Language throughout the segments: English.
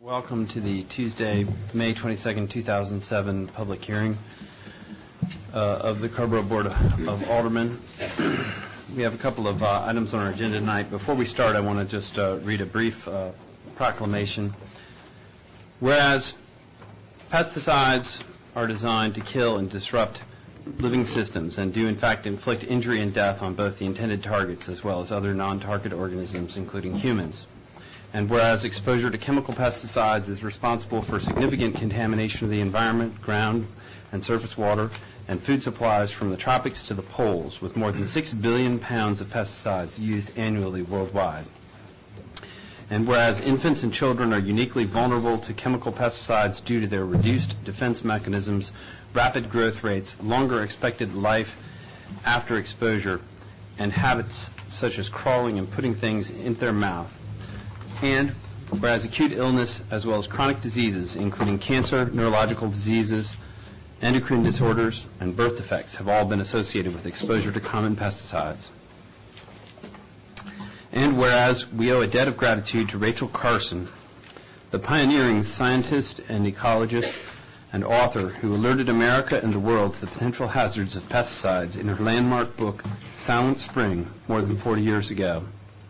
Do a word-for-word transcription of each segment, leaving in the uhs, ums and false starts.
Welcome to the Tuesday, May twenty-second, two thousand seven public hearing uh, of the Carrboro Board of Aldermen. We have a couple of uh, items on our agenda tonight. Before we start, I want to just uh, read a brief uh, proclamation. Whereas pesticides are designed to kill and disrupt living systems and do in fact inflict injury and death on both the intended targets as well as other non-target organisms, including humans. And whereas exposure to chemical pesticides is responsible for significant contamination of the environment, ground and surface water, and food supplies from the tropics to the poles, with more than six billion pounds of pesticides used annually worldwide. And whereas infants and children are uniquely vulnerable to chemical pesticides due to their reduced defense mechanisms, rapid growth rates, longer expected life after exposure, and habits such as crawling and putting things in their mouth. And whereas acute illness as well as chronic diseases, including cancer, neurological diseases, endocrine disorders, and birth defects, have all been associated with exposure to common pesticides. And whereas we owe a debt of gratitude to Rachel Carson, the pioneering scientist and ecologist and author who alerted America and the world to the potential hazards of pesticides in her landmark book, Silent Spring, more than forty years ago.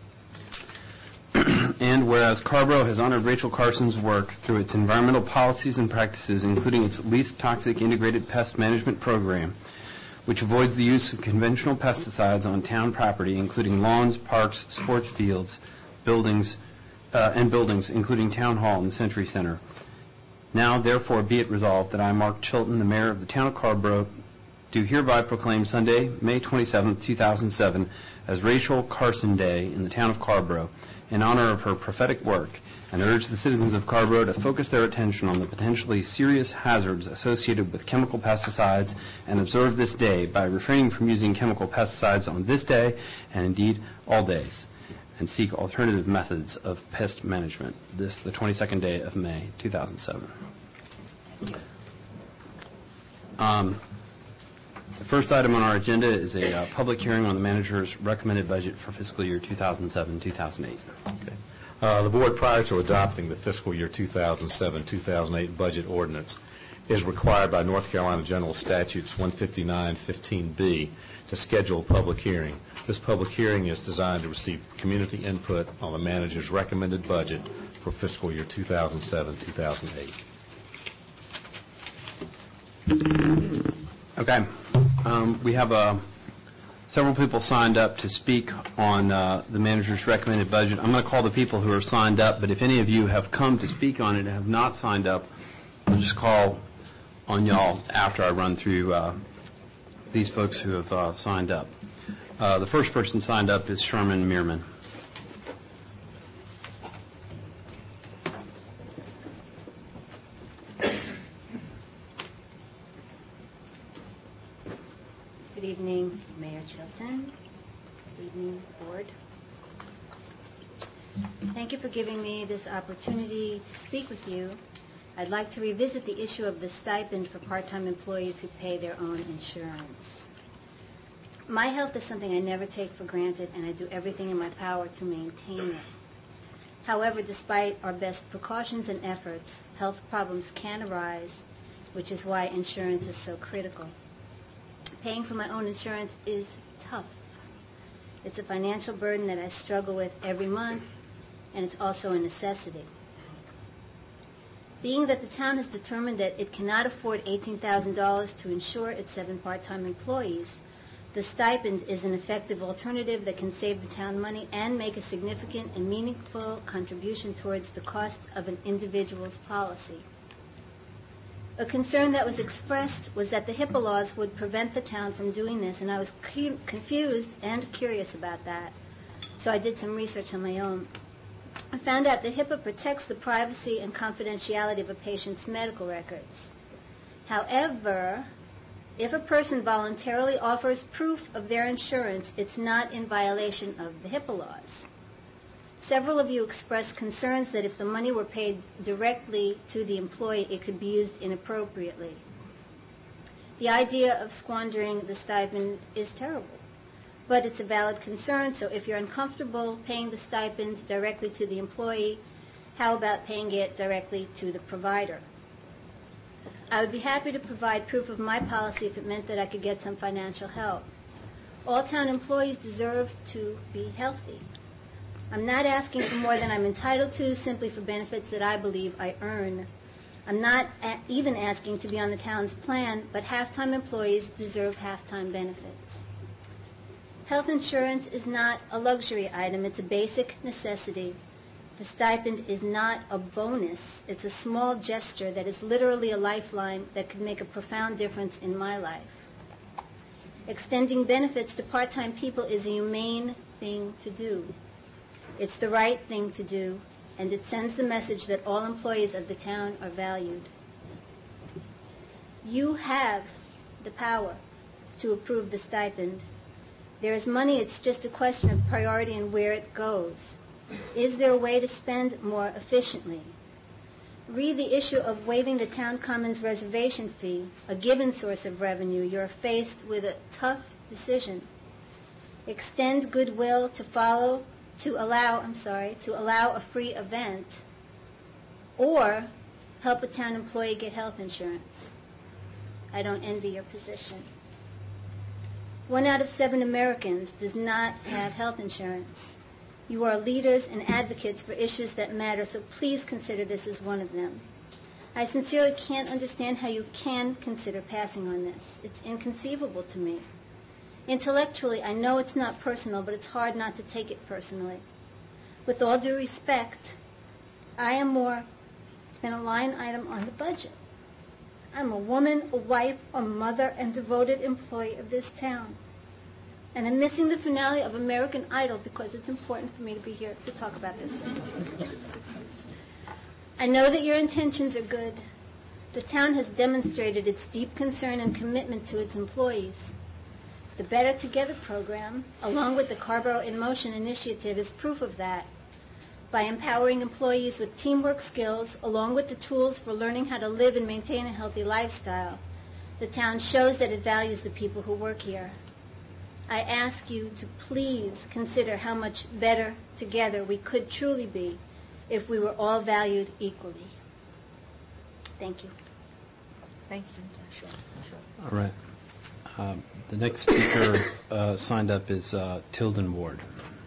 And whereas Carrboro has honored Rachel Carson's work through its environmental policies and practices, including its least toxic integrated pest management program, which avoids the use of conventional pesticides on town property, including lawns, parks, sports fields, buildings, uh, and buildings, including Town Hall and the Century Center. Now, therefore, be it resolved that I, Mark Chilton, the mayor of the town of Carrboro, do hereby proclaim Sunday, May twenty-seventh, two thousand seven, as Rachel Carson Day in the town of Carrboro, in honor of her prophetic work, and urge the citizens of Carrboro to focus their attention on the potentially serious hazards associated with chemical pesticides and observe this day by refraining from using chemical pesticides on this day and indeed all days, and seek alternative methods of pest management. This, the twenty-second day of May, two thousand seven. Um, the first item on our agenda is a uh, public hearing on the manager's recommended budget for fiscal year two thousand seven two thousand eight. Okay. Uh, the board, prior to adopting the fiscal year two thousand seven two thousand eight budget ordinance, is required by North Carolina General Statutes one fifty-nine fifteen B to schedule a public hearing. This public hearing is designed to receive community input on the manager's recommended budget for fiscal year two thousand seven two thousand eight. Okay. Um, we have uh, several people signed up to speak on uh, the manager's recommended budget. I'm going to call the people who are signed up, but if any of you have come to speak on it and have not signed up, I'll just call on y'all after I run through uh, these folks who have uh, signed up. Uh, the first person signed up is Sherman Meerman. Good evening, Mayor Chilton. Good evening, Board. Thank you for giving me this opportunity to speak with you. I'd like to revisit the issue of the stipend for part-time employees who pay their own insurance. My health is something I never take for granted, and I do everything in my power to maintain it. However, despite our best precautions and efforts, health problems can arise, which is why insurance is so critical. Paying for my own insurance is tough. It's a financial burden that I struggle with every month, and it's also a necessity. Being that the town has determined that it cannot afford eighteen thousand dollars to insure its seven part-time employees, the stipend is an effective alternative that can save the town money and make a significant and meaningful contribution towards the cost of an individual's policy. A concern that was expressed was that the HIPAA laws would prevent the town from doing this, and I was cu- confused and curious about that. So I did some research on my own. I found out that HIPAA protects the privacy and confidentiality of a patient's medical records. However, if a person voluntarily offers proof of their insurance, it's not in violation of the HIPAA laws. Several of you expressed concerns that if the money were paid directly to the employee, it could be used inappropriately. The idea of squandering the stipend is terrible, but it's a valid concern, so if you're uncomfortable paying the stipends directly to the employee, How about paying it directly to the provider? I would be happy to provide proof of my policy if it meant that I could get some financial help. All town employees deserve to be healthy. I'm not asking for more than I'm entitled to simply for benefits that I believe I earn. I'm not a- even asking to be on the town's plan, but half-time employees deserve half-time benefits. Health insurance is not a luxury item. It's a basic necessity. The stipend is not a bonus. It's a small gesture that is literally a lifeline that could make a profound difference in my life. Extending benefits to part-time people is a humane thing to do. It's the right thing to do, and it sends the message that all employees of the town are valued. You have the power to approve the stipend. There is money. It's just a question of priority and where it goes. Is there a way to spend more efficiently? Read the issue of waiving the town commons reservation fee, a given source of revenue. You're faced with a tough decision. Extend goodwill to follow, to allow, I'm sorry, to allow a free event, or help a town employee get health insurance. I don't envy your position. One out of seven Americans does not have health insurance. You are leaders and advocates for issues that matter, so please consider this as one of them. I sincerely can't understand how you can consider passing on this. It's inconceivable to me. Intellectually, I know it's not personal, but it's hard not to take it personally. With all due respect, I am more than a line item on the budget. I'm a woman, a wife, a mother, and devoted employee of this town. And I'm missing the finale of American Idol because it's important for me to be here to talk about this. I know that your intentions are good. The town has demonstrated its deep concern and commitment to its employees. The Better Together program, along with the Carborough in Motion initiative, is proof of that. By empowering employees with teamwork skills, along with the tools for learning how to live and maintain a healthy lifestyle, the town shows that it values the people who work here. I ask you to please consider how much better together we could truly be if we were all valued equally. Thank you. Thank you. All right. Um, The next speaker uh, signed up is uh, Tilden Ward.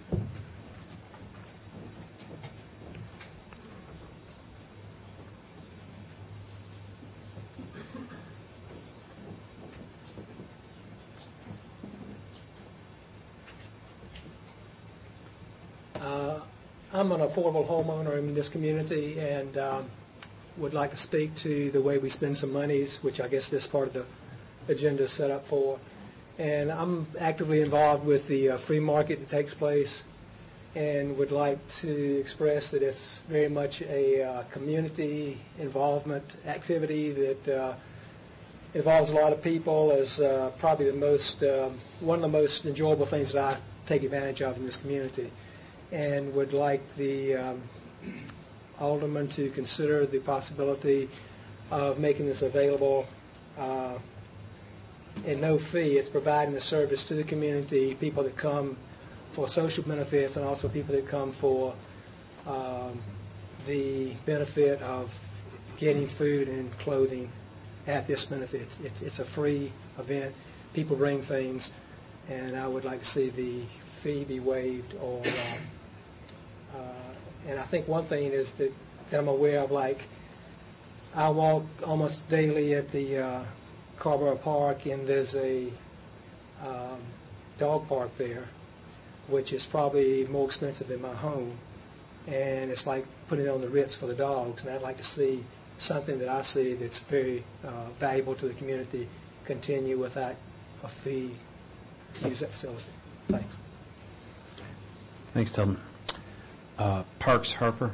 Uh, I'm an affordable homeowner in this community and um, would like to speak to the way we spend some monies, which I guess this part of the agenda is set up for. And I'm actively involved with the uh, free market that takes place and would like to express that it's very much a uh, community involvement activity that uh, involves a lot of people as uh, probably the most, uh, one of the most enjoyable things that I take advantage of in this community. And would like the um, alderman to consider the possibility of making this available uh, at no fee. It's providing the service to the community, people that come for social benefits and also people that come for um, the benefit of getting food and clothing at this benefit. It's, it's a free event. People bring things, and I would like to see the fee be waived. Or um, uh, and I think one thing is that, that I'm aware of, like I walk almost daily at the uh, Carborough Park, and there's a um, dog park there, which is probably more expensive than my home, and it's like putting it on the Ritz for the dogs. And I'd like to see something that I see that's very uh, valuable to the community continue without a fee to use that facility. Thanks. Thanks, Tilden. Uh, Parks Harper.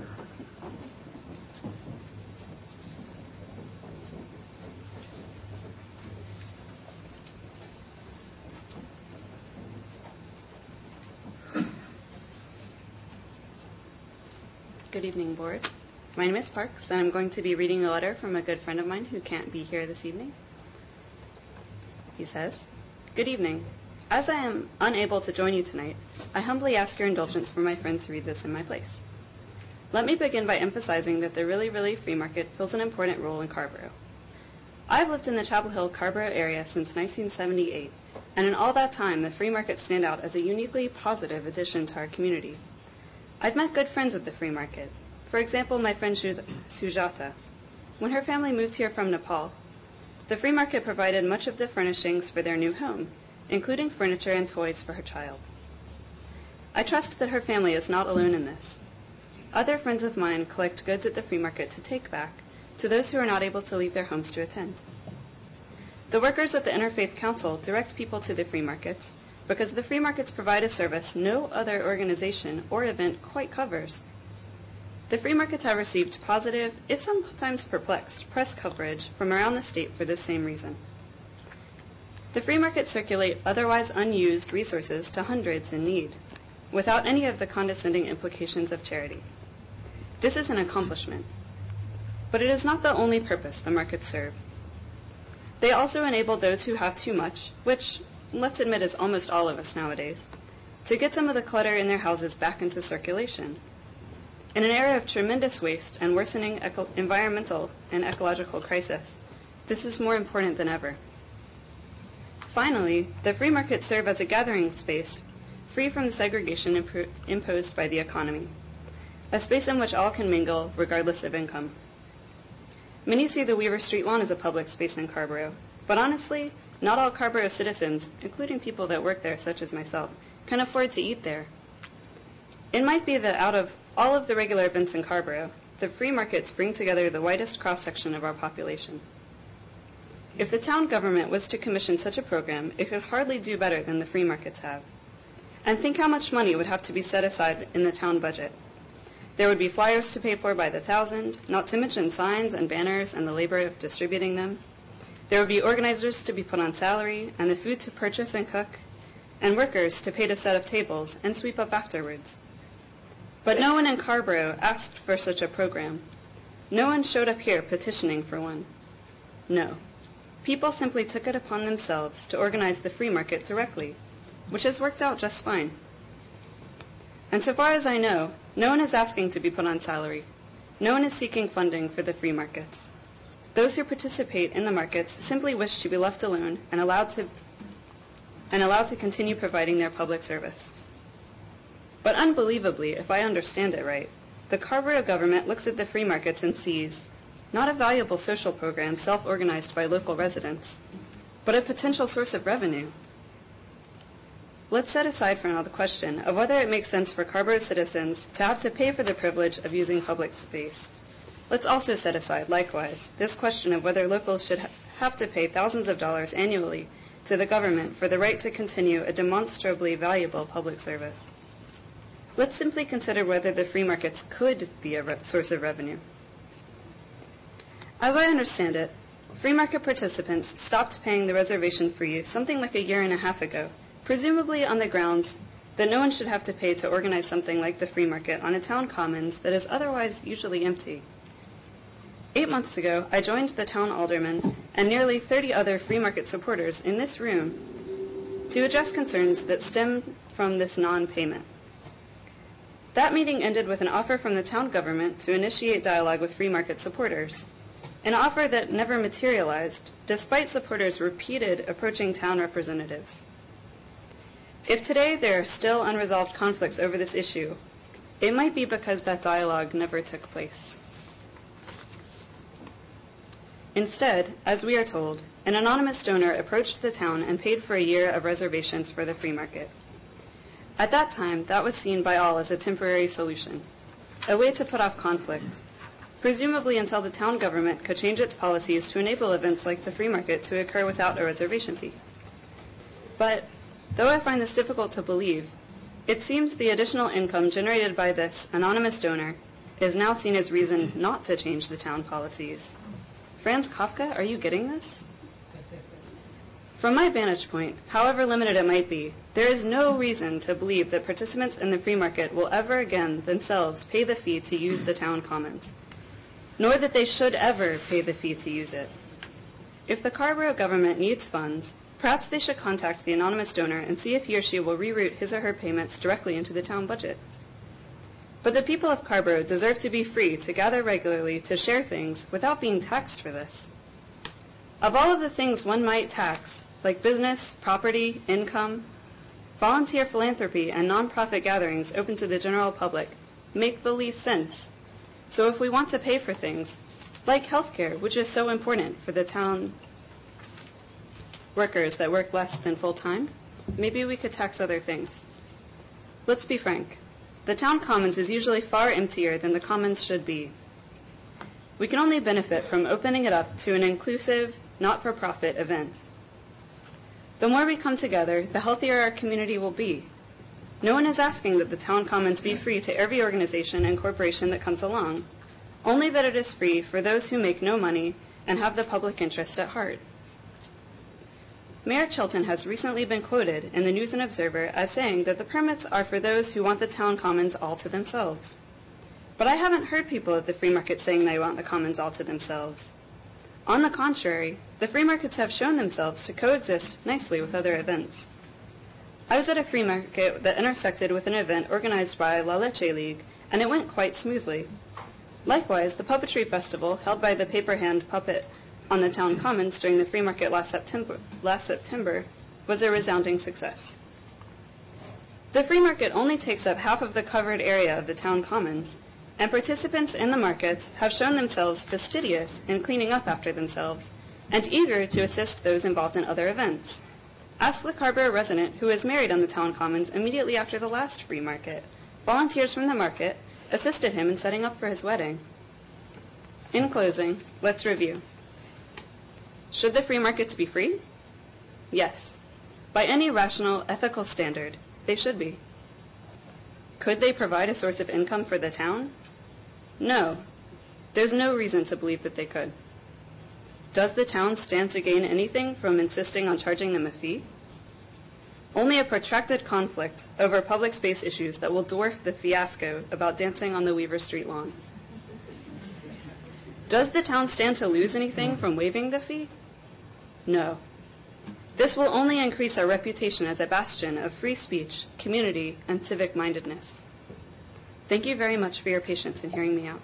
Good evening, Board. My name is Parks, and I'm going to be reading a letter from a good friend of mine who can't be here this evening. He says, "Good evening. As I am unable to join you tonight, I humbly ask your indulgence for my friend to read this in my place. let me begin by emphasizing that the Really Really Free Market fills an important role in Carrboro. I've lived in the Chapel Hill, Carrboro area since nineteen seventy-eight, and in all that time, the free market stand out as a uniquely positive addition to our community. I've met good friends at the free market. For example, my friend Sujata. When her family moved here from Nepal, the free market provided much of the furnishings for their new home, including furniture and toys for her child. I trust that her family is not alone in this. Other friends of mine collect goods at the free market to take back to those who are not able to leave their homes to attend. The workers at the Interfaith Council direct people to the free markets because the free markets provide a service no other organization or event quite covers. The free markets have received positive, if sometimes perplexed, press coverage from around the state for this same reason. The free markets circulate otherwise unused resources to hundreds in need, without any of the condescending implications of charity. This is an accomplishment. But it is not the only purpose the markets serve. They also enable those who have too much, which, let's admit, is almost all of us nowadays, to get some of the clutter in their houses back into circulation. In an era of tremendous waste and worsening eco- environmental and ecological crisis, this is more important than ever. Finally, the free markets serve as a gathering space free from the segregation imp- imposed by the economy, a space in which all can mingle regardless of income. Many see the Weaver Street lawn as a public space in Carrboro, but honestly, not all Carrboro citizens, including people that work there such as myself, can afford to eat there. It might be that out of all of the regular events in Carrboro, the free markets bring together the widest cross-section of our population. If the town government was to commission such a program, it could hardly do better than the free markets have. And think how much money would have to be set aside in the town budget. There would be flyers to pay for by the thousand, not to mention signs and banners and the labor of distributing them. There would be organizers to be put on salary, and the food to purchase and cook, and workers to pay to set up tables and sweep up afterwards. But no one in Carrboro asked for such a program. No one showed up here petitioning for one. No. People simply took it upon themselves to organize the free market directly, which has worked out just fine. And so far as I know, no one is asking to be put on salary. No one is seeking funding for the free markets. Those who participate in the markets simply wish to be left alone and allowed to and allowed to continue providing their public service. But unbelievably, if I understand it right, the Carrboro government looks at the free markets and sees not a valuable social program self-organized by local residents, but a potential source of revenue. Let's set aside for now the question of whether it makes sense for Carrboro citizens to have to pay for the privilege of using public space. Let's also set aside, likewise, this question of whether locals should ha- have to pay thousands of dollars annually to the government for the right to continue a demonstrably valuable public service. Let's simply consider whether the free markets could be a re- source of revenue. As I understand it, free market participants stopped paying the reservation fee something like a year and a half ago, presumably on the grounds that no one should have to pay to organize something like the free market on a town commons that is otherwise usually empty. Eight months ago, I joined the town alderman and nearly thirty other free market supporters in this room to address concerns that stem from this non-payment. That meeting ended with an offer from the town government to initiate dialogue with free market supporters, an offer that never materialized, despite supporters' repeated approaching town representatives. If today there are still unresolved conflicts over this issue, it might be because that dialogue never took place. Instead, as we are told, an anonymous donor approached the town and paid for a year of reservations for the free market. At that time, that was seen by all as a temporary solution, a way to put off conflict, presumably until the town government could change its policies to enable events like the free market to occur without a reservation fee. But though I find this difficult to believe, it seems the additional income generated by this anonymous donor is now seen as reason not to change the town policies. Franz Kafka, are you getting this? From my vantage point, however limited it might be, there is no reason to believe that participants in the free market will ever again themselves pay the fee to use the town commons, nor that they should ever pay the fee to use it. If the Carrboro government needs funds, perhaps they should contact the anonymous donor and see if he or she will reroute his or her payments directly into the town budget. But the people of Carrboro deserve to be free to gather regularly to share things without being taxed for this. Of all of the things one might tax, like business, property, income, volunteer philanthropy and nonprofit gatherings open to the general public make the least sense. So if we want to pay for things, like healthcare, which is so important for the town workers that work less than full-time, maybe we could tax other things. Let's be frank. The town commons is usually far emptier than the commons should be. We can only benefit from opening it up to an inclusive, not-for-profit event. The more we come together, the healthier our community will be. No one is asking that the town commons be free to every organization and corporation that comes along, only that it is free for those who make no money and have the public interest at heart. Mayor Chilton has recently been quoted in the News and Observer as saying that the permits are for those who want the town commons all to themselves. But I haven't heard people at the free market saying they want the commons all to themselves. On the contrary, the free markets have shown themselves to coexist nicely with other events. I was at a free market that intersected with an event organized by La Leche League, and it went quite smoothly. Likewise, the Puppetry Festival, held by the Paper Hand Puppet on the town commons during the free market last September, last September, was a resounding success. The free market only takes up half of the covered area of the town commons, and participants in the markets have shown themselves fastidious in cleaning up after themselves and eager to assist those involved in other events. Ask the Carrboro resident who was married on the town commons immediately after the last free market. Volunteers from the market assisted him in setting up for his wedding. In closing, let's review. Should the free markets be free? Yes. By any rational, ethical standard, they should be. Could they provide a source of income for the town? No. There's no reason to believe that they could. Does the town stand to gain anything from insisting on charging them a fee? Only a protracted conflict over public space issues that will dwarf the fiasco about dancing on the Weaver Street lawn. Does the town stand to lose anything from waiving the fee? No. This will only increase our reputation as a bastion of free speech, community, and civic mindedness. Thank you very much for your patience in hearing me out.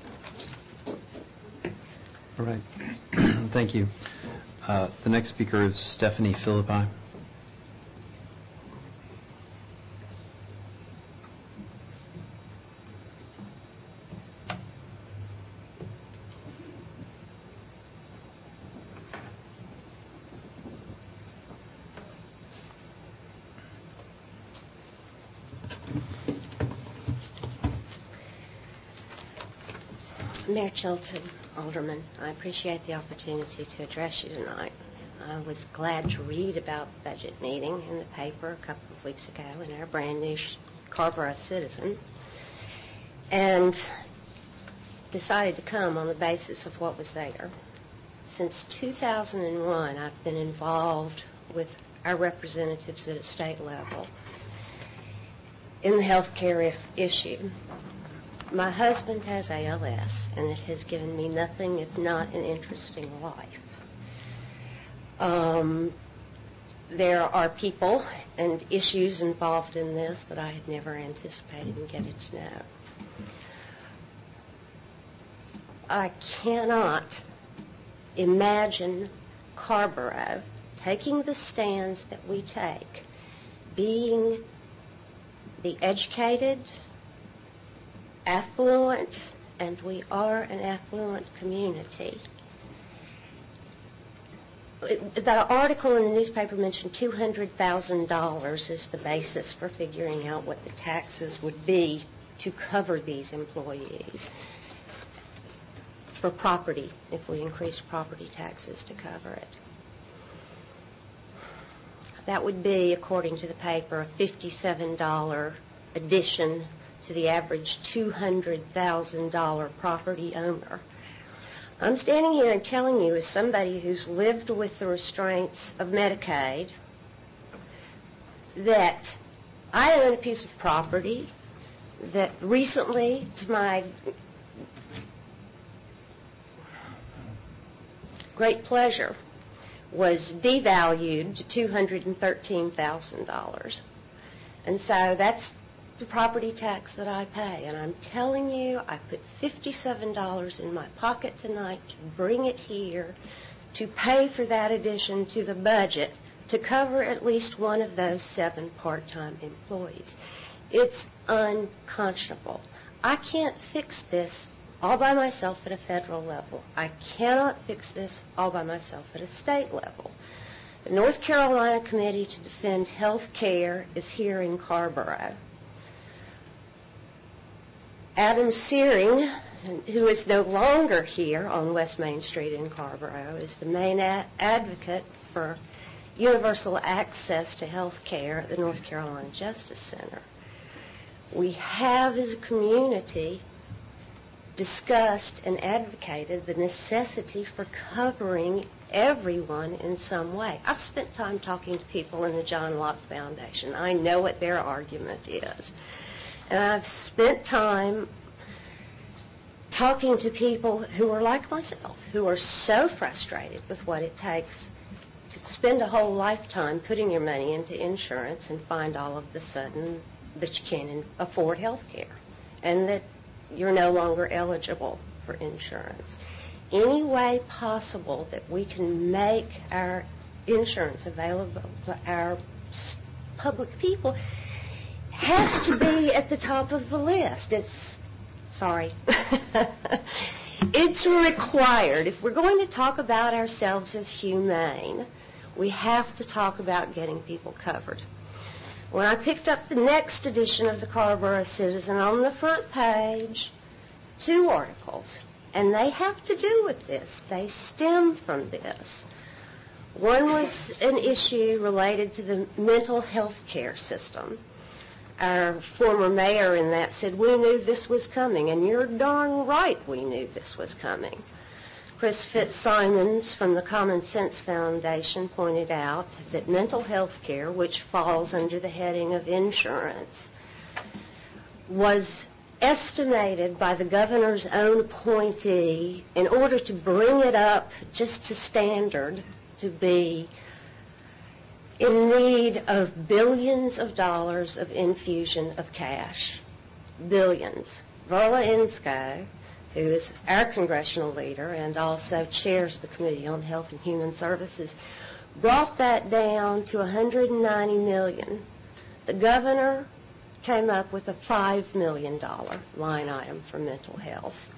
All right. Thank you. Uh, the next speaker is Stephanie Philippi. Mayor Chilton, Alderman, I appreciate the opportunity to address you tonight. I was glad to read about the budget meeting in the paper a couple of weeks ago in our brand new Carrboro Citizen, and decided to come on the basis of what was there. Since two thousand one, I've been involved with our representatives at a state level in the health care issue. My husband has A L S, and it has given me nothing if not an interesting life. Um, there are people and issues involved in this that I had never anticipated and getting to know. I cannot imagine Carrboro taking the stands that we take, being the educated, affluent, and we are an affluent community. The article in the newspaper mentioned two hundred thousand dollars is the basis for figuring out what the taxes would be to cover these employees for property, if we increased property taxes to cover it. That would be, according to the paper, a fifty-seven dollars addition to the average two hundred thousand dollars property owner. I'm standing here and telling you, as somebody who's lived with the restraints of Medicaid, that I own a piece of property that recently, to my great pleasure, was devalued to two hundred thirteen thousand dollars. And so that's the property tax that I pay. And I'm telling you, I put fifty-seven dollars in my pocket tonight to bring it here to pay for that addition to the budget to cover at least one of those seven part-time employees. It's unconscionable. I can't fix this all by myself at a federal level. I cannot fix this all by myself at a state level. The North Carolina Committee to Defend Health Care is here in Carrboro. Adam Searing, who is no longer here on West Main Street in Carrboro, is the main a- advocate for universal access to health care at the North Carolina Justice Center. We have, as a community, discussed and advocated the necessity for covering everyone in some way. I've spent time talking to people in the John Locke Foundation. I know what their argument is. And I've spent time talking to people who are like myself, who are so frustrated with what it takes to spend a whole lifetime putting your money into insurance and find all of the sudden that you can't afford health care and that you're no longer eligible for insurance. Any way possible that we can make our insurance available to our public people has to be at the top of the list. It's, sorry, it's required. If we're going to talk about ourselves as humane, we have to talk about getting people covered. When I picked up the next edition of the Carrboro Citizen, on the front page, two articles, and they have to do with this. They stem from this. One was an issue related to the mental health care system. Our former mayor in that said, we knew this was coming, and you're darn right we knew this was coming. Chris Fitzsimons from the Common Sense Foundation pointed out that mental health care, which falls under the heading of insurance, was estimated by the governor's own appointee in order to bring it up just to standard to be in need of billions of dollars of infusion of cash. Billions. Verla Ensko, who is our congressional leader and also chairs the Committee on Health and Human Services, brought that down to one hundred ninety million dollars. The governor came up with a five million dollars line item for mental health.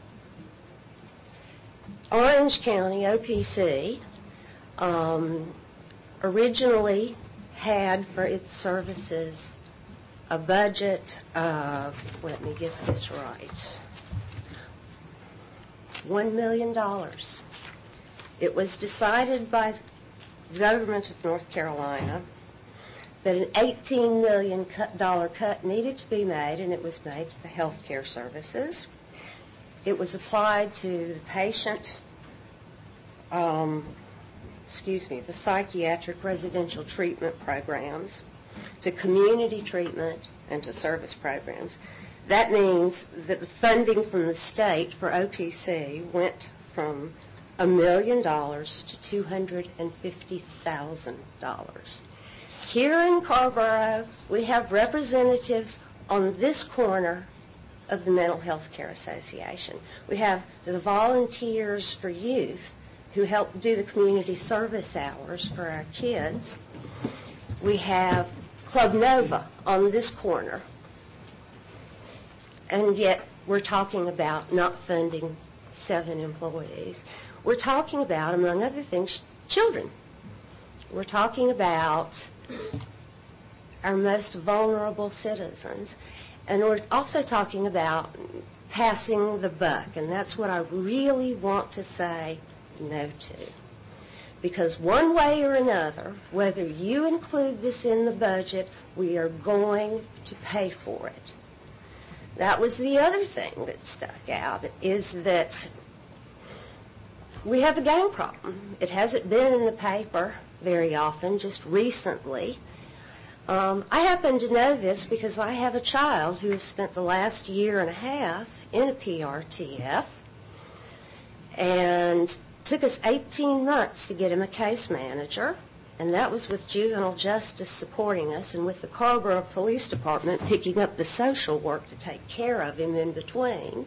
Orange County, O P C, um, originally had for its services a budget of, let me get this right, one million dollars. It was decided by the government of North Carolina that an eighteen million dollars cut needed to be made, and it was made to the health care services. It was applied to the patient, um, excuse me, the psychiatric residential treatment programs, to community treatment, and to service programs. That means that the funding from the state for O P C went from a million dollars to two hundred fifty thousand dollars. Here in Carrboro, we have representatives on this corner of the Mental Health Care Association. We have the Volunteers for Youth, who help do the community service hours for our kids. We have Club Nova on this corner. And yet we're talking about not funding seven employees. We're talking about, among other things, children. We're talking about our most vulnerable citizens. And we're also talking about passing the buck. And that's what I really want to say no to. Because one way or another, whether you include this in the budget, we are going to pay for it. That was the other thing that stuck out, is that we have a gang problem. It hasn't been in the paper very often, just recently. Um, I happen to know this because I have a child who has spent the last year and a half in a P R T F, and took us eighteen months to get him a case manager. And that was with juvenile justice supporting us and with the Carrboro Police Department picking up the social work to take care of him in between.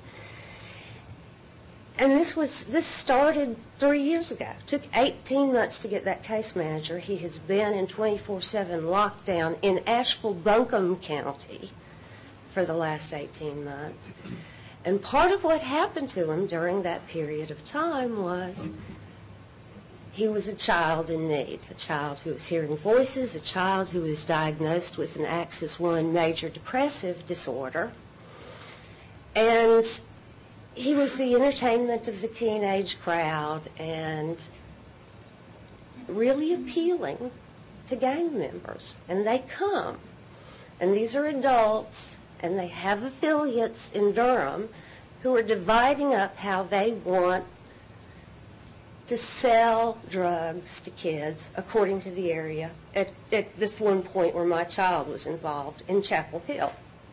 And this was this started three years ago. It took eighteen months to get that case manager. He has been in twenty-four seven lockdown in Asheville-Buncombe County for the last eighteen months. And part of what happened to him during that period of time was he was a child in need, a child who was hearing voices, a child who was diagnosed with an Axis one major depressive disorder. And he was the entertainment of the teenage crowd and really appealing to gang members. And they come, and these are adults, and they have affiliates in Durham who are dividing up how they want to sell drugs to kids according to the area at, at this one point where my child was involved in Chapel Hill.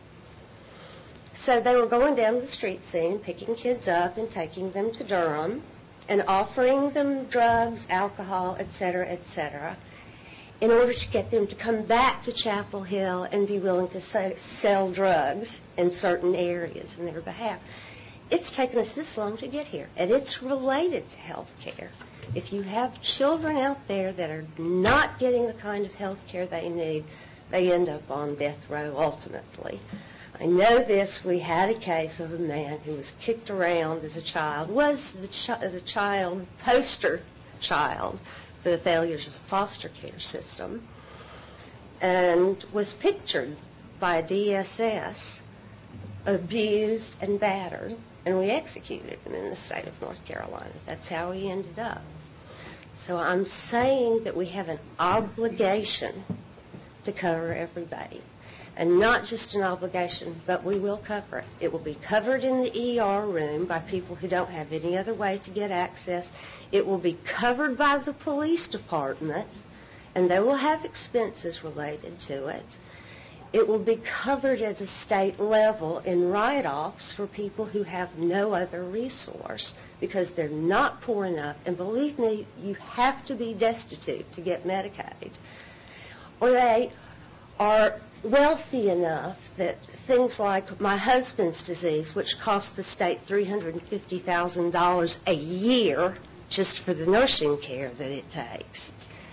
So they were going down to the street scene, picking kids up and taking them to Durham and offering them drugs, alcohol, et cetera, et cetera, in order to get them to come back to Chapel Hill and be willing to sell drugs in certain areas in their behalf. It's taken us this long to get here, and it's related to health care. If you have children out there that are not getting the kind of health care they need, they end up on death row ultimately. I know this. We had a case of a man who was kicked around as a child, was the, ch- the child, poster child for the failures of the foster care system, and was pictured by D S S, abused and battered, and we executed him in the state of North Carolina. That's how he ended up. So I'm saying that we have an obligation to cover everybody. And not just an obligation, but we will cover it. It will be covered in the E R room by people who don't have any other way to get access. It will be covered by the police department, and they will have expenses related to it. It will be covered at a state level in write-offs for people who have no other resource because they're not poor enough. And believe me, you have to be destitute to get Medicaid. Or they are wealthy enough that things like my husband's disease, which costs the state three hundred fifty thousand dollars a year just for the nursing care that it takes.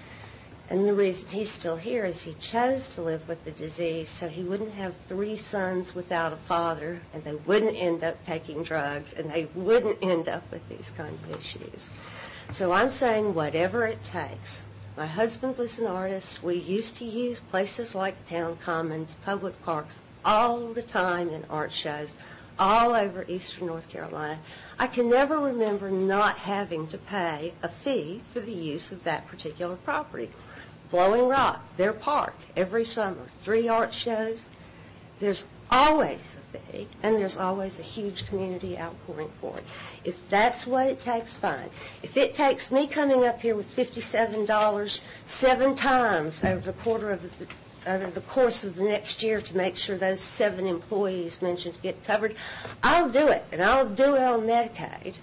And the reason he's still here is he chose to live with the disease so he wouldn't have three sons without a father, and they wouldn't end up taking drugs, and they wouldn't end up with these kind of issues. So I'm saying whatever it takes. My husband was an artist. We used to use places like Town Commons, public parks, all the time in art shows, all over eastern North Carolina. I can never remember not having to pay a fee for the use of that particular property. Blowing Rock, their park, every summer, three art shows. There's always a fee, and there's always a huge community outpouring for it. If that's what it takes, fine. If it takes me coming up here with fifty-seven dollars seven times over the quarter of the, over the course of the next year to make sure those seven employees mentioned get covered, I'll do it, and I'll do it on Medicaid.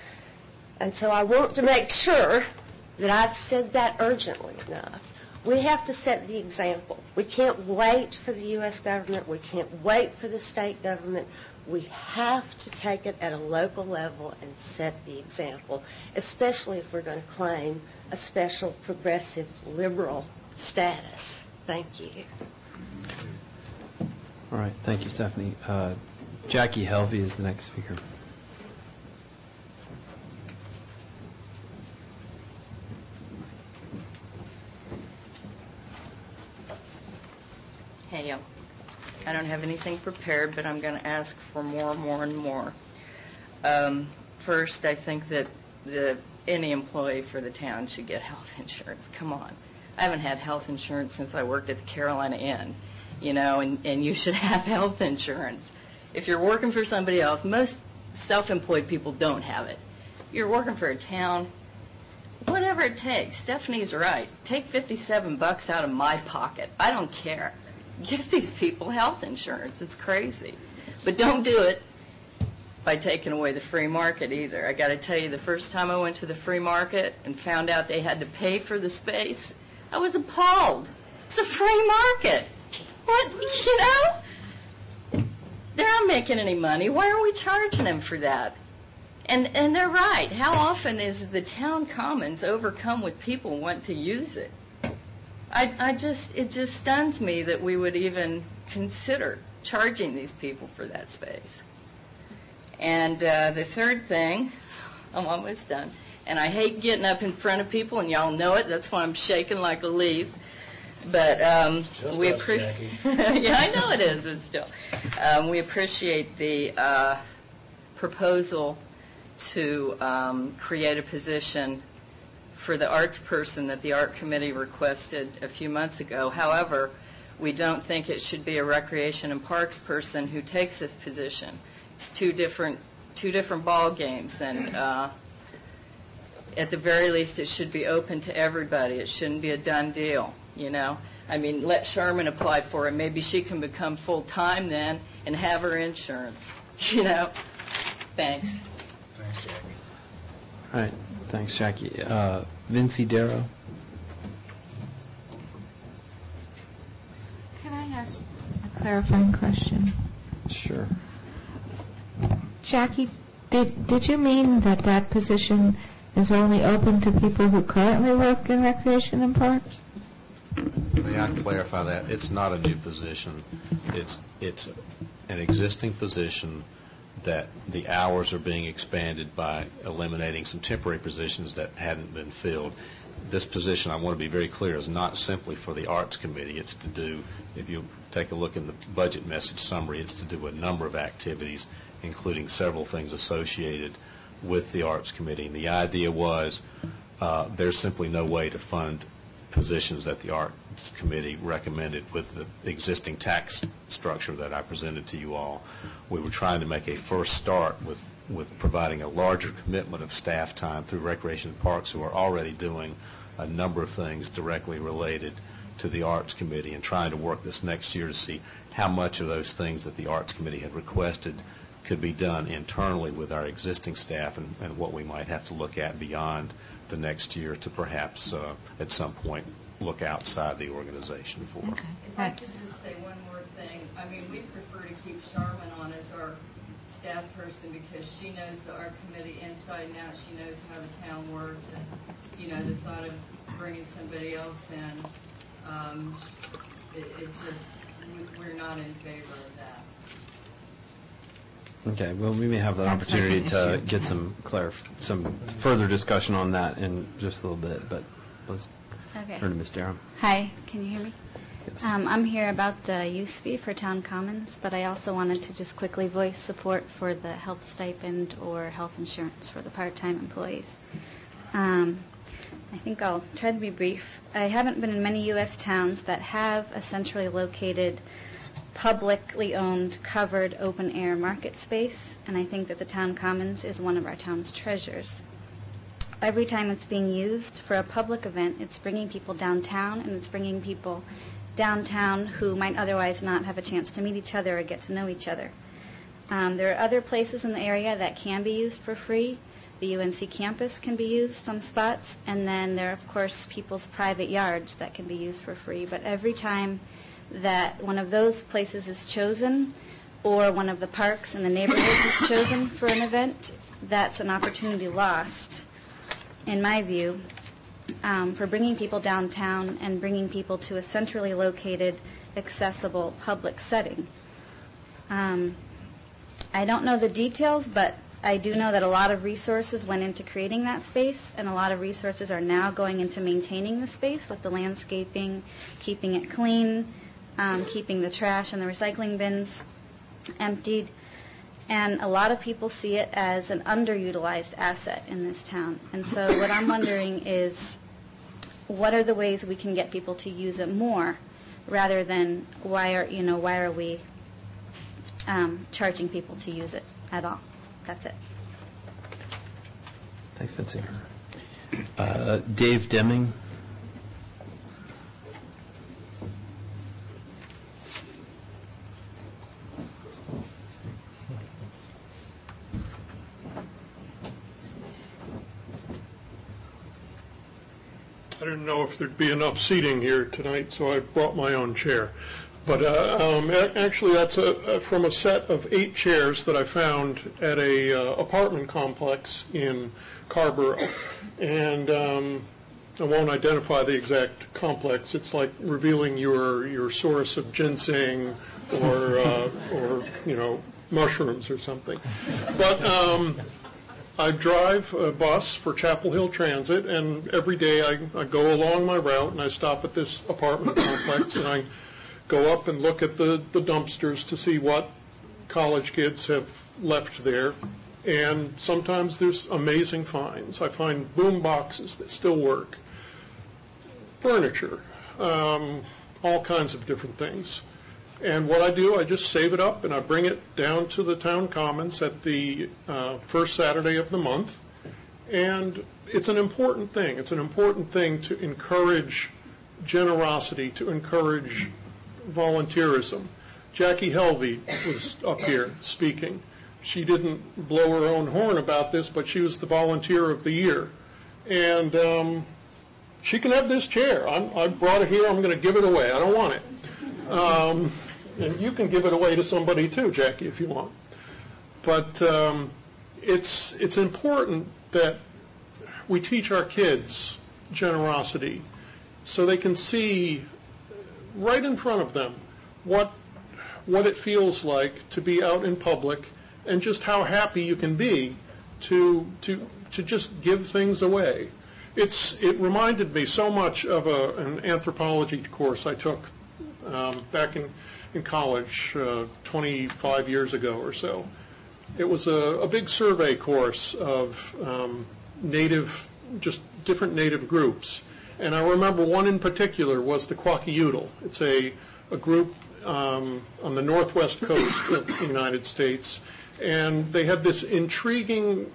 And so I want to make sure that I've said that urgently enough. We have to set the example. We can't wait for the U S government. We can't wait for the state government. We have to take it at a local level and set the example, especially if we're going to claim a special progressive liberal status. Thank you. All right. Thank you, Stephanie. Uh, Jackie Helvey is the next speaker. Hey, I don't have anything prepared, but I'm going to ask for more, more, and more. Um, first, I think that the, any employee for the town should get health insurance. Come on. I haven't had health insurance since I worked at the Carolina Inn, you know, and, and you should have health insurance. If you're working for somebody else, most self-employed people don't have it. You're working for a town, whatever it takes. Stephanie's right. Take fifty-seven bucks out of my pocket. I don't care. Give these people health insurance. It's crazy. But don't do it by taking away the free market either. I got to tell you, the first time I went to the free market and found out they had to pay for the space, I was appalled. It's a free market. What, you know? They're not making any money. Why are we charging them for that? And and they're right. How often is the town commons overcome with people who want to use it? I, I just, it just stuns me that we would even consider charging these people for that space. And uh, the third thing, I'm almost done, and I hate getting up in front of people, and y'all know it. That's why I'm shaking like a leaf. But um, Just we us, appreciate. Jackie. Yeah, I know it is, but still, um, we appreciate the uh, proposal to um, create a position for the arts person that the art committee requested a few months ago. However, we don't think it should be a recreation and parks person who takes this position. It's two different two different ball games, and uh, at the very least, it should be open to everybody. It shouldn't be a done deal. You know, I mean, let Sherman apply for it. Maybe she can become full time then and have her insurance. You know, thanks. Thanks, Jackie. All right. Thanks, Jackie. Uh, Vincie Darrow. Can I ask a clarifying question? Sure. Jackie, did did you mean that that position is only open to people who currently work in recreation and parks? May I clarify that? It's not a new position. It's it's an existing position that the hours are being expanded by eliminating some temporary positions that hadn't been filled. This position, I want to be very clear, is not simply for the Arts Committee. It's to do, if you take a look in the budget message summary, it's to do a number of activities, including several things associated with the Arts Committee. And the idea was uh, there's simply no way to fund positions that the Arts Committee recommended with the existing tax structure that I presented to you all. We were trying to make a first start with, with providing a larger commitment of staff time through Recreation and Parks, who are already doing a number of things directly related to the Arts Committee, and trying to work this next year to see how much of those things that the Arts Committee had requested could be done internally with our existing staff, and, and what we might have to look at beyond the next year to perhaps uh, at some point look outside the organization for. Okay. If I could just say one more thing. I mean, we prefer to keep Charmin on as our staff person because she knows the art committee inside and out. She knows how the town works, and, you know, the thought of bringing somebody else in, um, it, it just, we, we're not in favor of that. Okay, well, we may have the Sounds like opportunity an to issue. get some clarif- some further discussion on that in just a little bit, but let's Okay. turn to Miz Darrow. Hi, can you hear me? Yes. Um, I'm here about the use fee for town commons, but I also wanted to just quickly voice support for the health stipend or health insurance for the part-time employees. Um, I think I'll try to be brief. I haven't been in many U S towns that have a centrally located, publicly owned, covered, open-air market space, and I think that the town commons is one of our town's treasures. Every time it's being used for a public event, it's bringing people downtown, and it's bringing people downtown who might otherwise not have a chance to meet each other or get to know each other. Um, there are other places in the area that can be used for free. The U N C campus can be used some spots, and then there are, of course, people's private yards that can be used for free. But every time that one of those places is chosen, or one of the parks in the neighborhoods is chosen for an event, that's an opportunity lost, in my view, um, for bringing people downtown and bringing people to a centrally located, accessible public setting. Um, I don't know the details, but I do know that a lot of resources went into creating that space, and a lot of resources are now going into maintaining the space with the landscaping, keeping it clean, um, keeping the trash and the recycling bins emptied. And a lot of people see it as an underutilized asset in this town. And so what I'm wondering is, what are the ways we can get people to use it more, rather than why are, you know, why are we um, charging people to use it at all? That's it. Thanks, Vincie. Uh, Dave Deming. I didn't know if there'd be enough seating here tonight, so I brought my own chair. But uh, um, actually, that's a, from a set of eight chairs that I found at a uh, apartment complex in Carrboro. And um, I won't identify the exact complex. It's like revealing your your source of ginseng or uh, or you know mushrooms or something. But um, I drive a bus for Chapel Hill Transit, and every day I, I go along my route and I stop at this apartment complex and I go up and look at the, the dumpsters to see what college kids have left there. And sometimes there's amazing finds. I find boom boxes that still work, furniture, um, all kinds of different things. And what I do, I just save it up and I bring it down to the town commons at the uh, first Saturday of the month. And it's an important thing. It's an important thing to encourage generosity, to encourage volunteerism. Jackie Helvey was up here speaking. She didn't blow her own horn about this, but she was the volunteer of the year. And um, she can have this chair. I'm, I brought it here. I'm going to give it away. I don't want it. Um, and you can give it away to somebody too, Jackie, if you want. But um, it's it's important that we teach our kids generosity so they can see right in front of them what what it feels like to be out in public and just how happy you can be to to to just give things away. It's it reminded me so much of a, an anthropology course I took um, back in in college uh, twenty-five years ago or so. It was a, a big survey course of um, native, just different native groups. And I remember one in particular was the Kwakiutl. It's a, a group um, on the northwest coast of the United States. And they had this intriguing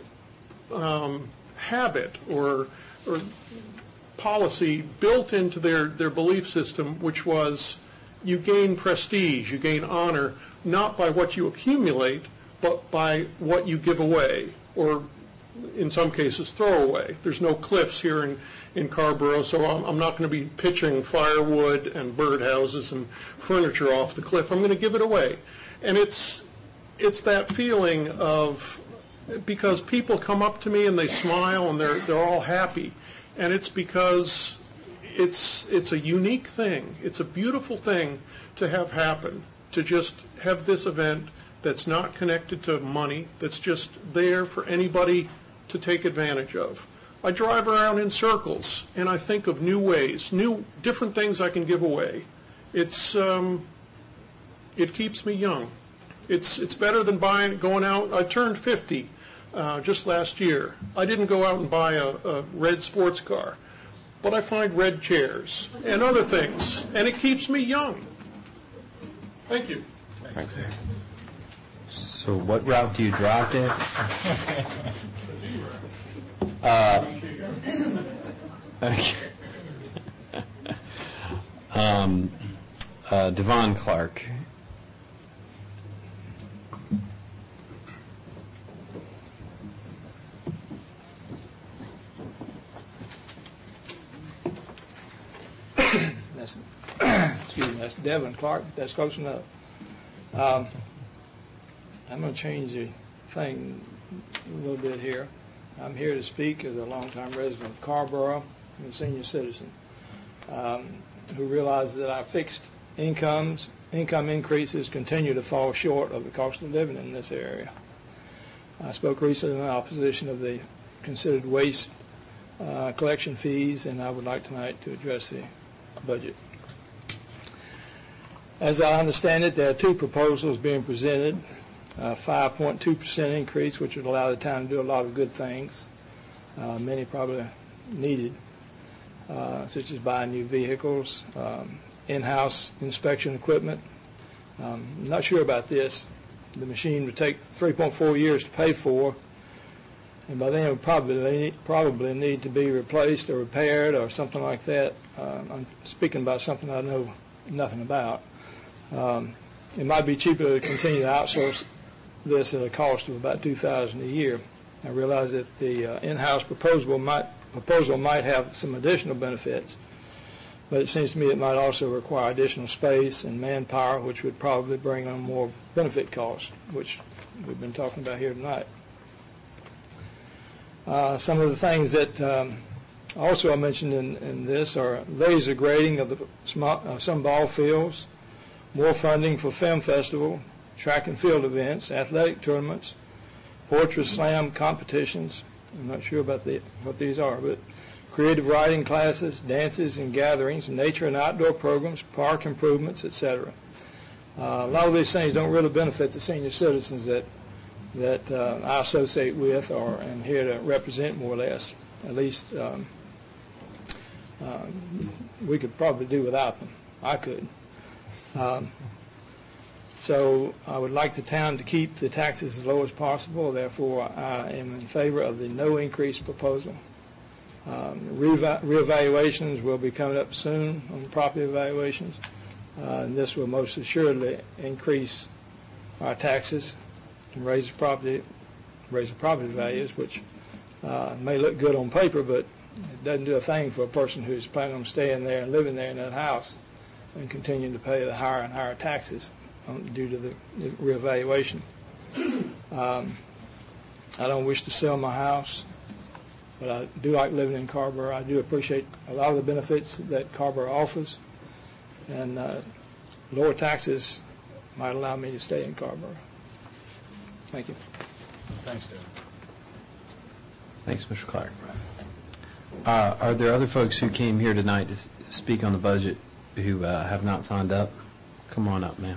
um, habit or, or policy built into their, their belief system, which was you gain prestige, you gain honor, not by what you accumulate, but by what you give away, or in some cases throw away. There's no cliffs here in, in Carrboro, so I'm, I'm not going to be pitching firewood and birdhouses and furniture off the cliff. I'm going to give it away. And it's it's that feeling of, because people come up to me and they smile and they're they're all happy, and it's because it's it's a unique thing. It's a beautiful thing to have happen, to just have this event that's not connected to money, that's just there for anybody to take advantage of. I drive around in circles and I think of new ways, new different things I can give away. It's um, it keeps me young. It's it's better than buying going out. I turned fifty uh, just last year. I didn't go out and buy a, a red sports car, but I find red chairs and other things, and it keeps me young. Thank you. Thanks. So what route do you drive, Dave? uh, okay. um, uh, Devon Clark. That's, excuse me, that's Devon Clark. That's close enough. Um, I'm going to change the thing a little bit here. I'm here to speak as a longtime resident of Carrboro and a senior citizen um, who realizes that our fixed incomes, income increases continue to fall short of the cost of living in this area. I spoke recently in opposition of the considered waste uh, collection fees, and I would like tonight to address the budget. As I understand it, there are two proposals being presented. A five point two percent increase, which would allow the town to do a lot of good things, uh, many probably needed, uh, such as buying new vehicles, um, in-house inspection equipment. Um, I'm not sure about this. The machine would take three point four years to pay for, and by then it would probably, probably need to be replaced or repaired or something like that. Uh, I'm speaking about something I know nothing about. Um, it might be cheaper to continue to outsource this at a cost of about two thousand dollars a year. I realize that the uh, in-house proposal might proposal might have some additional benefits, but it seems to me it might also require additional space and manpower, which would probably bring on more benefit costs, which we've been talking about here tonight. Uh, some of the things that um, also I mentioned in, in this are laser grading of the small, uh, some ball fields, more funding for film festival, track and field events, athletic tournaments, poetry slam competitions. I'm not sure about the, what these are, but creative writing classes, dances and gatherings, nature and outdoor programs, park improvements, et cetera. Uh, a lot of these things don't really benefit the senior citizens that that uh, I associate with or am here to represent, more or less. At least um, uh, we could probably do without them. I could. Um, so I would like the town to keep the taxes as low as possible. Therefore, I am in favor of the no increase proposal. Um, re- reevaluations will be coming up soon on property evaluations, uh, and this will most assuredly increase our taxes and raise the property, raise the property values, which uh, may look good on paper, but it doesn't do a thing for a person who's planning on staying there and living there in that house and continuing to pay the higher and higher taxes um, due to the, the reevaluation. Um, I don't wish to sell my house, but I do like living in Carrboro. I do appreciate a lot of the benefits that Carrboro offers, and uh, lower taxes might allow me to stay in Carrboro. Thank you. Thanks, David. Thanks, Mister Clark. Uh, are there other folks who came here tonight to s- speak on the budget who uh, have not signed up? Come on up, ma'am.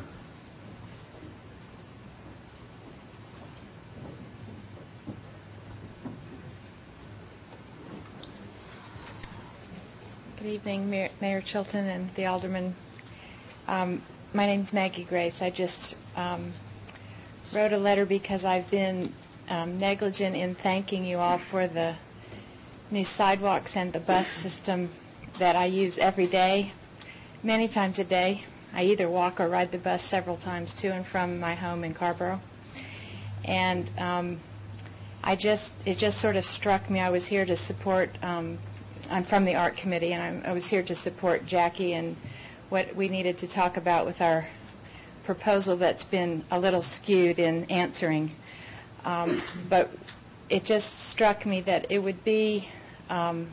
Good evening, Mayor, Mayor Chilton and the aldermen. Um, my name's Maggie Grace. I just um, wrote a letter because I've been um, negligent in thanking you all for the new sidewalks and the bus system that I use every day, many times a day. I either walk or ride the bus several times to and from my home in Carrboro. And um, I just, it just sort of struck me. I was here to support, um, I'm from the art committee, and I'm, I was here to support Jackie and what we needed to talk about with our proposal that's been a little skewed in answering. Um, but it just struck me that it would be, um,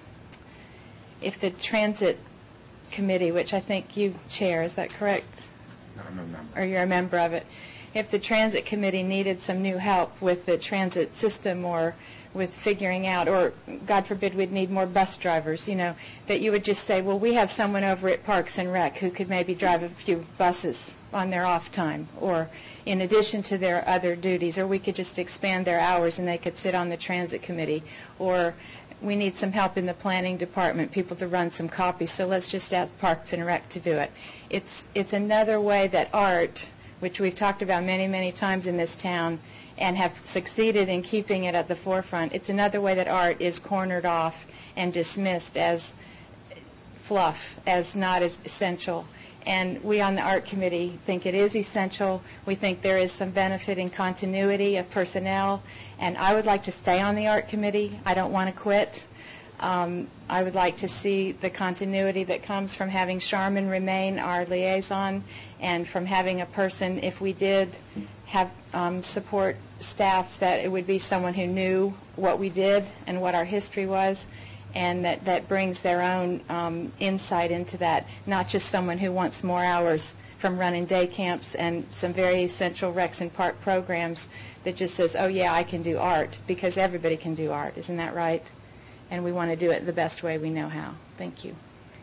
if the transit committee, which I think you chair, is that correct? No, I'm a member. Or you're a member of it. If the transit committee needed some new help with the transit system or with figuring out, or God forbid we'd need more bus drivers, you know, that you would just say, well, we have someone over at Parks and Rec who could maybe drive a few buses on their off time or in addition to their other duties, or we could just expand their hours and they could sit on the transit committee, or we need some help in the planning department, people to run some copies, so let's just ask Parks and Rec to do it. It's, it's another way that art, which we've talked about many, many times in this town and have succeeded in keeping it at the forefront, it's another way that art is cornered off and dismissed as fluff, as not as essential. And we on the art committee think it is essential. We think there is some benefit in continuity of personnel. And I would like to stay on the art committee. I don't want to quit. Um, I would like to see the continuity that comes from having Charmin remain our liaison and from having a person, if we did have um, support staff, that it would be someone who knew what we did and what our history was, and that, that brings their own um, insight into that, not just someone who wants more hours from running day camps and some very essential Rex and Park programs that just says, oh, yeah, I can do art, because everybody can do art. Isn't that right? And we want to do it the best way we know how. Thank you.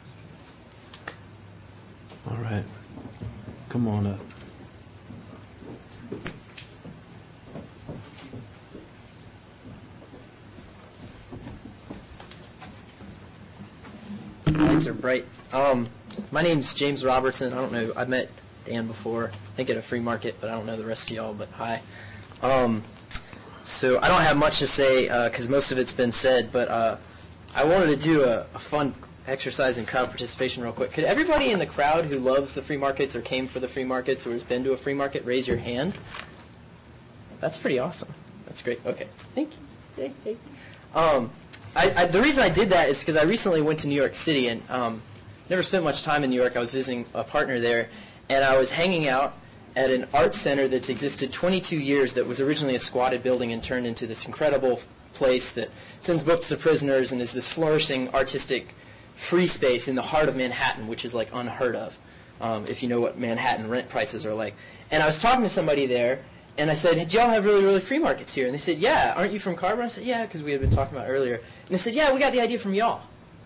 All right. Come on up. Lights are bright. Um, my name's James Robertson. I don't know. I've met Dan before, I think at a flea market, but I don't know the rest of y'all, but hi. Um, so I don't have much to say because uh, most of it's been said, but uh, I wanted to do a, a fun exercise in crowd participation real quick. Could everybody in the crowd who loves the free markets or came for the free markets or has been to a free market raise your hand? That's pretty awesome. That's great. Okay. Thank you. Hey, hey. Um, I, I, the reason I did that is because I recently went to New York City and um, never spent much time in New York. I was visiting a partner there, and I was hanging out at an art center that's existed twenty-two years that was originally a squatted building and turned into this incredible place that sends books to prisoners and is this flourishing artistic free space in the heart of Manhattan, which is like unheard of, um, if you know what Manhattan rent prices are like. And I was talking to somebody there, and I said, do y'all have really, really free markets here? And they said, yeah, aren't you from Carrboro? I said, yeah, because we had been talking about it earlier. And they said, yeah, we got the idea from y'all.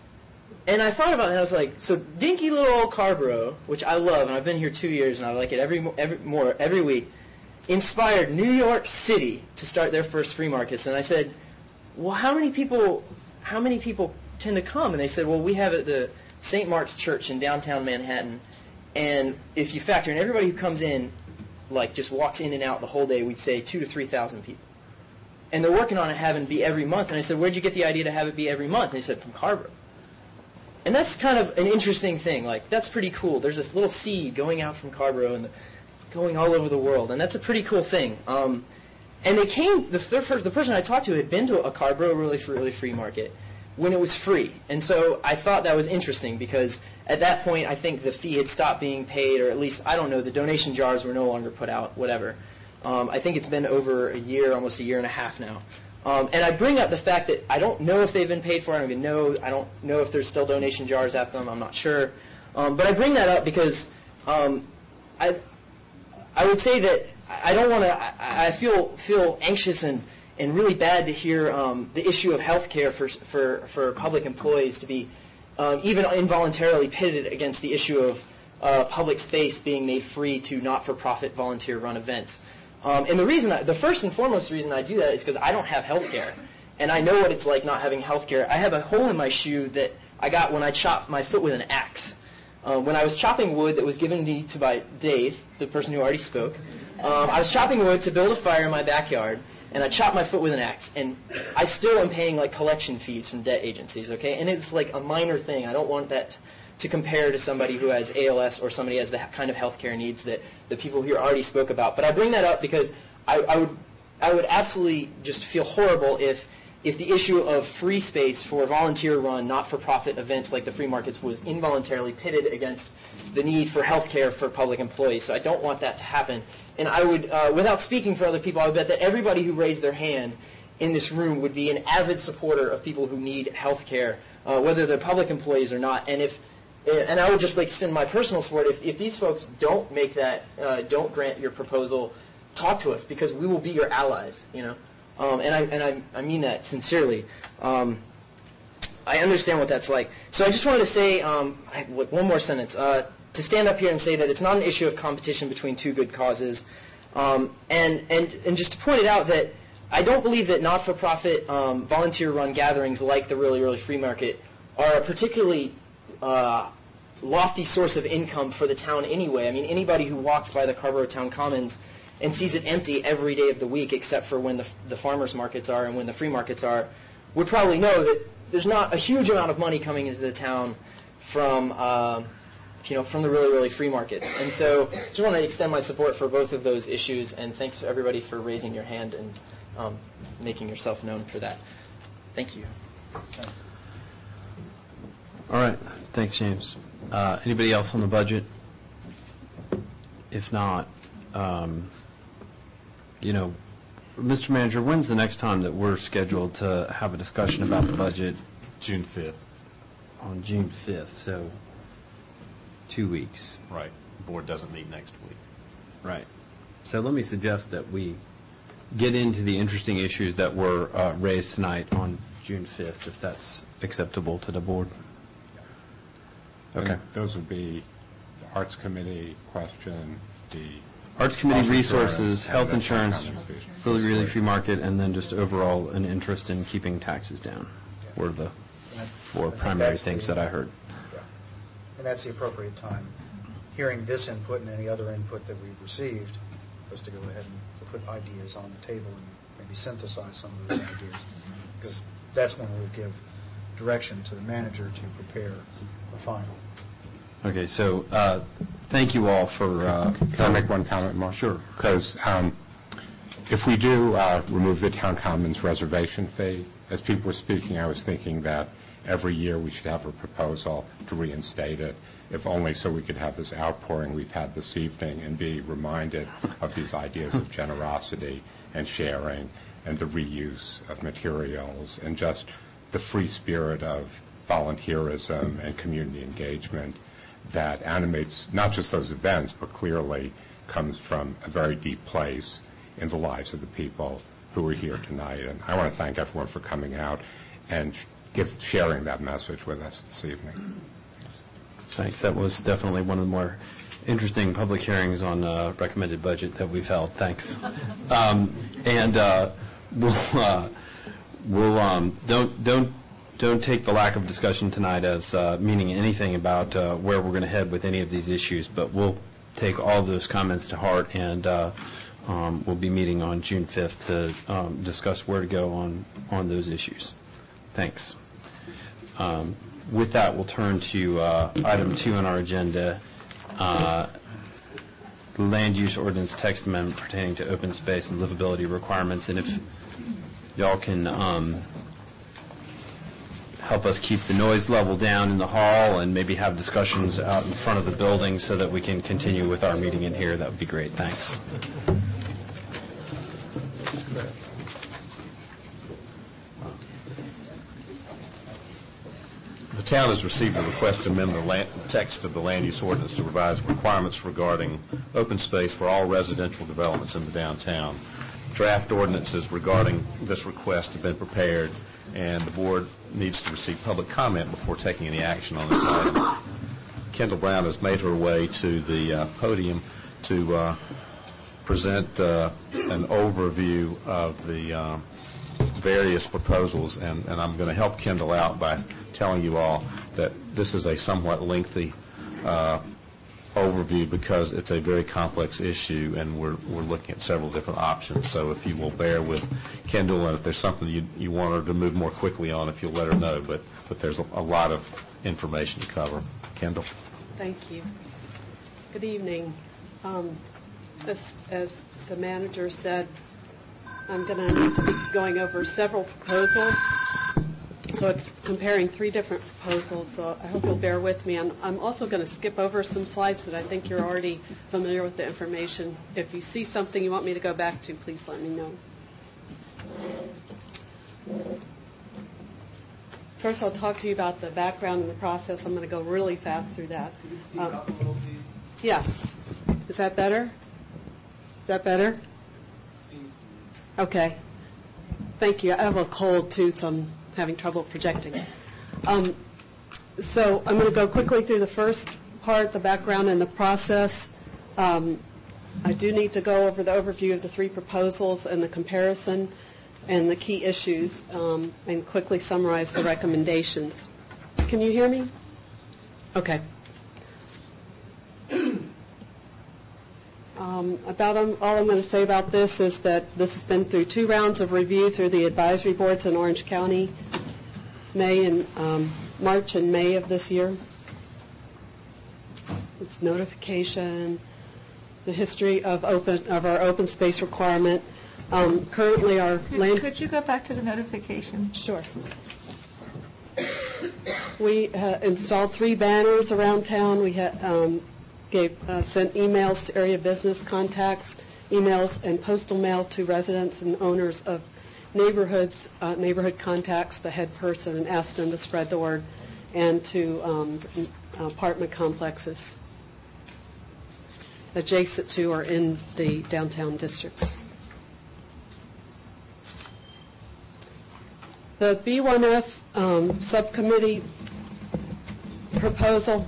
And I thought about it, and I was like, so dinky little old Carrboro, which I love, and I've been here two years, and I like it every every more every week, inspired New York City to start their first free markets. And I said, well, how many people how many people tend to come? And they said, well, we have it at the Saint Mark's Church in downtown Manhattan, and if you factor in everybody who comes in, like just walks in and out the whole day, we'd say two to three thousand people. And they're working on it having it be every month. And I said, where'd you get the idea to have it be every month? And they said, from Carrboro. And that's kind of an interesting thing. Like, that's pretty cool. There's this little seed going out from Carrboro and the, going all over the world, and that's a pretty cool thing. Um, and they came. The, first, the person I talked to had been to a Carrboro really, really free market when it was free, and so I thought that was interesting because at that point I think the fee had stopped being paid, or at least I don't know. The donation jars were no longer put out. Whatever. Um, I think it's been over a year, almost a year and a half now. Um, and I bring up the fact that I don't know if they've been paid for. I don't even know. I don't know if there's still donation jars at them. I'm not sure. Um, but I bring that up because um, I I would say that I don't want to. I, I feel feel anxious and, and really bad to hear um, the issue of health care for for for public employees to be um, even involuntarily pitted against the issue of uh, public space being made free to not-for-profit volunteer-run events. Um, and the reason, I, the first and foremost reason I do that is because I don't have health care, and I know what it's like not having health care. I have a hole in my shoe that I got when I chopped my foot with an axe. Um, when I was chopping wood that was given to me to by Dave, the person who already spoke, um, I was chopping wood to build a fire in my backyard, and I chopped my foot with an axe, and I still am paying like collection fees from debt agencies, okay? And it's like a minor thing. I don't want that to compare to somebody who has A L S or somebody who has the kind of health care needs that the people here already spoke about. But I bring that up because I, I would I would absolutely just feel horrible if if the issue of free space for volunteer-run, not-for-profit events like the free markets was involuntarily pitted against the need for health care for public employees. So I don't want that to happen. And I would, uh, without speaking for other people, I would bet that everybody who raised their hand in this room would be an avid supporter of people who need health care, uh, whether they're public employees or not. And if And I would just like to send my personal support. If, if these folks don't make that, uh, don't grant your proposal, talk to us because we will be your allies. You know, um, and I and I, I mean that sincerely. Um, I understand what that's like. So I just wanted to say um, I, one more sentence uh, to stand up here and say that it's not an issue of competition between two good causes, um, and and and just to point it out that I don't believe that not-for-profit um, volunteer-run gatherings like the Really Really Free Market are a particularly Uh, lofty source of income for the town anyway. I mean, anybody who walks by the Carrboro Town Commons and sees it empty every day of the week except for when the, the farmers markets are and when the free markets are would probably know that there's not a huge amount of money coming into the town from uh, you know from the really really free markets. And so I just want to extend my support for both of those issues, and thanks to everybody for raising your hand and um, making yourself known for that. Thank you. Thanks. All right. Thanks, James. Uh, anybody else on the budget? If not, um, you know, Mister Manager, when's the next time that we're scheduled to have a discussion about the budget? June fifth. On June fifth, so two weeks. Right. The board doesn't meet next week. Right. So let me suggest that we get into the interesting issues that were uh, raised tonight on June fifth, if that's acceptable to the board. Okay. And those would be the Arts Committee question, the Arts Committee resources, health insurance, really, really free market, and then just overall an interest in keeping taxes down were the four primary things that I heard. Yeah. And that's the appropriate time. Hearing this input and any other input that we've received, for us to go ahead and put ideas on the table and maybe synthesize some of those ideas, because that's when we'll give direction to the manager to prepare a final. Okay, so uh, thank you all for... Uh, Can I make one comment, Mark? Sure. Because um, if we do uh, remove the town commons reservation fee, as people were speaking, I was thinking that every year we should have a proposal to reinstate it, if only so we could have this outpouring we've had this evening and be reminded of these ideas of generosity and sharing and the reuse of materials and just the free spirit of volunteerism and community engagement that animates not just those events, but clearly comes from a very deep place in the lives of the people who are here tonight. And I want to thank everyone for coming out and give, sharing that message with us this evening. Thanks. That was definitely one of the more interesting public hearings on uh, recommended budget that we've held. Thanks. Um, and uh, we'll uh, we'll um, don't don't don't take the lack of discussion tonight as uh, meaning anything about uh, where we're going to head with any of these issues. But we'll take all those comments to heart, and uh, um, we'll be meeting on June fifth to um, discuss where to go on on those issues. Thanks. Um, With that, we'll turn to uh, item two on our agenda, uh, land use ordinance text amendment pertaining to open space and livability requirements. And if y'all can um, help us keep the noise level down in the hall and maybe have discussions out in front of the building so that we can continue with our meeting in here, that would be great. Thanks. The town has received a request to amend the land, text of the land use ordinance to revise requirements regarding open space for all residential developments in the downtown. Draft ordinances regarding this request have been prepared, and the board needs to receive public comment before taking any action on this item. Kendall Brown has made her way to the uh, podium to uh, present uh, an overview of the uh, various proposals, and, and I'm going to help Kendall out by telling you all that this is a somewhat lengthy uh, overview because it's a very complex issue, and we're we're looking at several different options. So if you will bear with Kendall, and if there's something you you want her to move more quickly on, if you'll let her know. But but there's a, a lot of information to cover. Kendall. Thank you. Good evening. Um, as, as the manager said, I'm going to need to be going over several proposals. So it's comparing three different proposals, so I hope you'll bear with me. And I'm also going to skip over some slides that I think you're already familiar with the information. If you see something you want me to go back to, please let me know. First, I'll talk to you about the background and the process. I'm going to go really fast through that. Can you speak um, up a little, please? Yes. Is that better? Is that better? Okay. Thank you. I have a cold, too, so I'm having trouble projecting. Um, so I'm going to go quickly through the first part, the background and the process. Um, I do need to go over the overview of the three proposals and the comparison and the key issues, um, and quickly summarize the recommendations. Can you hear me? Okay. Um, about um, all I'm going to say about this is that this has been through two rounds of review through the advisory boards in Orange County, May and um, March and May of this year. It's notification, the history of open of our open space requirement. Um, currently, our could, land. Could you go back to the notification? Sure. We uh, installed three banners around town. We had. Um, Gave, uh, sent emails to area business contacts, emails and postal mail to residents and owners of neighborhoods, uh, neighborhood contacts, the head person, and asked them to spread the word, and to um, apartment complexes adjacent to or in the downtown districts. The B one F um, subcommittee proposal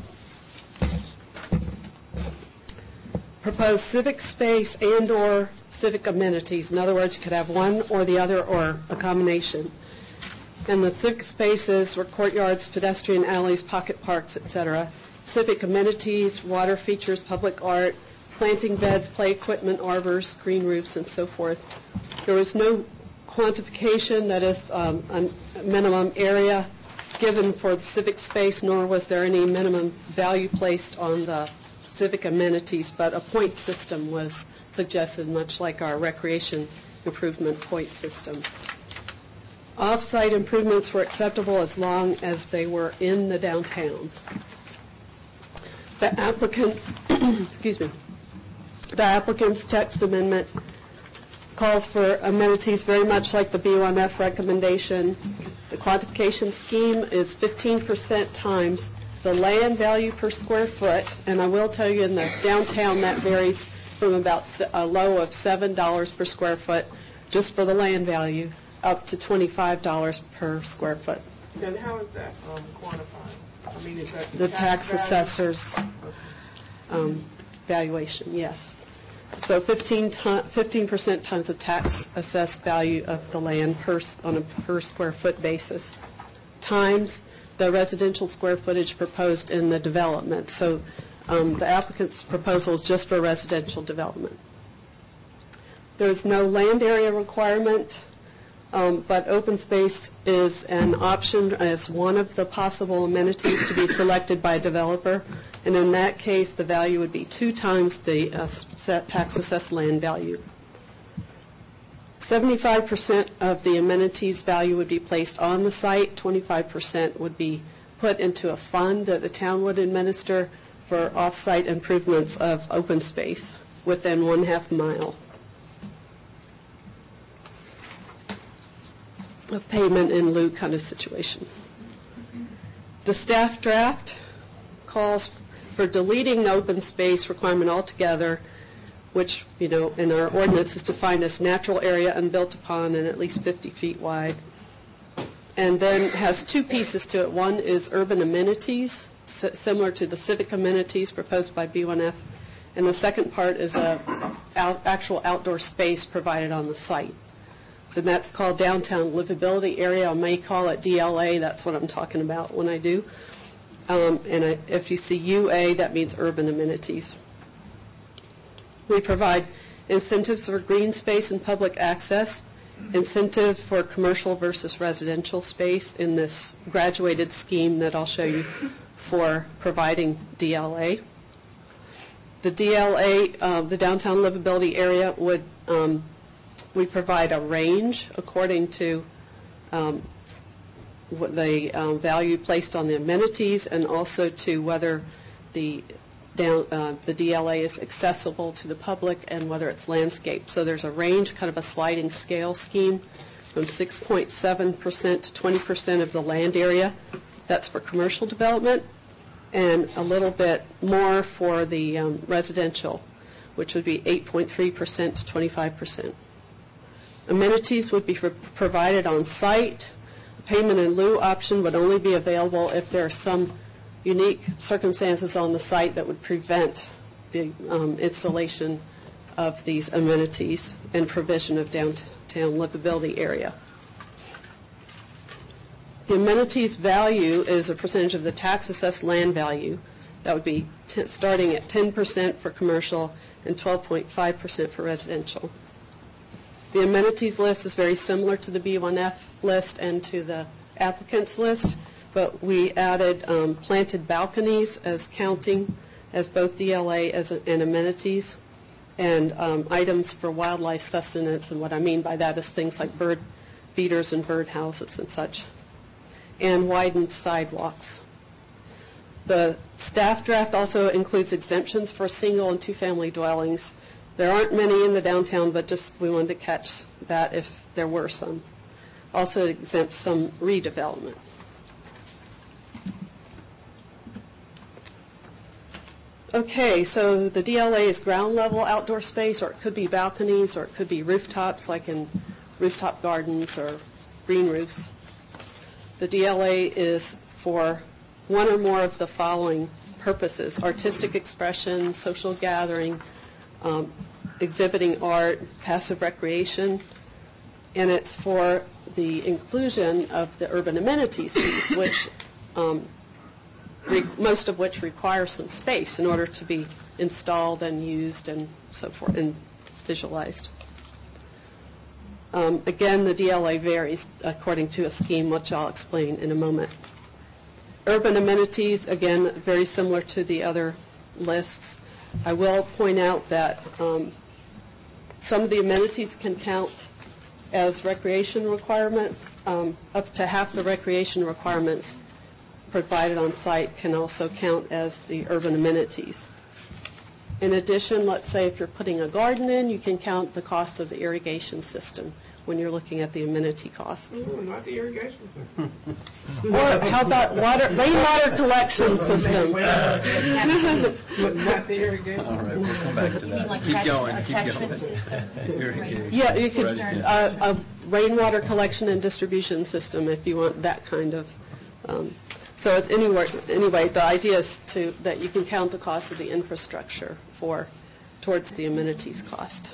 proposed civic space and or civic amenities. In other words, you could have one or the other or a combination. And the civic spaces were courtyards, pedestrian alleys, pocket parks, et cetera. Civic amenities, water features, public art, planting beds, play equipment, arbors, green roofs, and so forth. There was no quantification, that is um, a minimum area given for the civic space, nor was there any minimum value placed on the civic amenities, but a point system was suggested, much like our recreation improvement point system. Off-site improvements were acceptable as long as they were in the downtown. The applicant's, excuse me, the applicant's text amendment calls for amenities very much like the B one F recommendation. The quantification scheme is fifteen percent times the land value per square foot, and I will tell you in the downtown that varies from about a low of seven dollars per square foot just for the land value up to twenty-five dollars per square foot. And how is that um, quantified? I mean, is that The tax value? assessor's um, valuation, yes. So fifteen percent times the tax assessed value of the land per, on a per square foot basis times the residential square footage proposed in the development. So um, the applicant's proposal is just for residential development. There's no land area requirement, um, but open space is an option as one of the possible amenities to be selected by a developer. And in that case, the value would be two times the uh, set tax assessed land value. seventy-five percent of the amenities value would be placed on the site. twenty-five percent would be put into a fund that the town would administer for off-site improvements of open space within one half mile of payment in lieu kind of situation. The staff draft calls for deleting the open space requirement altogether, which, you know, in our ordinance is defined as natural area unbuilt upon and at least fifty feet wide. And then has two pieces to it. One is urban amenities, similar to the civic amenities proposed by B one F. And the second part is a out, actual outdoor space provided on the site. So that's called downtown livability area. I may call it D L A. That's what I'm talking about when I do. Um, and I, if you see U A, that means urban amenities. We provide incentives for green space and public access, incentive for commercial versus residential space in this graduated scheme that I'll show you for providing D L A. The D L A, uh, the downtown livability area, would um, we provide a range according to um, what the um, value placed on the amenities and also to whether the down, uh, the D L A is accessible to the public and whether it's landscaped. So there's a range, kind of a sliding scale scheme from six point seven percent to twenty percent of the land area. That's for commercial development, and a little bit more for the um, residential, which would be eight point three percent to twenty-five percent. Amenities would be for, provided on site. A payment in lieu option would only be available if there are some unique circumstances on the site that would prevent the um, installation of these amenities and provision of downtown livability area. The amenities value is a percentage of the tax assessed land value. That would be t- starting at ten percent for commercial and twelve point five percent for residential. The amenities list is very similar to the B one F list and to the applicants list, but we added um, planted balconies as counting as both D L A as a, and amenities, and um, items for wildlife sustenance. And what I mean by that is things like bird feeders and bird houses and such, and widened sidewalks. The staff draft also includes exemptions for single and two-family dwellings. There aren't many in the downtown, but just we wanted to catch that if there were some. Also exempts some redevelopment. Okay, so the D L A is ground level outdoor space, or it could be balconies, or it could be rooftops, like in rooftop gardens or green roofs. The D L A is for one or more of the following purposes: artistic expression, social gathering, um, exhibiting art, passive recreation, and it's for the inclusion of the urban amenities piece, which um, re- most of which require some space in order to be installed and used and so forth and visualized. Um, again, the D L A varies according to a scheme, which I'll explain in a moment. Urban amenities, again, very similar to the other lists. I will point out that um, some of the amenities can count as recreation requirements. Um, up to half the recreation requirements provided on site can also count as the urban amenities. In addition, let's say if you're putting a garden in, you can count the cost of the irrigation system when you're looking at the amenity cost. Ooh, not the irrigation system. Or how about water, rainwater collection system? Not the irrigation. All right, we'll come back to that. like Keep catch- going, a keep catchment going. system? Irrigation. Yeah, you could, Right. uh, a rainwater collection and distribution system if you want that kind of. Um, so it's anyway, anyway, the idea is to that you can count the cost of the infrastructure for towards the amenities cost.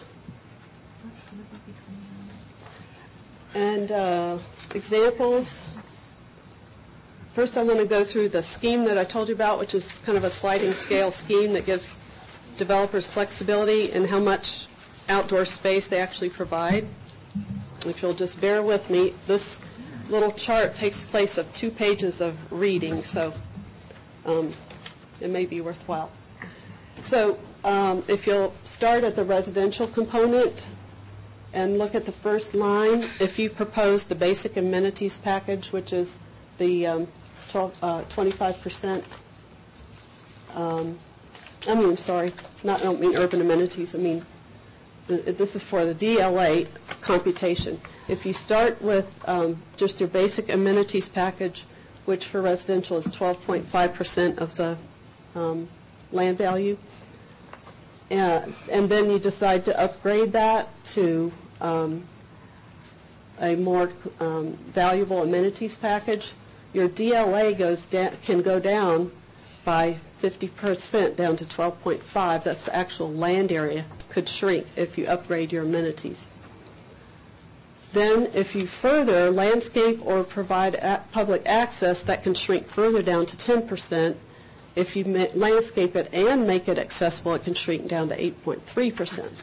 And uh, examples. First, I want to go through the scheme that I told you about, which is kind of a sliding scale scheme that gives developers flexibility in how much outdoor space they actually provide. If you'll just bear with me, this little chart takes place of two pages of reading, so um, it may be worthwhile. So um, if you'll start at the residential component and look at the first line, if you propose the basic amenities package, which is the um, twelve, uh, twenty-five percent, um, I mean, sorry, not, I don't mean urban amenities, I mean, this is for the D L A computation. If you start with um, just your basic amenities package, which for residential is twelve point five percent of the um, land value, uh, and then you decide to upgrade that to um, a more um, valuable amenities package, your D L A goes da- can go down by fifty percent down to twelve point five. That's the actual land area could shrink if you upgrade your amenities. Then if you further landscape or provide a- public access, that can shrink further down to ten percent. If you ma- landscape it and make it accessible, it can shrink down to eight point three percent.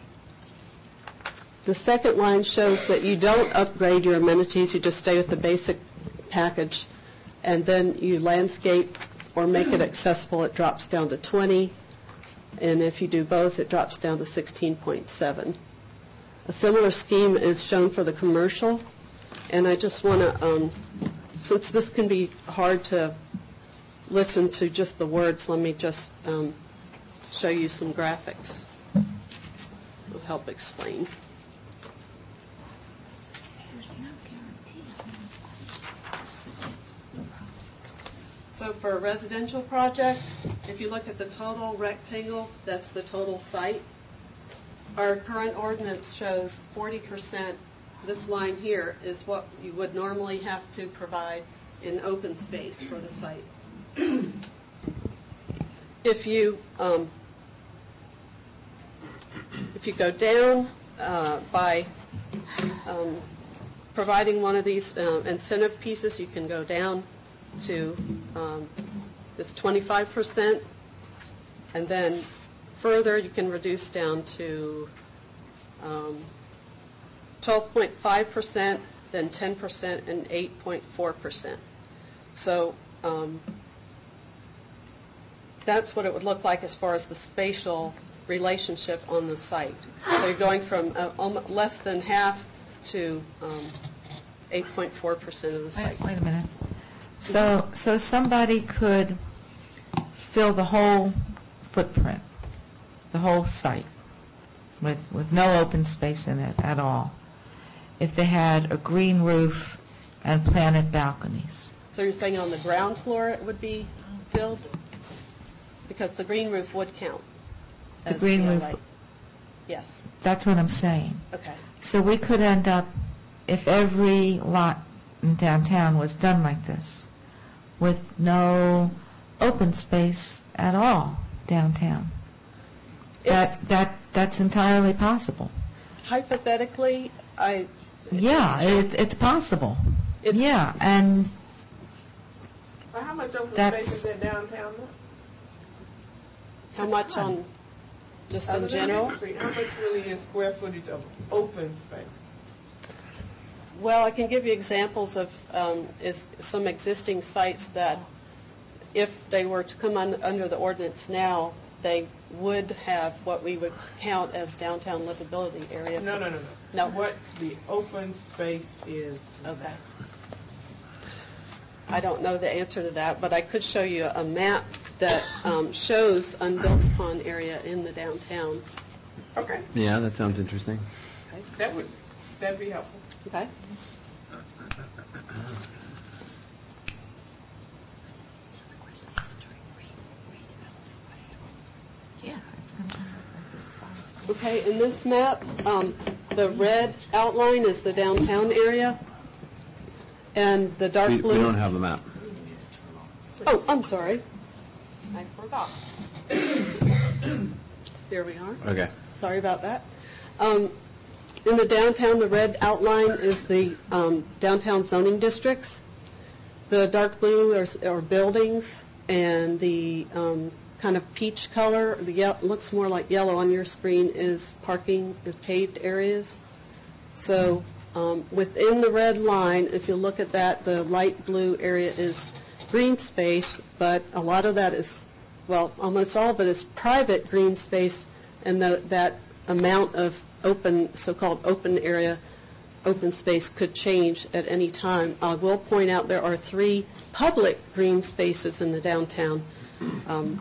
The second line shows that you don't upgrade your amenities, you just stay with the basic package, and then you landscape or make it accessible, it drops down to twenty, and if you do both, it drops down to sixteen point seven. A similar scheme is shown for the commercial, and I just want to, um, since this can be hard to listen to just the words, let me just um, show you some graphics. It'll help explain. So for a residential project, if you look at the total rectangle, that's the total site. Our current ordinance shows forty percent. This line here is what you would normally have to provide in open space for the site. If you um, if you go down uh, by um, providing one of these uh, incentive pieces, you can go down to um, this twenty-five percent, and then further you can reduce down to um, twelve point five percent, then ten percent, and eight point four percent. So um, that's what it would look like as far as the spatial relationship on the site. So you're going from uh, almost less than half to um, eight point four percent of the site. Wait, wait a minute. So, so somebody could fill the whole footprint, the whole site, with with no open space in it at all, if they had a green roof and planted balconies. So you're saying on the ground floor it would be filled? Because the green roof would count. The as green D L A. roof. Yes. That's what I'm saying. Okay. So we could end up, if every lot in downtown was done like this, with no open space at all downtown. It's- That that that's entirely possible. Hypothetically, I. Yeah, it, it's possible. It's- yeah, and Well, how much open That's- space is there downtown now? How much on, just Other in than general? Main Street, how much really is square footage of open space? Well, I can give you examples of um, is some existing sites that, if they were to come un, under the ordinance now, they would have what we would count as downtown livability area. No, no, no, no. No. What the open space is. Okay. I don't know the answer to that, but I could show you a map that um, shows unbuilt upon area in the downtown. Okay. Yeah, that sounds interesting. Okay. That would, that'd be helpful. Okay. Okay, in this map, um, the red outline is the downtown area, and the dark We, blue... we don't have the map. Oh, I'm sorry. I forgot. There we are. Okay. Sorry about that. Um, in the downtown, the red outline is the um, downtown zoning districts. The dark blue are, are buildings, and the um, kind of peach color, the ye- looks more like yellow on your screen, is parking, is paved areas. So um, within the red line, if you look at that, the light blue area is green space, but a lot of that is, well, almost all of it is private green space, and the, that amount of open, so-called open area, open space could change at any time. I will point out there are three public green spaces in the downtown. Um,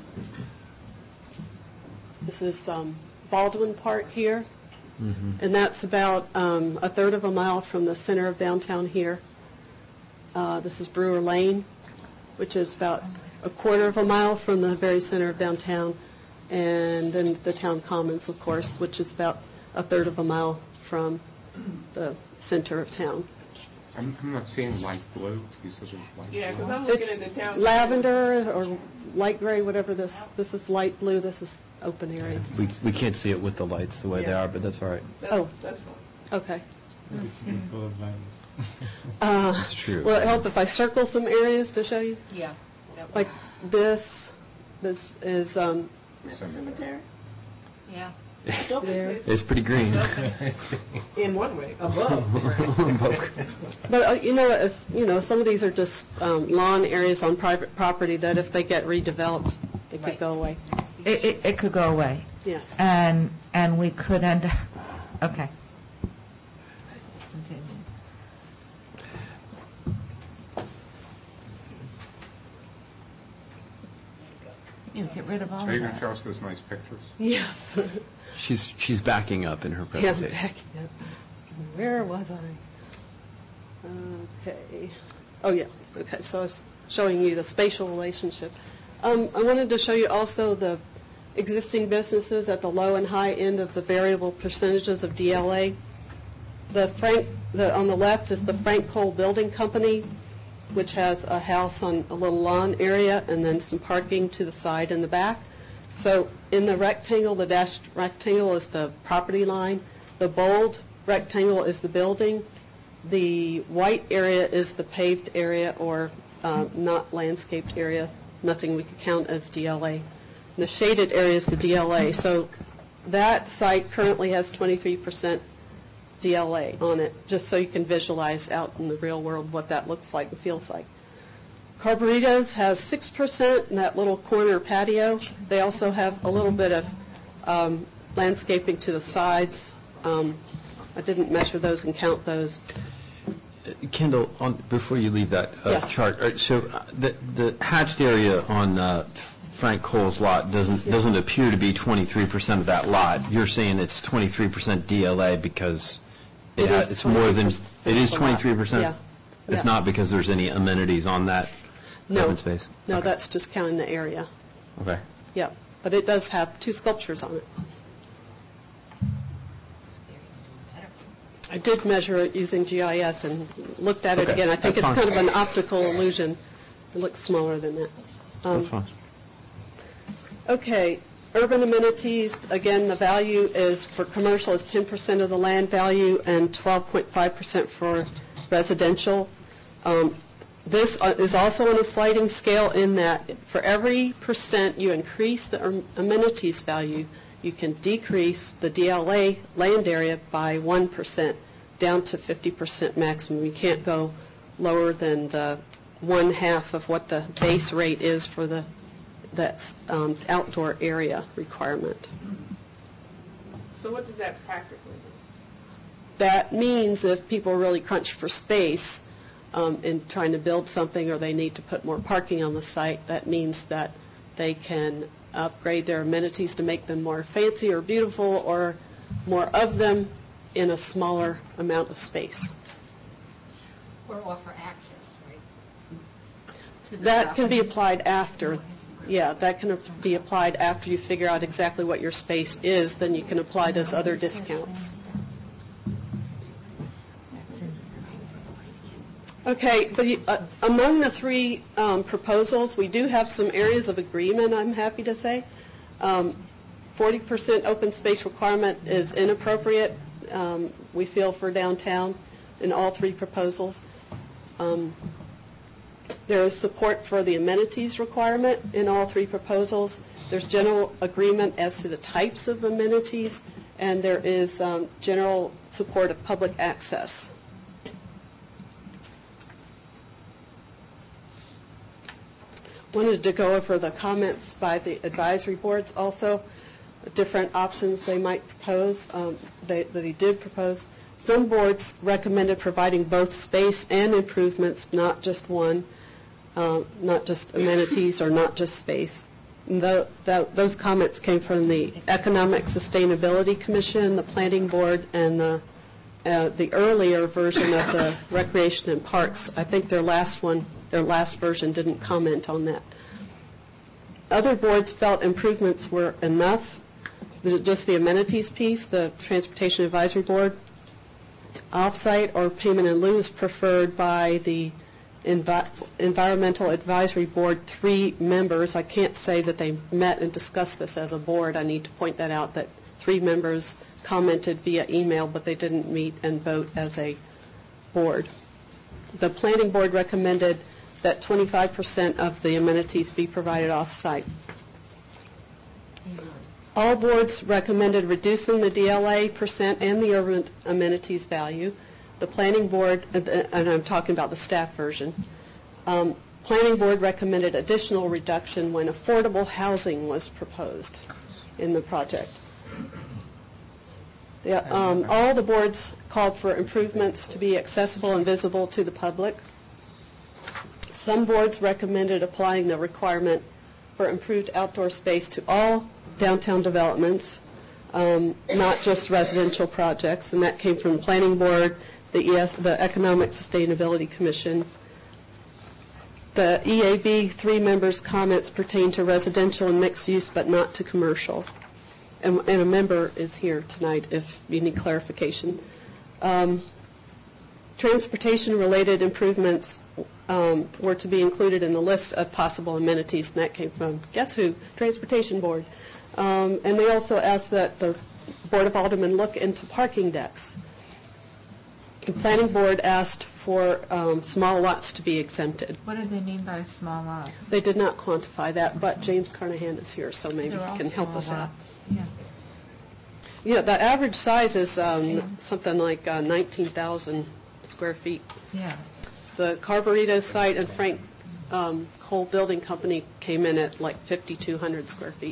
this is um, Baldwin Park here, Mm-hmm. and that's about um, a third of a mile from the center of downtown here. Uh, this is Brewer Lane, which is about a quarter of a mile from the very center of downtown, and then the town commons, of course, which is about a third of a mile from the center of town. I'm, I'm not seeing light blue. You said it was light Yeah, blue. because I'm looking It's at the town. lavender or light gray, whatever this. This is light blue. This is open area. We, we can't see it with the lights the way they Yeah. are, but that's all right. That's, Oh. That's fine. Okay. Let's see. Uh, That's true. Will it help if I circle some areas to show you? Yeah. that Like this. This is um, Cemetery? Yeah. there. It's pretty green. In one way, above. But uh, you know, it's, you know, some of these are just um, lawn areas on private property that if they get redeveloped, they could Right. go away. It, it, it could go away. Yes. And, and we could end, okay. Continue. You get rid of all So of you're going to that. show us those nice pictures? Yes. She's she's backing up in her Yeah, presentation. back up. Where was I? Okay. Oh, yeah. Okay, so I was showing you the spatial relationship. Um, I wanted to show you also the existing businesses at the low and high end of the variable percentages of D L A. The Frank, the, on the left is the Frank Cole Building Company, which has a house on a little lawn area and then some parking to the side and the back. So in the rectangle, the dashed rectangle is the property line. The bold rectangle is the building. The white area is the paved area or uh, not landscaped area, nothing we could count as D L A. And the shaded area is the D L A. So that site currently has twenty-three percent D L A on it, just so you can visualize out in the real world what that looks like and feels like. Carburritos has six percent in that little corner patio. They also have a little bit of um, landscaping to the sides. Um, I didn't measure those and count those. Kendall, on, before you leave that uh, Yes. chart, uh, so uh, the, the hatched area on uh, Frank Cole's lot doesn't Yes. doesn't appear to be twenty-three percent of that lot. You're saying it's twenty-three percent D L A because it It ha- is it's more than, it twenty-three percent is of the lot. twenty-three percent? Yeah. It's Yeah. not because there's any amenities on that No. open space? No, Okay. that's just counting the area. Okay. Yeah, but it does have two sculptures on it. I did measure it using G I S and looked at it Okay, again. I think that's it's fine. kind of an optical illusion. It looks smaller than that. Um, That's fine. Okay, urban amenities, again, the value is, for commercial, is ten percent of the land value and twelve point five percent for residential. Um, This uh, is also on a sliding scale in that for every percent you increase the am- amenities value, you can decrease the D L A land area by one percent down to fifty percent maximum. You can't go lower than the one half of what the base rate is for the that um, outdoor area requirement. So what does that practically mean? That means if people are really crunched for space um, in trying to build something, or they need to put more parking on the site, that means that they can upgrade their amenities to make them more fancy or beautiful, or more of them in a smaller amount of space. Or offer access, right? To the That can be properties. applied after. Yeah, that can be applied after you figure out exactly what your space is. Then you can apply those other discounts. Okay, but you, uh, among the three um, proposals, we do have some areas of agreement, I'm happy to say. Um, forty percent open space requirement is inappropriate, um, we feel, for downtown in all three proposals. Um, there is support for the amenities requirement in all three proposals. There's general agreement as to the types of amenities, and there is um, general support of public access. Wanted to go over the comments by the advisory boards also, different options they might propose, um, they, that they did propose. Some boards recommended providing both space and improvements, not just one, uh, not just amenities or not just space. And the, the, those comments came from the Economic Sustainability Commission, the Planning Board, and the, uh, the earlier version of the Recreation and Parks. I think their last one, their last version didn't comment on that. Other boards felt improvements were enough. Just the amenities piece, the Transportation Advisory Board, off-site or payment in lieu is preferred by the Envi- Environmental Advisory Board, three members. I can't say that they met and discussed this as a board. I need to point that out, that three members commented via email, but they didn't meet and vote as a board. The Planning Board recommended that twenty-five percent of the amenities be provided off-site. All boards recommended reducing the D L A percent and the urban amenities value. The Planning Board, and I'm talking about the staff version, um, Planning Board recommended additional reduction when affordable housing was proposed in the project. The, um, all the boards called for improvements to be accessible and visible to the public. Some boards recommended applying the requirement for improved outdoor space to all downtown developments, um, not just residential projects, and that came from the Planning Board, the, E S, the Economic Sustainability Commission. The E A B three members' comments pertain to residential and mixed use, but not to commercial. And, and a member is here tonight if you need clarification. Um, transportation-related improvements um, were to be included in the list of possible amenities, and that came from, guess who? Transportation Board. Um, and they also asked that the Board of Aldermen look into parking decks. The Planning Board asked for um, small lots to be exempted. What do they mean by a small lot? They did not quantify that, but James Carnahan is here, so maybe They're he can help us out. Yeah. Yeah, the average size is um, something like uh, nineteen thousand square feet. Yeah. The Carburito site and Frank um, Cole Building Company came in at like fifty-two hundred square feet.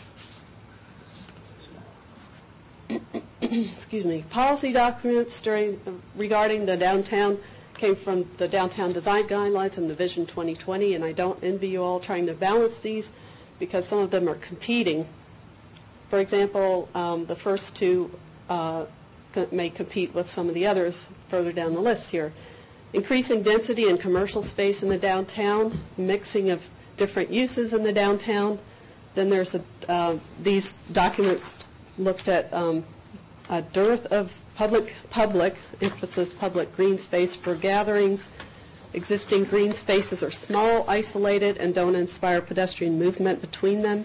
Excuse me. Policy documents during regarding the downtown came from the Downtown Design Guidelines and the Vision twenty twenty, and I don't envy you all trying to balance these because some of them are competing. For example, um, the first two uh, may compete with some of the others further down the list here. Increasing density and commercial space in the downtown, mixing of different uses in the downtown. Then there's a, uh, these documents looked at um, a dearth of public, public, emphasis public green space for gatherings. Existing green spaces are small, isolated, and don't inspire pedestrian movement between them.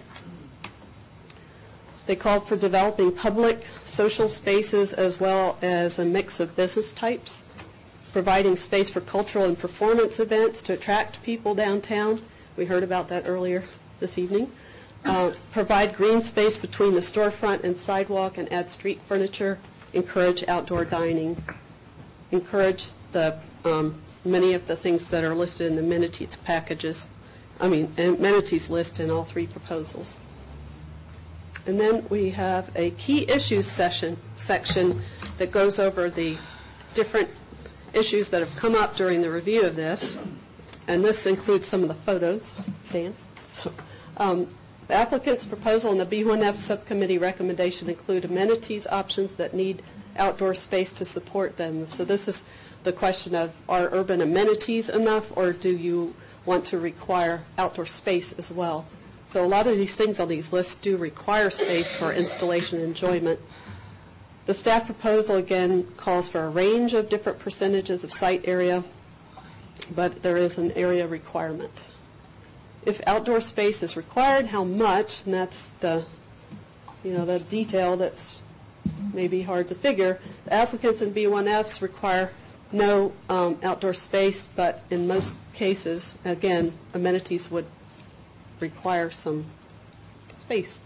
They called for developing public social spaces as well as a mix of business types, providing space for cultural and performance events to attract people downtown. We heard about that earlier this evening. Uh, provide green space between the storefront and sidewalk and add street furniture. Encourage outdoor dining. Encourage the um, many of the things that are listed in the amenities packages I mean, amenities list in all three proposals. And then we have a key issues session section that goes over the different issues that have come up during the review of this, and this includes some of the photos. Dan? So, um, the applicant's proposal and the B one F subcommittee recommendation include amenities options that need outdoor space to support them. So this is the question of, are urban amenities enough, or do you want to require outdoor space as well? So a lot of these things on these lists do require space for installation and enjoyment. The staff proposal, again, calls for a range of different percentages of site area, but there is an area requirement. If outdoor space is required, how much? And that's the, you know, the detail that's maybe hard to figure. The applicants in B one Fs require no um, outdoor space, but in most cases, again, amenities would require some space.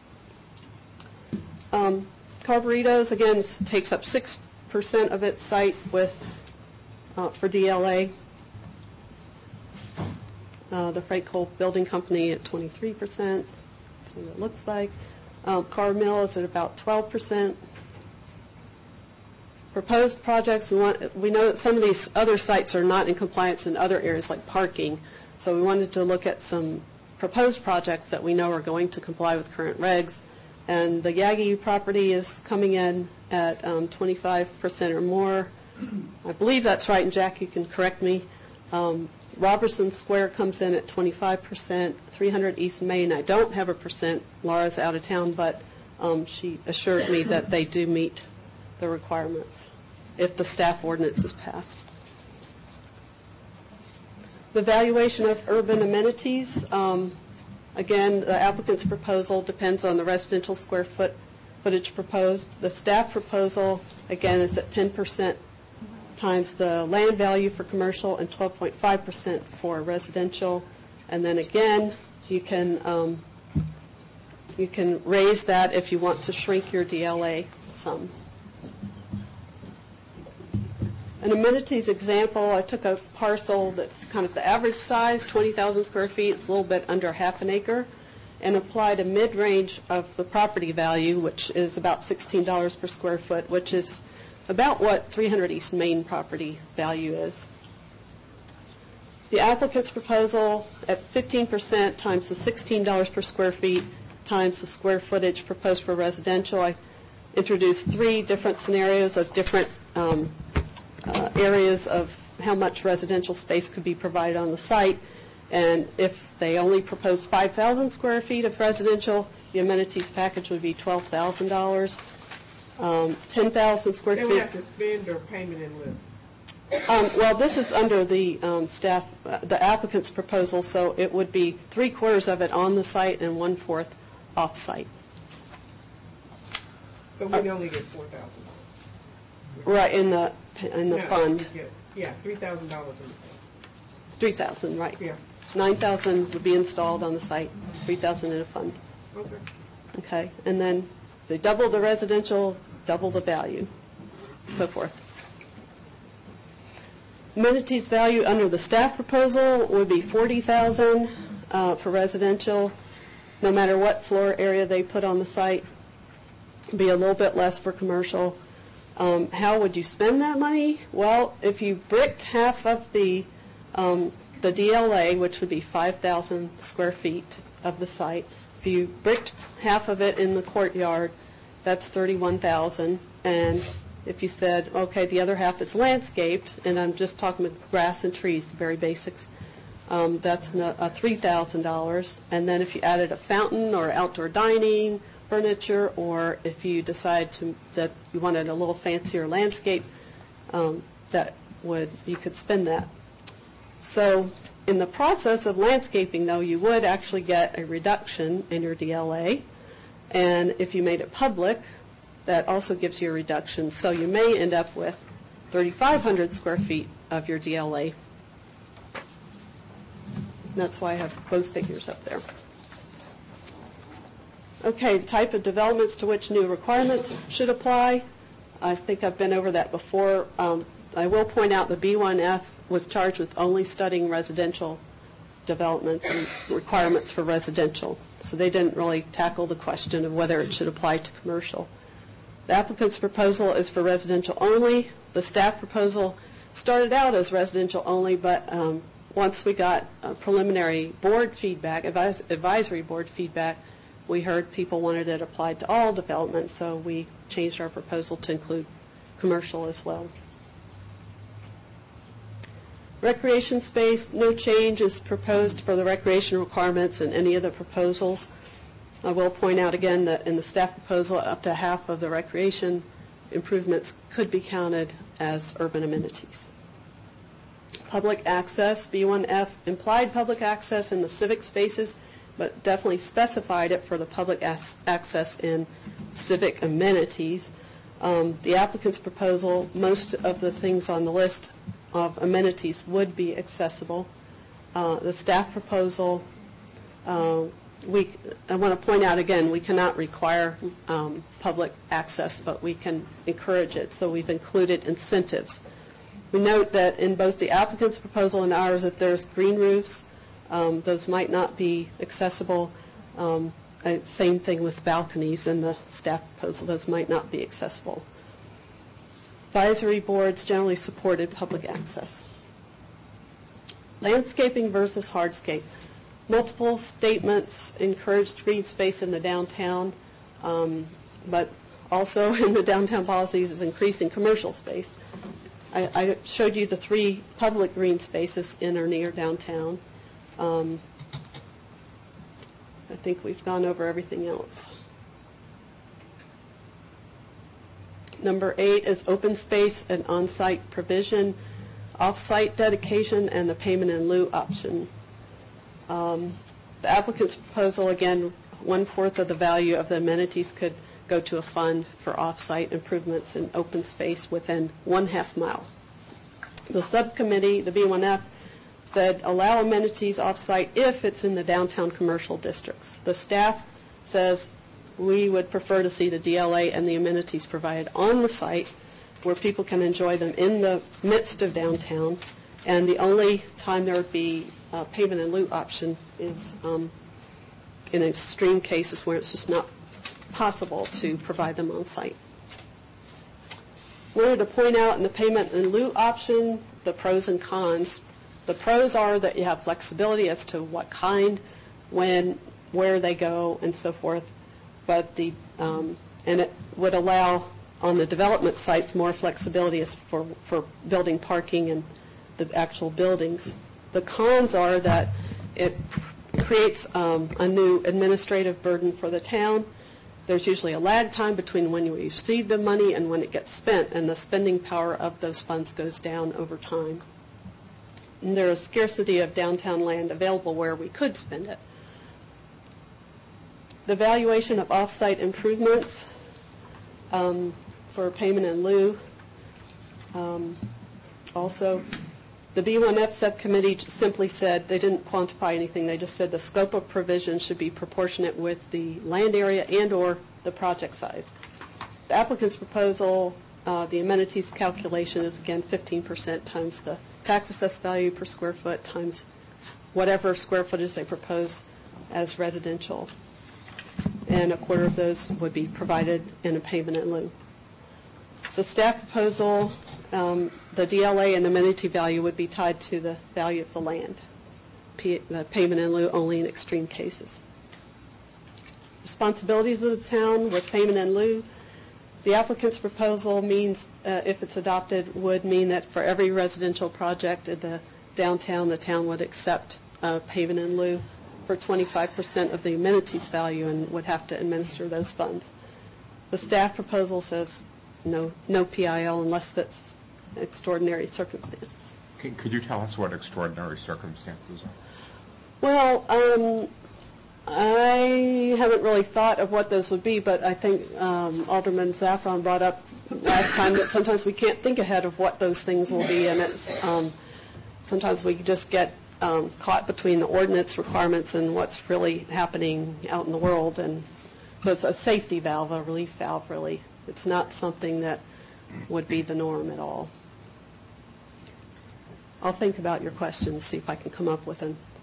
Um, Carburetos, again, takes up six percent of its site with uh, for D L A. Uh, the Freight Coal Building Company at twenty-three percent. That's what it looks like. Um, Car Mill is at about twelve percent. Proposed projects, we want, we know that some of these other sites are not in compliance in other areas like parking, so we wanted to look at some proposed projects that we know are going to comply with current regs. And the Yagi property is coming in at um, twenty-five percent or more. I believe that's right, and Jack, you can correct me. Um, Robertson Square comes in at twenty-five percent. three hundred East Main, I don't have a percent. Laura's out of town, but um, she assured me that they do meet the requirements if the staff ordinance is passed. The valuation of urban amenities, um, again, the applicant's proposal depends on the residential square foot footage proposed. The staff proposal, again, is at ten percent times the land value for commercial and twelve point five percent for residential. And then again, you can um, you can raise that if you want to shrink your D L A sums. An amenities example, I took a parcel that's kind of the average size, twenty thousand square feet, it's a little bit under half an acre, and applied a mid-range of the property value, which is about sixteen dollars per square foot, which is about what three hundred East Main property value is. The applicant's proposal at fifteen percent times the sixteen dollars per square feet times the square footage proposed for residential. I introduced three different scenarios of different um, uh, areas of how much residential space could be provided on the site. And if they only proposed five thousand square feet of residential, the amenities package would be twelve thousand dollars. Um, ten thousand square They feet. would have to spend their payment in lieu. Um, well, this is under the um, staff, uh, the applicant's proposal, so it would be three quarters of it on the site and one fourth off site. So we only get four thousand dollars. Right in the in the No, fund. we get- Yeah, three thousand dollars in the fund. Three thousand, right? Yeah. Nine thousand would be installed on the site. Three thousand in a fund. Okay. Okay, and then they double the residential, double the value, so forth. Amenities value under the staff proposal would be forty thousand dollars uh, for residential, no matter what floor area they put on the site. Be a little bit less for commercial. Um, how would you spend that money? Well, if you bricked half of the um, the D L A, which would be five thousand square feet of the site, if you bricked half of it in the courtyard, that's thirty-one thousand. And if you said, okay, the other half is landscaped, and I'm just talking about grass and trees, the very basics, um, that's no, uh, three thousand dollars. And then if you added a fountain or outdoor dining, furniture, or if you decide to that you wanted a little fancier landscape, um, that would you could spend that. So in the process of landscaping, though, you would actually get a reduction in your D L A, and if you made it public, that also gives you a reduction. So you may end up with thirty-five hundred square feet of your D L A. That's why I have both figures up there. Okay, the type of developments to which new requirements should apply. I think I've been over that before. Um, I will point out the B one F was charged with only studying residential developments and requirements for residential. So they didn't really tackle the question of whether it should apply to commercial. The applicant's proposal is for residential only. The staff proposal started out as residential only, but um, once we got uh, preliminary board feedback, advis- advisory board feedback, we heard people wanted it applied to all developments, so we changed our proposal to include commercial as well. Recreation space, no change is proposed for the recreation requirements in any of the proposals. I will point out again that in the staff proposal, up to half of the recreation improvements could be counted as urban amenities. Public access, B one F implied public access in the civic spaces, but definitely specified it for the public as- access in civic amenities. Um, the applicant's proposal, most of the things on the list of amenities would be accessible. Uh, the staff proposal, uh, we, I want to point out again, we cannot require um, public access, but we can encourage it, so we've included incentives. We note that in both the applicant's proposal and ours, if there's green roofs, um, those might not be accessible. Um, uh, same thing with balconies in the staff proposal, those might not be accessible. Advisory boards generally supported public access. Landscaping versus hardscape. Multiple statements encouraged green space in the downtown, um, but also in the downtown policies is increasing commercial space. I, I showed you the three public green spaces in or near downtown. Um, I think we've gone over everything else. Number eight is open space and on-site provision, off-site dedication, and the payment in lieu option. Um, the applicant's proposal, again, one-fourth of the value of the amenities could go to a fund for off-site improvements in open space within one half mile. The subcommittee, the B one F, said allow amenities off-site if it's in the downtown commercial districts. The staff says we would prefer to see the D L A and the amenities provided on the site where people can enjoy them in the midst of downtown, and the only time there would be a payment in lieu option is um, in extreme cases where it's just not possible to provide them on site. I wanted to point out in the payment in lieu option the pros and cons. The pros are that you have flexibility as to what kind, when, where they go, and so forth. But the um, and it would allow on the development sites more flexibility as for for building parking and the actual buildings. The cons are that it creates um, a new administrative burden for the town. There's usually a lag time between when you receive the money and when it gets spent, and the spending power of those funds goes down over time. And there is scarcity of downtown land available where we could spend it. The valuation of off-site improvements um, for payment in lieu. Um, also, the B one F subcommittee simply said they didn't quantify anything. They just said the scope of provision should be proportionate with the land area and or the project size. The applicant's proposal, uh, the amenities calculation is again fifteen percent times the tax assessed value per square foot times whatever square footage they propose as residential. And a quarter of those would be provided in a payment in lieu. The staff proposal, um, the D L A and amenity value would be tied to the value of the land. P- the payment in lieu only in extreme cases. Responsibilities of the town with payment in lieu. The applicant's proposal means, uh, if it's adopted, would mean that for every residential project in the downtown, the town would accept uh, payment in lieu for twenty-five percent of the amenities value and would have to administer those funds. The staff proposal says no, no P I L unless that's extraordinary circumstances. Could, could you tell us what extraordinary circumstances are? Well, um, I haven't really thought of what those would be, but I think um, Alderman Zaffron brought up last time that sometimes we can't think ahead of what those things will be, and it's um, sometimes we just get um, caught between the ordinance requirements and what's really happening out in the world, and so it's a safety valve, a relief valve, really. It's not something that would be the norm at all. I'll think about your questions, see if I can come up with an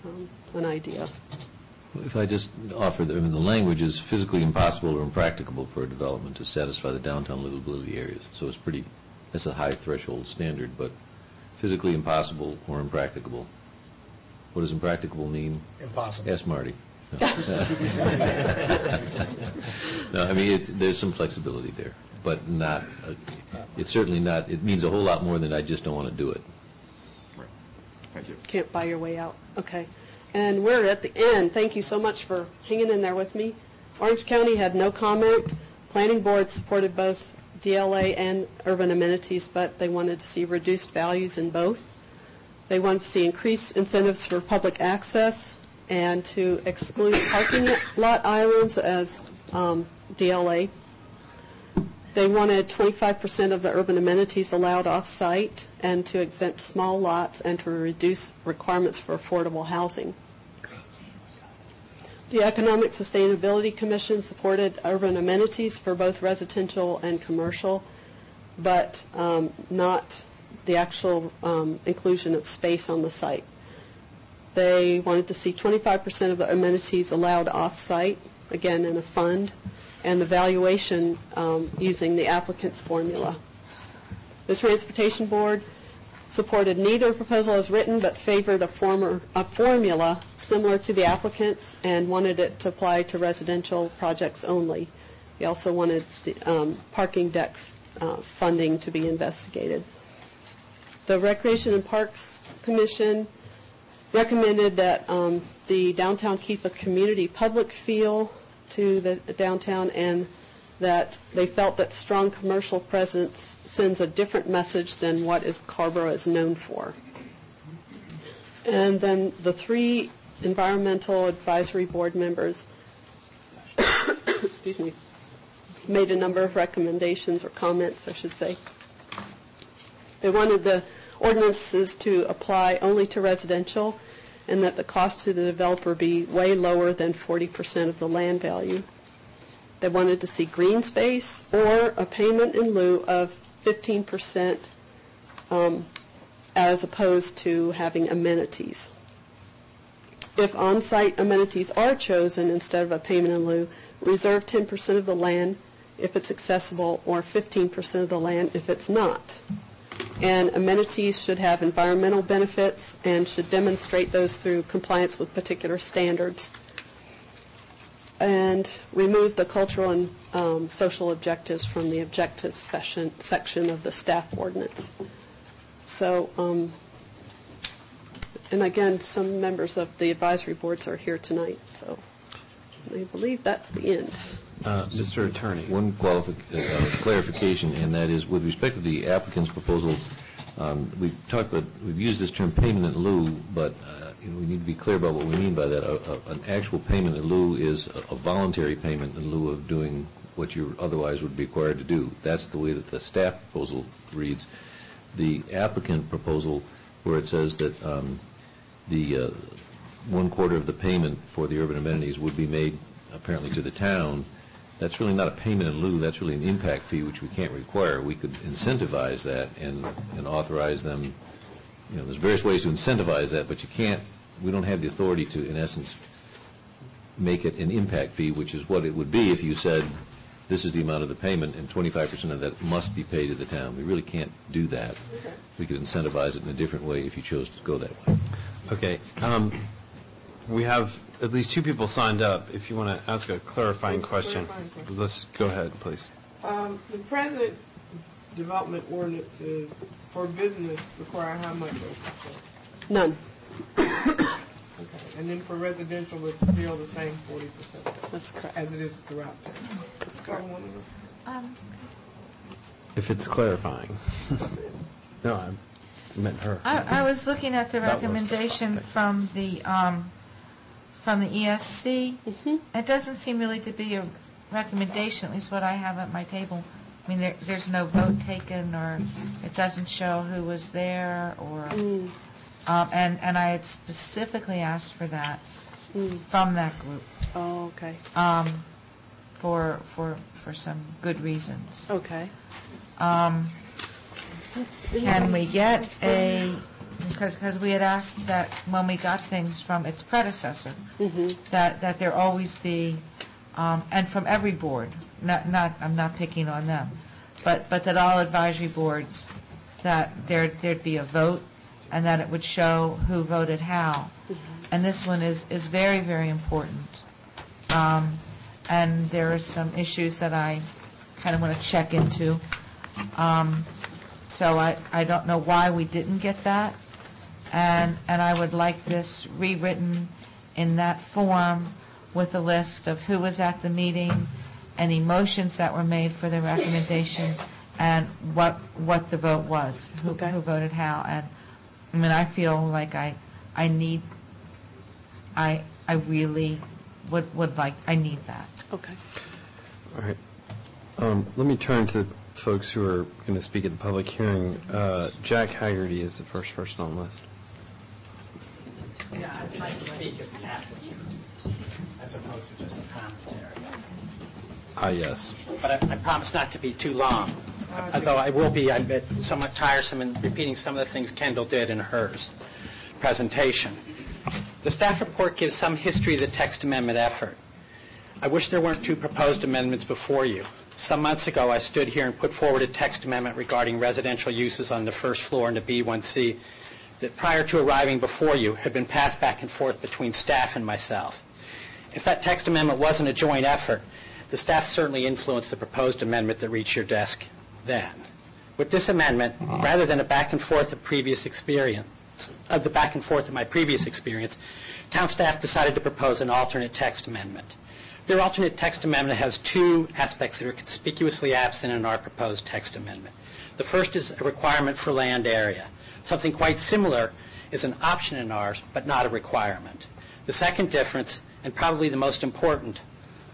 um, an idea. If I just offer, the, I mean, the language is physically impossible or impracticable for a development to satisfy the downtown livability areas. So it's pretty, that's a high threshold standard, but physically impossible or impracticable. What does impracticable mean? Impossible. Ask Marty. No, no I mean, it's, there's some flexibility there, but not, uh, it's certainly not, it means a whole lot more than I just don't want to do it. Right. Thank you. Can't buy your way out. Okay. And we're at the end. Thank you so much for hanging in there with me. Orange County had no comment. Planning Board supported both D L A and urban amenities, but they wanted to see reduced values in both. They wanted to see increased incentives for public access and to exclude parking lot islands as um, D L A. They wanted twenty-five percent of the urban amenities allowed off-site and to exempt small lots and to reduce requirements for affordable housing. The Economic Sustainability Commission supported urban amenities for both residential and commercial, but um, not the actual um, inclusion of space on the site. They wanted to see twenty-five percent of the amenities allowed off-site, again in a fund, and the valuation um, using the applicant's formula. The Transportation Board supported neither proposal as written, but favored a, former, a formula similar to the applicant's and wanted it to apply to residential projects only. They also wanted the um, parking deck uh, funding to be investigated. The Recreation and Parks Commission recommended that um, the downtown keep a community public feel to the downtown, and that they felt that strong commercial presence sends a different message than what is Carrboro is known for. And then the three environmental advisory board members excuse me, made a number of recommendations or comments, I should say. They wanted the ordinances to apply only to residential, and that the cost to the developer be way lower than forty percent of the land value. They wanted to see green space or a payment in lieu of fifteen percent um, as opposed to having amenities. If on-site amenities are chosen instead of a payment in lieu, reserve ten percent of the land if it's accessible or fifteen percent of the land if it's not. And amenities should have environmental benefits and should demonstrate those through compliance with particular standards. And remove the cultural and um, social objectives from the objectives session, section of the staff ordinance. So, um, and again, some members of the advisory boards are here tonight, so I believe that's the end. Uh, Mister Attorney. One qualifi- uh, clarification, and that is with respect to the applicant's proposal, um, we've talked about, we've used this term payment in lieu, but uh, you know, we need to be clear about what we mean by that. A, a, an actual payment in lieu is a, a voluntary payment in lieu of doing what you otherwise would be required to do. That's the way that the staff proposal reads. The applicant proposal, where it says that um, the uh, one quarter of the payment for the urban amenities would be made apparently to the town, that's really not a payment in lieu, that's really an impact fee, which we can't require. We could incentivize that and, and authorize them. You know, there's various ways to incentivize that, but you can't, we don't have the authority to, in essence, make it an impact fee, which is what it would be if you said, this is the amount of the payment, and twenty-five percent of that must be paid to the town. We really can't do that. We could incentivize it in a different way if you chose to go that way. Okay. Um, we have at least two people signed up. If you want to ask a clarifying question, let's go ahead, please. Um, the present development ordinances for business require how much? None. Okay. And then for residential, it's still the same forty percent. That's correct. As it is throughout. That's correct. Um, If it's clarifying. No, I meant her. I, I was looking at the That was recommendation from the um, from the E S C. Mm-hmm. It doesn't seem really to be a recommendation, at least what I have at my table. I mean, there, there's no vote taken, or it doesn't show who was there, or Mm. um, and and I had specifically asked for that Mm. from that group. Oh, okay. Um, for for for some good reasons. Okay. Um, can we get a because, because we had asked that when we got things from its predecessor, that, that there always be, um, and from every board, not, not, I'm not picking on them, but, but that all advisory boards, that there, there'd be a vote, and that it would show who voted how. And this one is, is very, very important. Um, and there are some issues that I kind of want to check into. Um, so I, I don't know why we didn't get that. And, and I would like this rewritten in that form with a list of who was at the meeting, any motions that were made for the recommendation, and what, what the vote was, who, who voted how. And I mean, I feel like I, I need, I, I really would, would like, I need that. Okay. All right. Um, let me turn to folks who are going to speak at the public hearing. Uh, Jack Haggerty is the first person on the list. Yeah, I'd like to speak as an applicant, as opposed to just a commentary. Ah, yes. But I, I promise not to be too long, although I will be, I admit, somewhat tiresome in repeating some of the things Kendall did in hers presentation. The staff report gives some history of the text amendment effort. I wish there weren't two proposed amendments before you. Some months ago, I stood here and put forward a text amendment regarding residential uses on the first floor in the B one C that prior to arriving before you had been passed back and forth between staff and myself. If that text amendment wasn't a joint effort, the staff certainly influenced the proposed amendment that reached your desk then. With this amendment, rather than a back and forth of previous experience, of the back and forth of my previous experience, town staff decided to propose an alternate text amendment. Their alternate text amendment has two aspects that are conspicuously absent in our proposed text amendment. The first is a requirement for land area. Something quite similar is an option in ours, but not a requirement. The second difference, and probably the most important,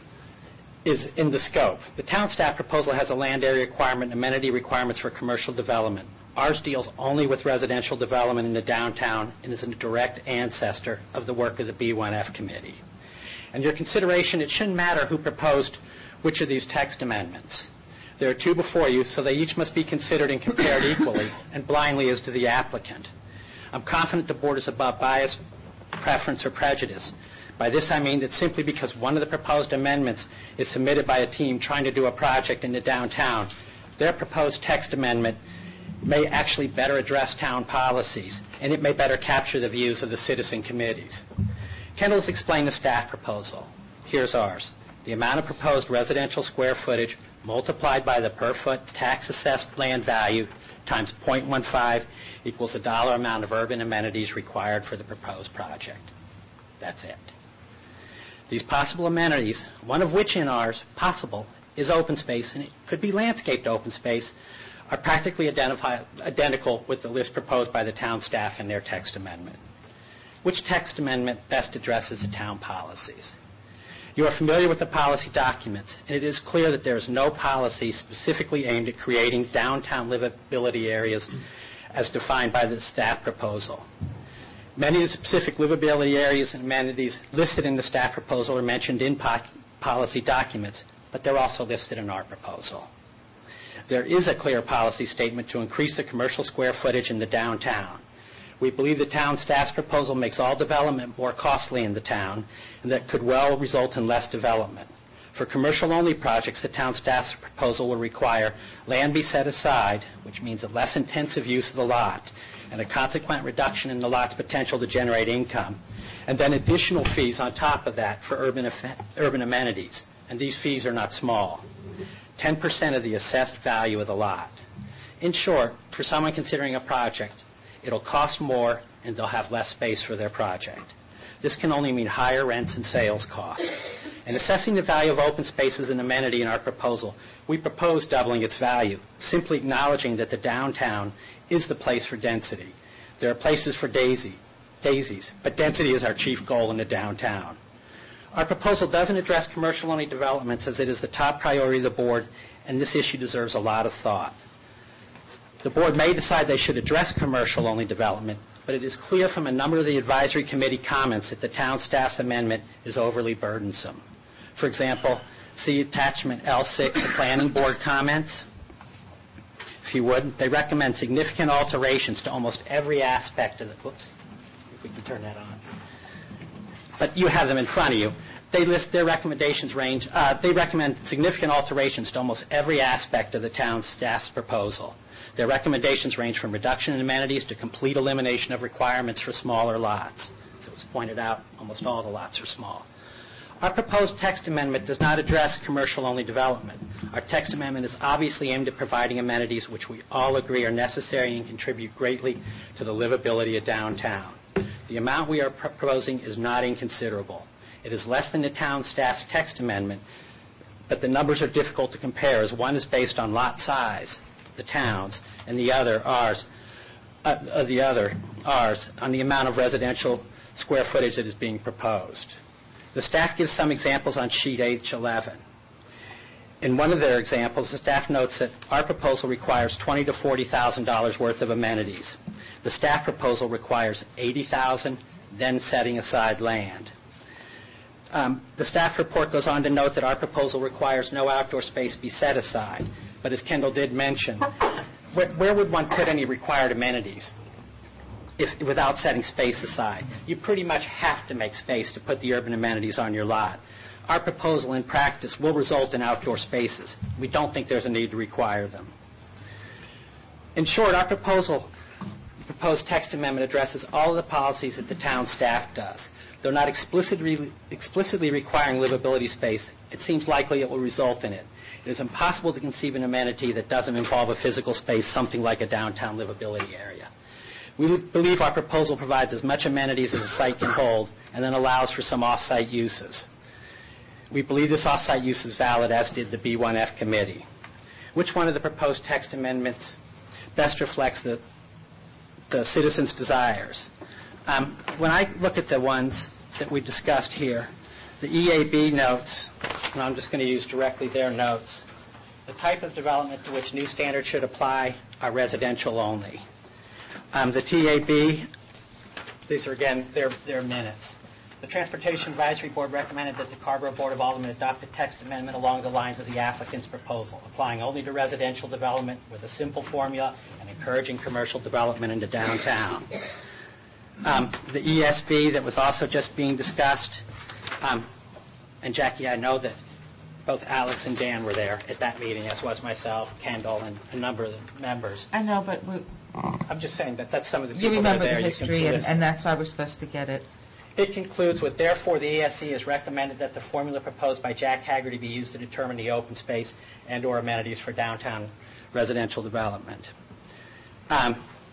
is in the scope. The town staff proposal has a land area requirement and amenity requirements for commercial development. Ours deals only with residential development in the downtown and is a direct ancestor of the work of the B one F committee. And your consideration, it shouldn't matter who proposed which of these text amendments. There are two before you, so they each must be considered and compared equally and blindly as to the applicant. I'm confident the board is above bias, preference, or prejudice. By this I mean that simply because one of the proposed amendments is submitted by a team trying to do a project in the downtown, their proposed text amendment may actually better address town policies, and it may better capture the views of the citizen committees. Kendall has explained the staff proposal. Here's ours. The amount of proposed residential square footage multiplied by the per foot tax assessed land value times zero point one five equals the dollar amount of urban amenities required for the proposed project. That's it. These possible amenities, one of which in ours, possible, is open space, and it could be landscaped open space, are practically identical with the list proposed by the town staff in their text amendment. Which text amendment best addresses the town policies? You are familiar with the policy documents, and it is clear that there is no policy specifically aimed at creating downtown livability areas as defined by the staff proposal. Many of the specific livability areas and amenities listed in the staff proposal are mentioned in po- policy documents, but they're also listed in our proposal. There is a clear policy statement to increase the commercial square footage in the downtown. We believe the town staff's proposal makes all development more costly in the town, and that could well result in less development. For commercial-only projects, the town staff's proposal will require land be set aside, which means a less intensive use of the lot, and a consequent reduction in the lot's potential to generate income, and then additional fees on top of that for urban, eff- urban amenities. And these fees are not small. ten percent of the assessed value of the lot. In short, for someone considering a project, it'll cost more and they'll have less space for their project. This can only mean higher rents and sales costs. In assessing the value of open space as an amenity in our proposal, we propose doubling its value, simply acknowledging that the downtown is the place for density. There are places for daisy, daisies, but density is our chief goal in the downtown. Our proposal doesn't address commercial-only developments as it is the top priority of the board, and this issue deserves a lot of thought. The board may decide they should address commercial-only development, but it is clear from a number of the advisory committee comments that the town staff's amendment is overly burdensome. For example, see attachment L six, the planning board comments. if you would. They recommend significant alterations to almost every aspect of the, whoops, if we can turn that on. But you have them in front of you. They list their recommendations range, uh, they recommend significant alterations to almost every aspect of the town's staff's proposal. Their recommendations range from reduction in amenities to complete elimination of requirements for smaller lots. As it was pointed out, almost all the lots are small. Our proposed text amendment does not address commercial-only development. Our text amendment is obviously aimed at providing amenities which we all agree are necessary and contribute greatly to the livability of downtown. The amount we are proposing is not inconsiderable. It is less than the town staff's text amendment, but the numbers are difficult to compare as one is based on lot size, the town's, and the other, ours, uh, uh, the other, ours, on the amount of residential square footage that is being proposed. The staff gives some examples on sheet H eleven. In one of their examples, the staff notes that our proposal requires twenty thousand to forty thousand dollars worth of amenities. The staff proposal requires eighty thousand dollars, then setting aside land. Um, the staff report goes on to note that our proposal requires no outdoor space be set aside. But as Kendall did mention, where, where would one put any required amenities if, without setting space aside? You pretty much have to make space to put the urban amenities on your lot. Our proposal in practice will result in outdoor spaces. We don't think there's a need to require them. In short, our proposal, proposed text amendment addresses all of the policies that the town staff does. Though not explicitly, explicitly requiring livability space, it seems likely it will result in it. It is impossible to conceive an amenity that doesn't involve a physical space, something like a downtown livability area. We believe our proposal provides as much amenities as a site can hold and then allows for some off-site uses. We believe this off-site use is valid, as did the B one F committee. Which one of the proposed text amendments best reflects the, the citizens' desires? Um, when I look at the ones that we discussed here, the E A B notes, and I'm just going to use directly their notes, the type of development to which new standards should apply are residential only. Um, the T A B, these are again their, their minutes. The Transportation Advisory Board recommended that the Carrboro Board of Aldermen adopt a text amendment along the lines of the applicant's proposal, applying only to residential development with a simple formula and encouraging commercial development into downtown. Um, the E S B that was also just being discussed, um, and Jackie, I know that both Alex and Dan were there at that meeting, as was myself, Kendall, and a number of the members. I know, but we, I'm just saying that that's some of the you people that are remember there. the history, and, and that's why we're supposed to get it. It concludes with, therefore, the E S C has recommended that the formula proposed by Jack Haggerty be used to determine the open space and or amenities for downtown residential development. Um,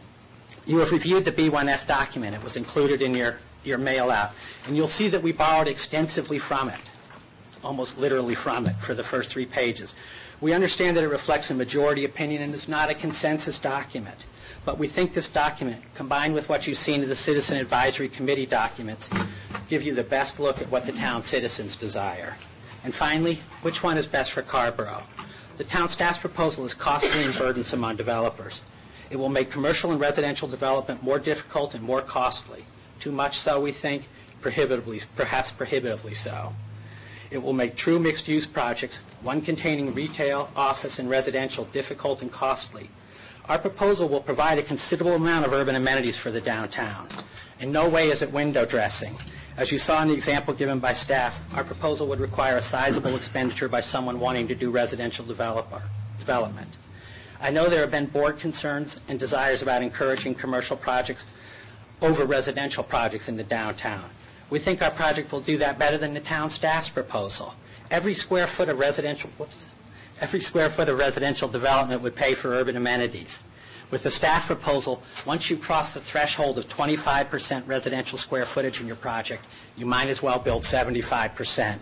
you have reviewed the B one F document. It was included in your, your mail out. And you'll see that we borrowed extensively from it, almost literally from it, for the first three pages. We understand that it reflects a majority opinion and is not a consensus document. But we think this document, combined with what you've seen in the Citizen Advisory Committee documents, give you the best look at what the town citizens desire. And finally, which one is best for Carrboro? The town staff's proposal is costly and burdensome on developers. It will make commercial and residential development more difficult and more costly. Too much so, we think, prohibitively, perhaps prohibitively so. It will make true mixed-use projects, one containing retail, office, and residential, difficult and costly. Our proposal will provide a considerable amount of urban amenities for the downtown. In no way is it window dressing. As you saw in the example given by staff, our proposal would require a sizable expenditure by someone wanting to do residential developer, development. I know there have been board concerns and desires about encouraging commercial projects over residential projects in the downtown. We think our project will do that better than the town staff's proposal. Every square foot of residential, whoops, every square foot of residential development would pay for urban amenities. With the staff proposal, once you cross the threshold of twenty-five percent residential square footage in your project, you might as well build seventy-five percent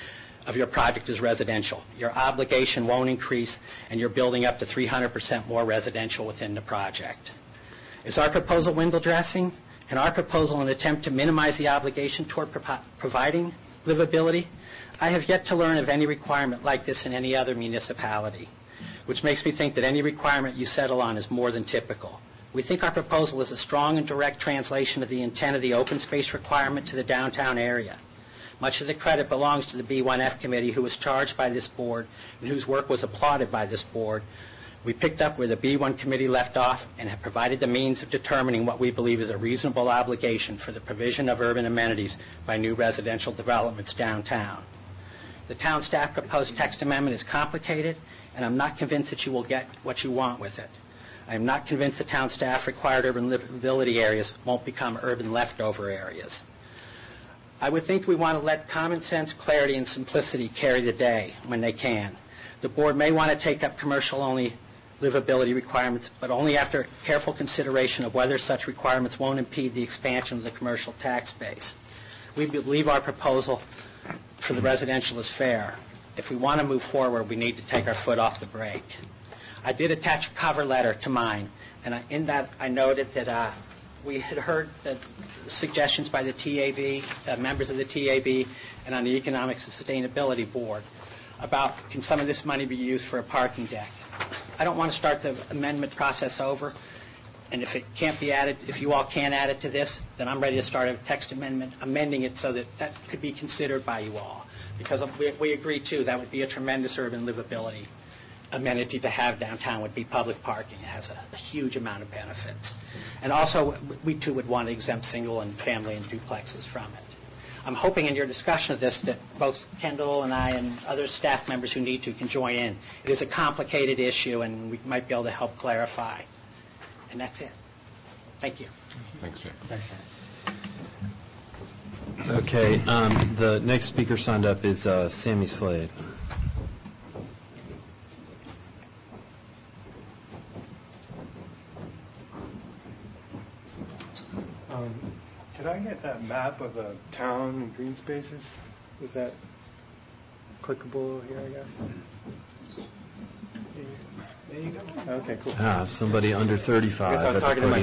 of your project as residential. Your obligation won't increase, and you're building up to three hundred percent more residential within the project. Is our proposal window dressing? And our proposal an attempt to minimize the obligation toward pro- providing livability? I have yet to learn of any requirement like this in any other municipality, which makes me think that any requirement you settle on is more than typical. We think our proposal is a strong and direct translation of the intent of the open space requirement to the downtown area. Much of the credit belongs to the B one F committee, who was charged by this board and whose work was applauded by this board We picked up where the B one committee left off and have provided the means of determining what we believe is a reasonable obligation for the provision of urban amenities by new residential developments downtown. The town staff proposed text amendment is complicated, and I'm not convinced that you will get what you want with it. I am not convinced the town staff required urban livability areas won't become urban leftover areas. I would think we want to let common sense, clarity, and simplicity carry the day when they can. The board may want to take up commercial-only livability requirements, but only after careful consideration of whether such requirements won't impede the expansion of the commercial tax base. We believe our proposal for the residential is fair. If we want to move forward, we need to take our foot off the brake. I did attach a cover letter to mine, and I, in that I noted that uh, we had heard the suggestions by the T A B, uh, members of the T A B, and on the Economics and Sustainability Board about can some of this money be used for a parking deck. I don't want to start the amendment process over, and if it can't be added, if you all can't add it to this, then I'm ready to start a text amendment, amending it so that that could be considered by you all. Because we, we agree, too, that would be a tremendous urban livability amenity to have downtown would be public parking. It has a, a huge amount of benefits. And also, we, too, would want to exempt single and family and duplexes from it. I'm hoping in your discussion of this that both Kendall and I and other staff members who need to can join in. It is a complicated issue, and we might be able to help clarify. And that's it. Thank you. Thanks, Jay. Thanks, Jay. Okay, um, the next speaker signed up is uh, Sammy Slade. Um, could I get that map of the town and green spaces? Is that clickable here, I guess? There you go. Okay, cool. Ah, somebody under thirty-five. I guess I was at the talking to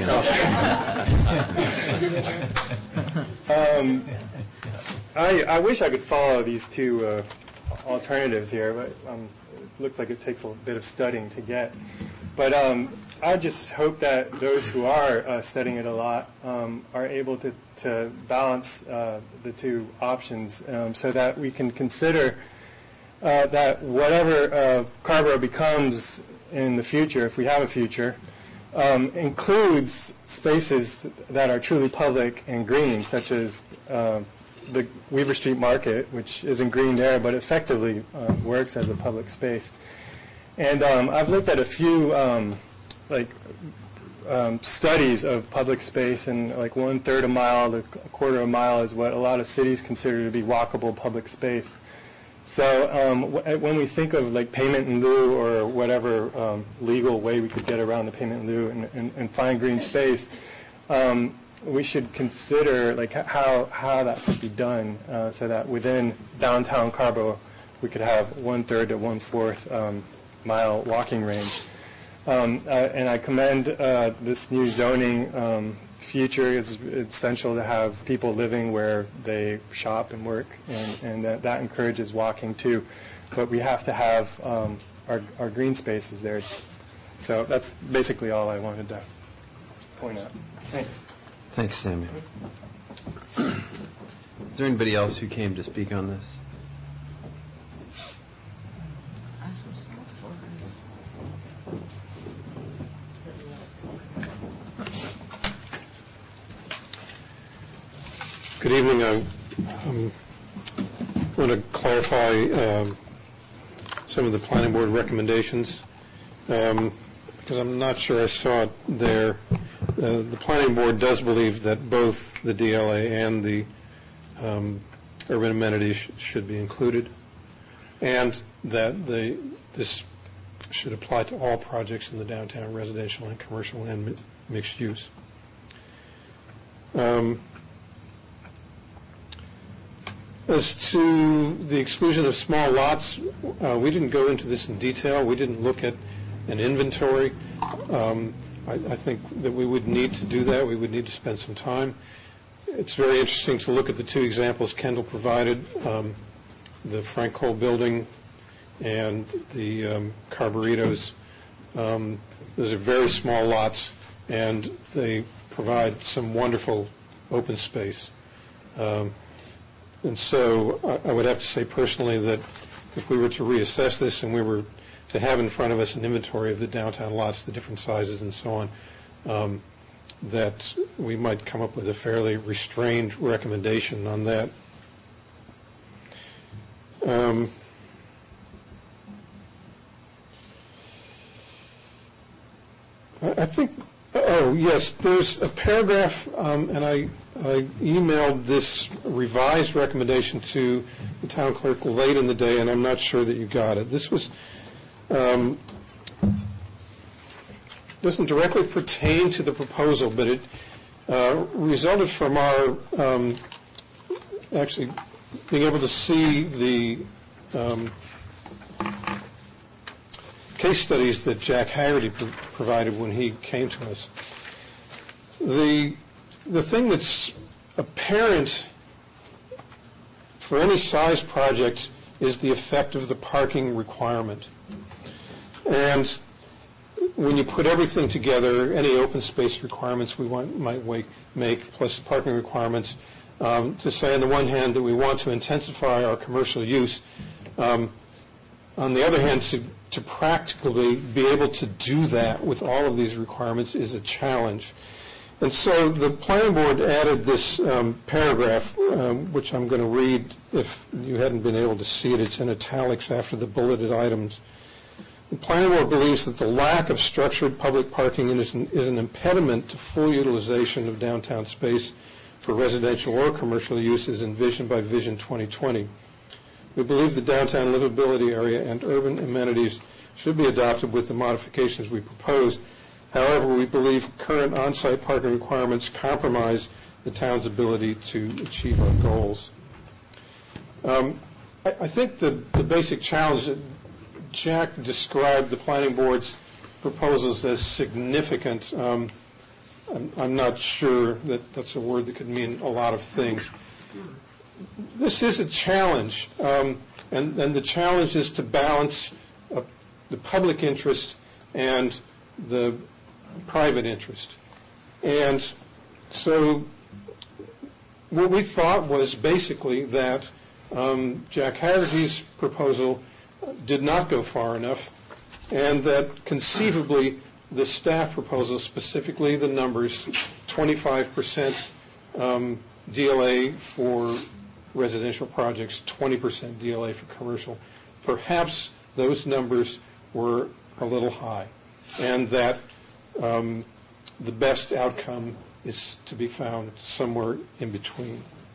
myself. um, I, I wish I could follow these two uh, alternatives here, but um, it looks like it takes a bit of studying to get. But um, I just hope that those who are uh, studying it a lot um, are able to, to balance uh, the two options um, so that we can consider uh, that whatever uh, Carrboro becomes in the future, if we have a future, um, includes spaces that are truly public and green, such as uh, the Weaver Street Market, which isn't green there, but effectively uh, works as a public space. And um, I've looked at a few um, like um, studies of public space, and like one third a mile to a quarter of a mile is what a lot of cities consider to be walkable public space. So um, w- when we think of like payment in lieu or whatever um, legal way we could get around the payment in lieu and, and, and find green space, um, we should consider like how how that could be done uh, so that within downtown Carrboro we could have one third to one fourth um, mile walking range. Um, uh, and I commend uh, this new zoning um, feature. It's essential to have people living where they shop and work, and, and that, that encourages walking too. But we have to have um, our, our green spaces there. So that's basically all I wanted to point out. Thanks. Thanks, Sammy. Is there anybody else who came to speak on this? Good evening. I um, want to clarify um, some of the planning board recommendations um, because I'm not sure I saw it there. Uh, the planning board does believe that both the D L A and the um, urban amenities sh- should be included, and that the this should apply to all projects in the downtown residential and commercial and mi- mixed use. Um, As to the exclusion of small lots, uh, we didn't go into this in detail. We didn't look at an inventory. Um, I, I think that we would need to do that. We would need to spend some time. It's very interesting to look at the two examples Kendall provided, um, the Frank Cole building and the um, Carburritos. Um, those are very small lots, and they provide some wonderful open space. Um, And so I would have to say personally that if we were to reassess this and we were to have in front of us an inventory of the downtown lots, the different sizes and so on, um, that we might come up with a fairly restrained recommendation on that. Um, I think, oh, yes, there's a paragraph, um, and I, I emailed this revised recommendation to the town clerk late in the day, and I'm not sure that you got it. This was, um, doesn't directly pertain to the proposal, but it uh, resulted from our um, actually being able to see the um, case studies that Jack Haggerty pro- provided when he came to us. The the thing that's apparent for any size project is the effect of the parking requirement. And when you put everything together, any open space requirements we want, might wake, make, plus parking requirements, um, to say on the one hand that we want to intensify our commercial use, um, on the other hand, to, to practically be able to do that with all of these requirements is a challenge. And so the planning board added this um, paragraph, um, which I'm going to read if you hadn't been able to see it. It's in italics after the bulleted items. The planning board believes that the lack of structured public parking is an, is an impediment to full utilization of downtown space for residential or commercial use as envisioned by Vision twenty twenty. We believe the downtown livability area and urban amenities should be adopted with the modifications we propose. However, we believe current on-site parking requirements compromise the town's ability to achieve our goals. Um, I, I think the, the basic challenge that Jack described the planning board's proposals as significant. Um, I'm, I'm not sure that that's a word that could mean a lot of things. This is a challenge, um, and, and the challenge is to balance uh, the public interest and the private interest. And so what we thought was basically that um, Jack Haggerty's proposal did not go far enough, and that conceivably the staff proposal, specifically the numbers, twenty-five percent um, D L A for residential projects, twenty percent D L A for commercial, perhaps those numbers were a little high, and that um, the best outcome is to be found somewhere in between.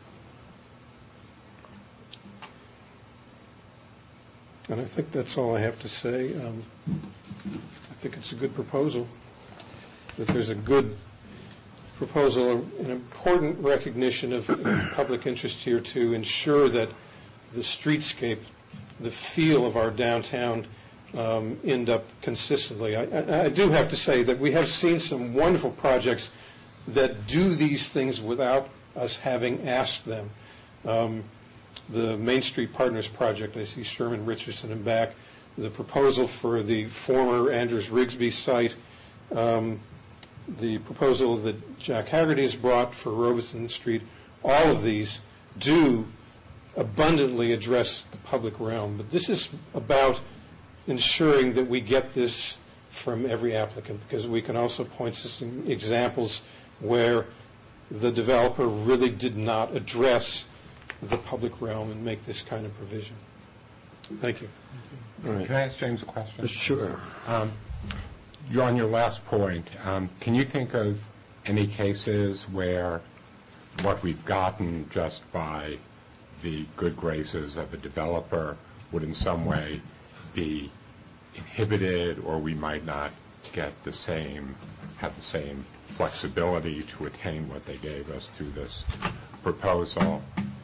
And I think that's all I have to say. Um, I think it's a good proposal, that there's a good proposal, an important recognition of, of public interest here to ensure that the streetscape, the feel of our downtown um, end up consistently. I, I, I do have to say that we have seen some wonderful projects that do these things without us having asked them. Um, the Main Street Partners project, I see Sherman Richardson and back, the proposal for the former Andrews Rigsby site, um, the proposal that Jack Haggerty has brought for Robeson Street, all of these do abundantly address the public realm. But this is about ensuring that we get this from every applicant, because we can also point to some examples where the developer really did not address the public realm and make this kind of provision. Thank you. All right. Can I ask James a question? Sure. Um, you're on your last point. Um, can you think of any cases where what we've gotten just by the good graces of a developer would in some way be inhibited, or we might not get the same, have the same flexibility to attain what they gave us through this proposal?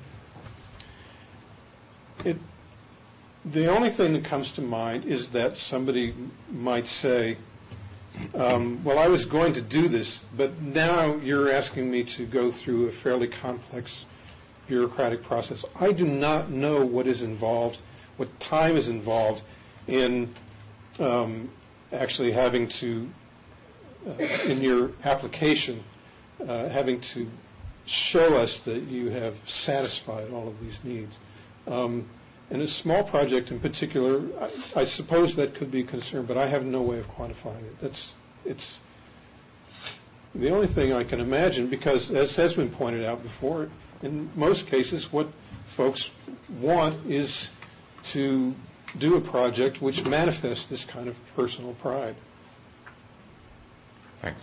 It, the only thing that comes to mind is that somebody might say, um, well, I was going to do this, but now you're asking me to go through a fairly complex bureaucratic process. I do not know what is involved, what time is involved in um, actually having to, uh, in your application, uh, having to show us that you have satisfied all of these needs. Um, And a small project in particular, I, I suppose that could be a concern, but I have no way of quantifying it. That's, it's the only thing I can imagine, because as has been pointed out before, in most cases what folks want is to do a project which manifests this kind of personal pride. Thanks.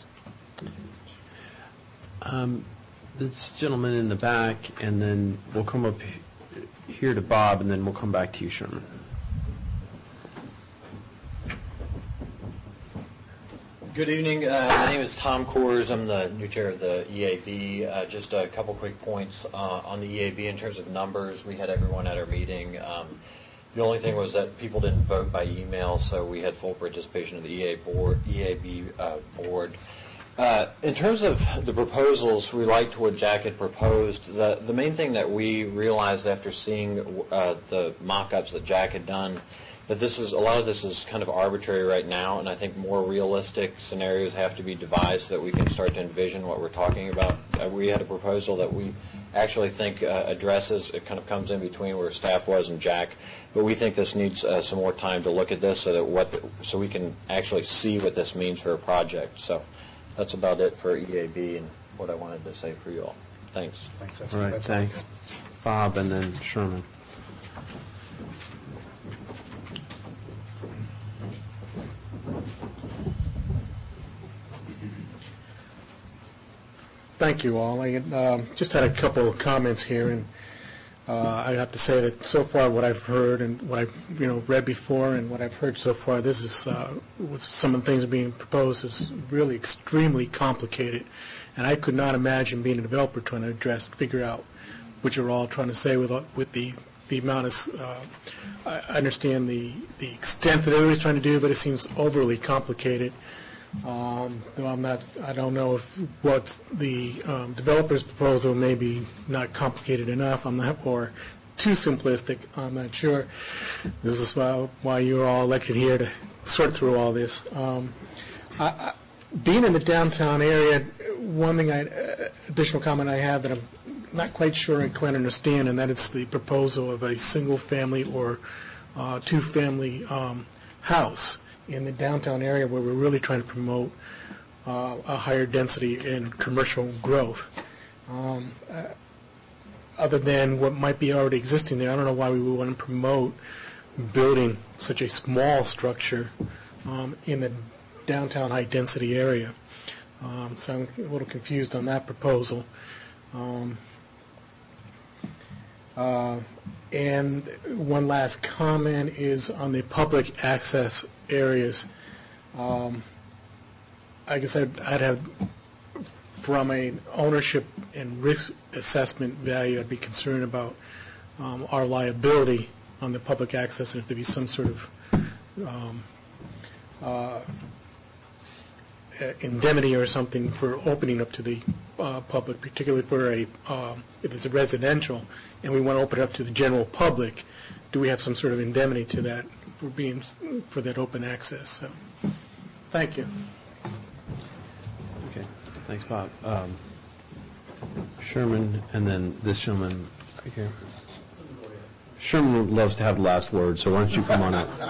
Um, this gentleman in the back, and then we'll come up here to Bob, and then we'll come back to you, Sherman. Good evening. Uh, my name is Tom Coors. I'm the new chair of the E A B. Uh, just a couple quick points uh, on the E A B in terms of numbers. We had everyone at our meeting. Um, the only thing was that people didn't vote by email, so we had full participation of the E A board, E A B uh, board. Uh, in terms of the proposals, we liked what Jack had proposed. The, the main thing that we realized after seeing uh, the mock-ups that Jack had done, that this is a lot of this is kind of arbitrary right now, and I think more realistic scenarios have to be devised so that we can start to envision what we're talking about. Uh, we had a proposal that we actually think uh, addresses, it kind of comes in between where staff was and Jack, but we think this needs uh, some more time to look at this so that what the, so we can actually see what this means for a project. So that's about it for E A B and what I wanted to say for you all. Thanks. Thanks. That's all right. That's thanks, Bob, and then Sherman. Thank you all. I um, just had a couple of comments here, and uh, I have to say that so far what I've heard and what I've you know read before and what I've heard so far, this is uh, with some of the things being proposed is really extremely complicated, and I could not imagine being a developer trying to address, figure out what you're all trying to say with with the the amount of. Uh, I understand the the extent that everybody's trying to do, but it seems overly complicated. Um, though I'm not, I don't know if what the um, developer's proposal may be not complicated enough. I'm not, or too simplistic. I'm not sure. This is why, why you're all elected here to sort through all this. Um, I, I, being in the downtown area, one thing, I, uh, additional comment I have that I'm not quite sure I quite understand, and that it's the proposal of a single-family or uh, two-family um, house in the downtown area where we're really trying to promote uh, a higher density and commercial growth. Um, uh, other than what might be already existing there, I don't know why we would want to promote building such a small structure um, in the downtown high-density area. Um, so I'm a little confused on that proposal. Um, uh, and one last comment is on the public access areas. Um, I guess I'd, I'd have, from an ownership and risk assessment value, I'd be concerned about um, our liability on the public access, and if there be some sort of um, uh, indemnity or something for opening up to the uh, public, particularly for a um, if it's a residential and we want to open it up to the general public. Do we have some sort of indemnity to that for being for that open access? So, thank you. Okay, thanks, Bob. Um, Sherman, and then this gentleman right here. Sherman loves to have the last word, so why don't you come on up?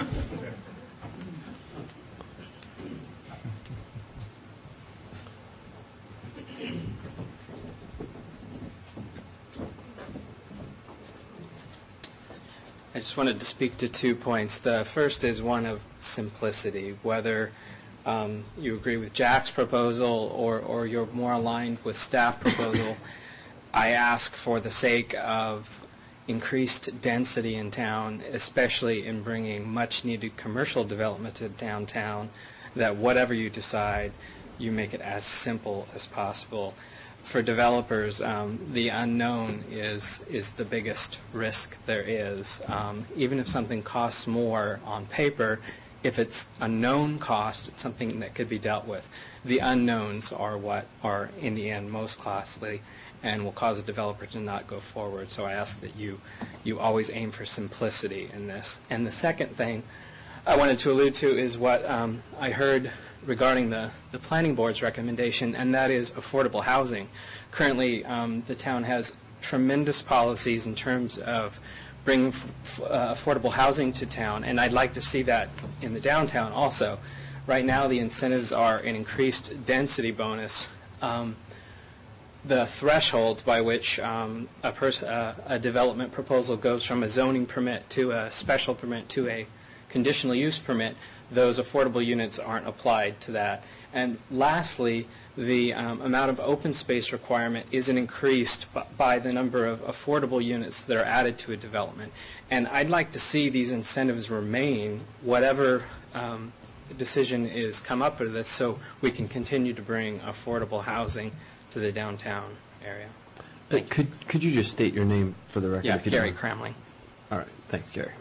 I just wanted to speak to two points. The first is one of simplicity, whether um, you agree with Jack's proposal or, or you're more aligned with staff proposal. I ask for the sake of increased density in town, especially in bringing much-needed commercial development to downtown, that whatever you decide, you make it as simple as possible. For developers, um, the unknown is is the biggest risk there is. Um, even if something costs more on paper, if it's a known cost, it's something that could be dealt with. The unknowns are what are, in the end, most costly and will cause a developer to not go forward. So I ask that you, you always aim for simplicity in this. And the second thing I wanted to allude to is what um, I heard regarding the, the planning board's recommendation, and that is affordable housing. Currently, um, the town has tremendous policies in terms of bring f- uh, affordable housing to town, and I'd like to see that in the downtown also. Right now, the incentives are an increased density bonus. Um, the thresholds by which um, a, pers- uh, a development proposal goes from a zoning permit to a special permit to a conditional use permit, those affordable units aren't applied to that. And lastly, the um, amount of open space requirement isn't increased b- by the number of affordable units that are added to a development. And I'd like to see these incentives remain, whatever um, decision is come up with this, so we can continue to bring affordable housing to the downtown area. Uh, could could you just state your name for the record? Yeah, if you Gary don't Cramling. All right, thanks, Gary.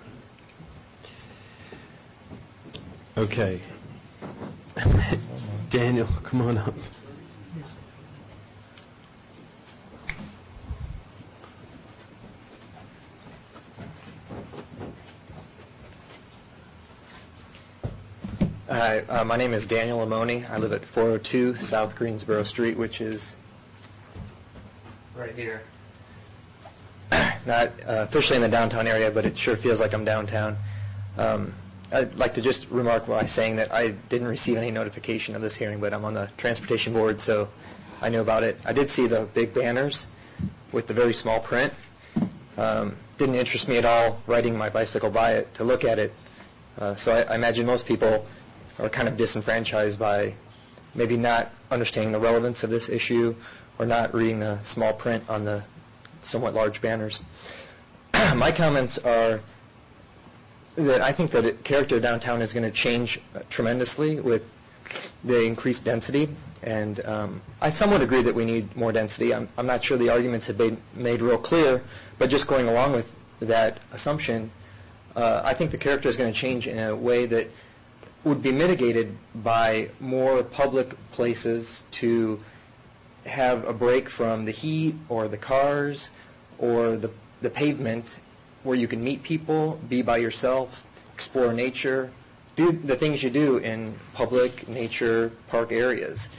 Okay. Daniel, come on up. Hi, uh, my name is Daniel Amoni. I live at four oh two South Greensboro Street, which is right here. Not uh, officially in the downtown area, but it sure feels like I'm downtown. Um, I'd like to just remark by saying that I didn't receive any notification of this hearing, but I'm on the transportation board, so I knew about it. I did see the big banners with the very small print. Um, didn't interest me at all riding my bicycle by it to look at it. Uh, so I, I imagine most people are kind of disenfranchised by maybe not understanding the relevance of this issue or not reading the small print on the somewhat large banners. My comments are that I think that it, character downtown is going to change tremendously with the increased density, and um, I somewhat agree that we need more density. I'm, I'm not sure the arguments have been made real clear, but just going along with that assumption, uh, I think the character is going to change in a way that would be mitigated by more public places to have a break from the heat or the cars or the, the pavement, where you can meet people, be by yourself, explore nature, do the things you do in public nature park areas.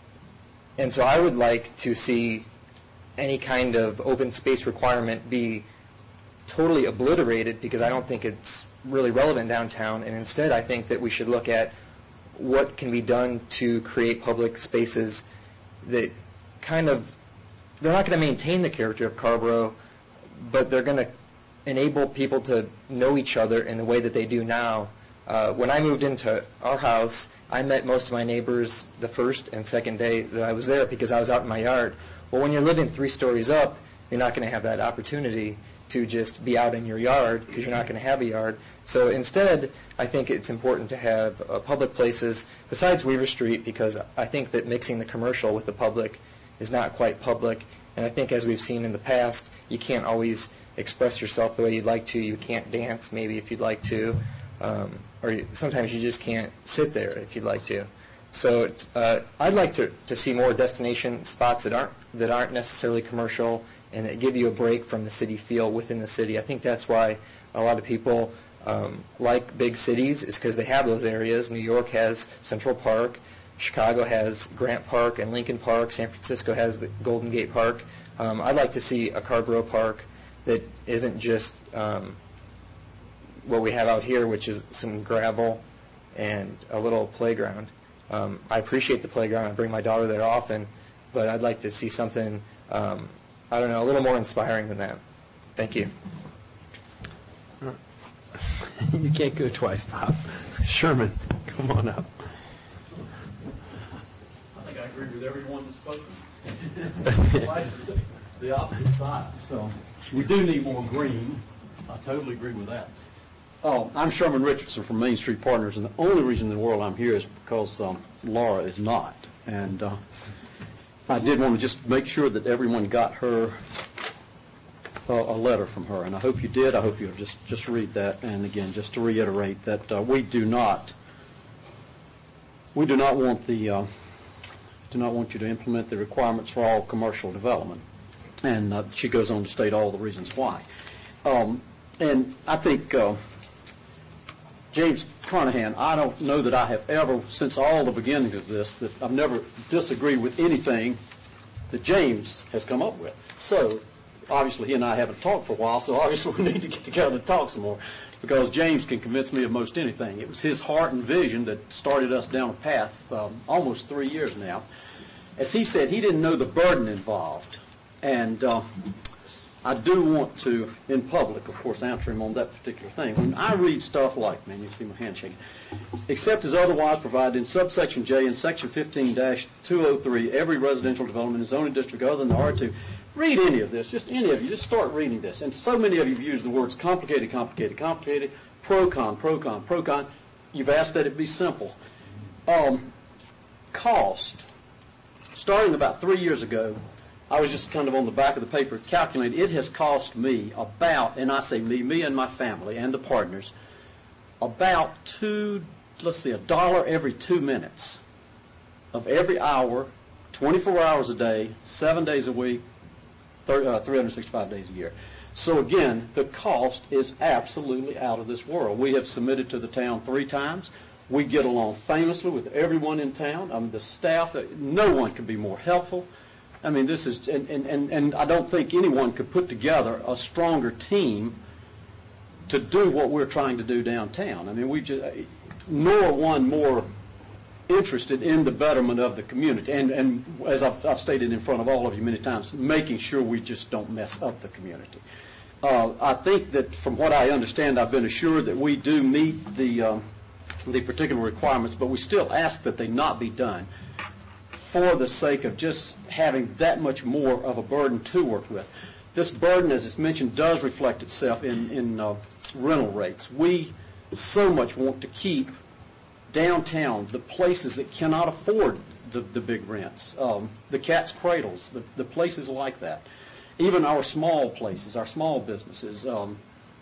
And so I would like to see any kind of open space requirement be totally obliterated, because I don't think it's really relevant downtown, and instead I think that we should look at what can be done to create public spaces that kind of, they're not going to maintain the character of Carrboro, but they're going to enable people to know each other in the way that they do now. Uh, when I moved into our house, I met most of my neighbors the first and second day that I was there because I was out in my yard. Well, when you're living three stories up, you're not going to have that opportunity to just be out in your yard because you're not going to have a yard. So instead, I think it's important to have uh, public places besides Weaver Street, because I think that mixing the commercial with the public is not quite public. And I think, as we've seen in the past, you can't always express yourself the way you'd like to. You can't dance maybe if you'd like to. Um, or you, sometimes you just can't sit there if you'd like to. So uh, I'd like to, to see more destination spots that aren't that aren't necessarily commercial and that give you a break from the city feel within the city. I think that's why a lot of people um, like big cities, is because they have those areas. New York has Central Park. Chicago has Grant Park and Lincoln Park. San Francisco has the Golden Gate Park. Um, I'd like to see a Carrboro Park that isn't just um, what we have out here, which is some gravel and a little playground. Um, I appreciate the playground. I bring my daughter there often, but I'd like to see something, um, I don't know, a little more inspiring than that. Thank you. You can't go twice, Bob. Sherman, come on up. I think I agree with everyone that's spoken. The opposite side. So we do need more green. I totally agree with that. Oh, I'm Sherman Richardson from Main Street Partners, and the only reason in the world I'm here is because um, Laura is not. And uh, I did want to just make sure that everyone got her uh, a letter from her, and I hope you did. I hope you'll just, just read that. And again, just to reiterate that uh, we do not we do not want the uh, do not want you to implement the requirements for all commercial development. And uh, she goes on to state all the reasons why. Um, and I think uh, James Carnahan, I don't know that I have ever, since all the beginning of this, that I've never disagreed with anything that James has come up with. So obviously he and I haven't talked for a while, so obviously we need to get together and talk some more, because James can convince me of most anything. It was his heart and vision that started us down a path um, almost three years now. As he said, he didn't know the burden involved. And uh, I do want to, in public, of course, answer him on that particular thing. When I read stuff like, man, you see my hand shaking, except as otherwise provided in subsection J in section fifteen dash two oh three, every residential development in zoning district other than the R two, read any of this, just any of you, just start reading this. And so many of you have used the words complicated, complicated, complicated, pro-con, pro-con, pro-con. You've asked that it be simple. Um, cost. Starting about three years ago, I was just kind of on the back of the paper calculating, it has cost me about, and I say me, me and my family and the partners, about two, let's see, a dollar every two minutes of every hour, twenty-four hours a day, seven days a week, three hundred sixty-five days a year. So again, the cost is absolutely out of this world. We have submitted to the town three times. We get along famously with everyone in town. I mean, the staff, no one could be more helpful. I mean, this is, and, and, and I don't think anyone could put together a stronger team to do what we're trying to do downtown. I mean, we just, nor one more interested in the betterment of the community. And, and as I've, I've stated in front of all of you many times, making sure we just don't mess up the community. Uh, I think that from what I understand, I've been assured that we do meet the, um, the particular requirements, but we still ask that they not be done for the sake of just having that much more of a burden to work with. This burden, as it's mentioned, does reflect itself in, in uh, rental rates. We so much want to keep downtown the places that cannot afford the, the big rents, um, the cat's cradles, the, the places like that. Even our small places, our small businesses. Um,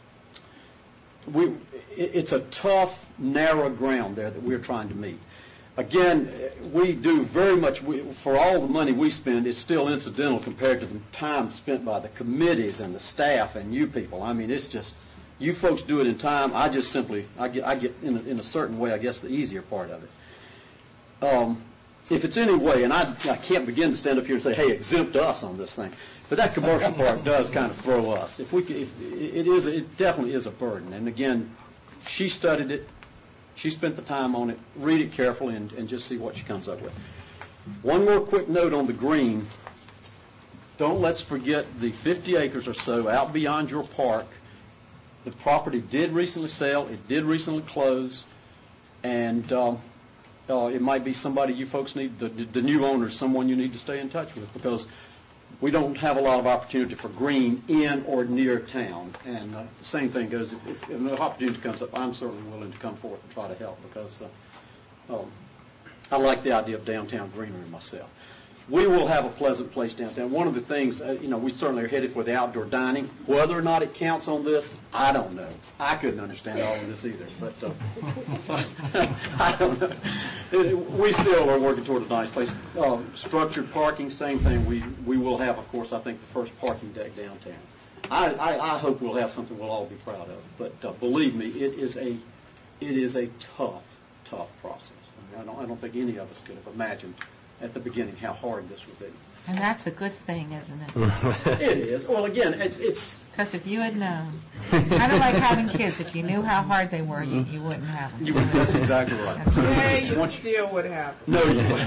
we, it, it's a tough, narrow ground there that we're trying to meet. Again, we do very much, we, for all the money we spend, it's still incidental compared to the time spent by the committees and the staff and you people. I mean, it's just, you folks do it in time. I just simply, I get, I get in, a, in a certain way, I guess, the easier part of it. Um, if it's any way, and I, I can't begin to stand up here and say, hey, exempt us on this thing, but that commercial part does kind of throw us. If we, if, it is, it definitely is a burden. And again, she studied it. She spent the time on it. Read it carefully and, and just see what she comes up with. One more quick note on the green. Don't let's forget the fifty acres or so out beyond your park. The property did recently sell. It did recently close. And um, uh, it might be somebody you folks need, the, the new owner is someone you need to stay in touch with, because we don't have a lot of opportunity for green in or near town. And uh, the same thing goes, if, if an opportunity comes up, I'm certainly willing to come forth and try to help, because uh, um, I like the idea of downtown greenery myself. We will have a pleasant place downtown. One of the things, uh, you know, we certainly are headed for the outdoor dining. Whether or not it counts on this, I don't know. I couldn't understand all of this either, but uh, I don't know. We still are working toward a nice place. Uh, structured parking, same thing. We we will have, of course, I think the first parking deck downtown. I, I, I hope we'll have something we'll all be proud of. But uh, believe me, it is a it is a tough, tough process. I mean, I don't I don't think any of us could have imagined at the beginning how hard this would be. And that's a good thing, isn't it? It is. Well, again, it's it's because if you had known, kind of like having kids, if you knew how hard they were, you, you wouldn't have them. You, so that's exactly right. That's yeah, you Once still would have. No, you wouldn't.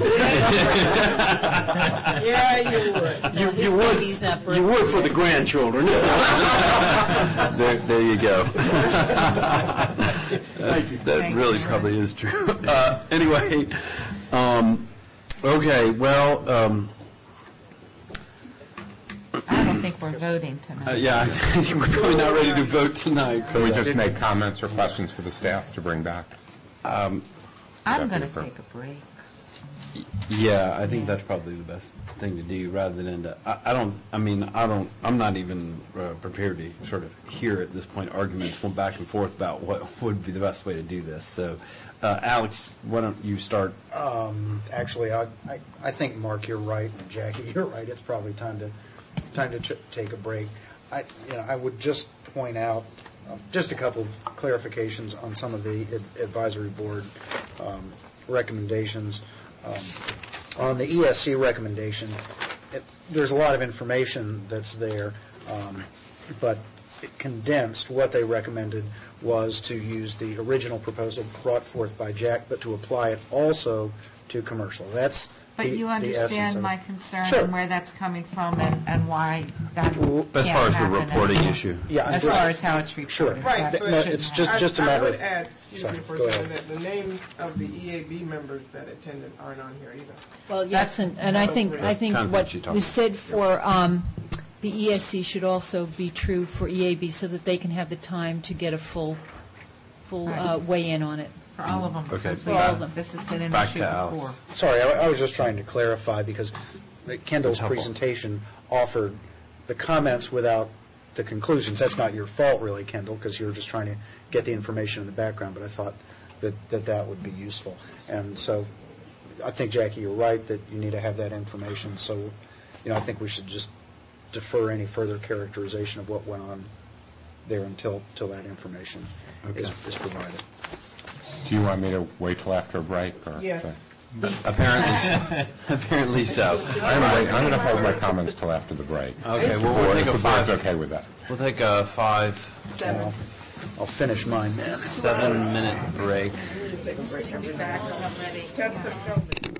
Yeah, you would. You, you would. You would for the grandchildren. there, there you go. Thank you. That Thanks, really probably is true. Uh, anyway, um, okay. Well. Um, I don't think we're voting tonight. Uh, yeah, I think we're probably not ready to vote tonight. Can we just make comments or questions for the staff to bring back? Um, I'm going to take a break. Yeah, I think that's probably the best thing to do, rather than end up, I, I don't, I mean, I don't, I'm not even uh, prepared to sort of hear at this point arguments going back and forth about what would be the best way to do this. So, uh, Alex, why don't you start? Um, actually, I, I, I think, Mark, you're right, and Jackie, you're right. It's probably time to time to ch- take a break. I, you know, I would just point out uh, just a couple of clarifications on some of the ad- advisory board um, recommendations. Um, on the E S C recommendation, it, there's a lot of information that's there. Um, But condensed, what they recommended was to use the original proposal brought forth by Jack, but to apply it also to commercial. That's But the- you the essence understand of my it. concern Sure. and where that's coming from and, and why that As can't far as the happen reporting anymore. issue. Yeah, As just- far as how it's reported. Sure. Right, That but No, shouldn't it's happen. just- just a I- matter I of- would add, excuse Sorry, me for go a ahead. second, that the names of the E A B members that attended aren't on here either. Well, yes, and, and I think, I think what was said for um, the E S C should also be true for E A B so that they can have the time to get a full, full uh, weigh in on it. For all of them, Okay. because For we, all of them. this has been an Back issue to Alex. before. Sorry, I I was just trying to clarify, because Kendall's helpful. presentation offered the comments without the conclusions. That's not your fault, really, Kendall, because you were just trying to get the information in the background, but I thought that that, that would be useful. And so I think, Jackie, you're right, that you need to have that information. So, you know, I think we should just defer any further characterization of what went on there until, until that information is, is provided. Do you want me to wait till after a break? Or Yes. Apparently so. Apparently so. I'm going to I'm gonna hold my comments till after the break. Okay, If the well, we'll board- take if a the board's five. okay with that. We'll take a five, I'll, I'll finish mine now. seven-minute break. Test the film.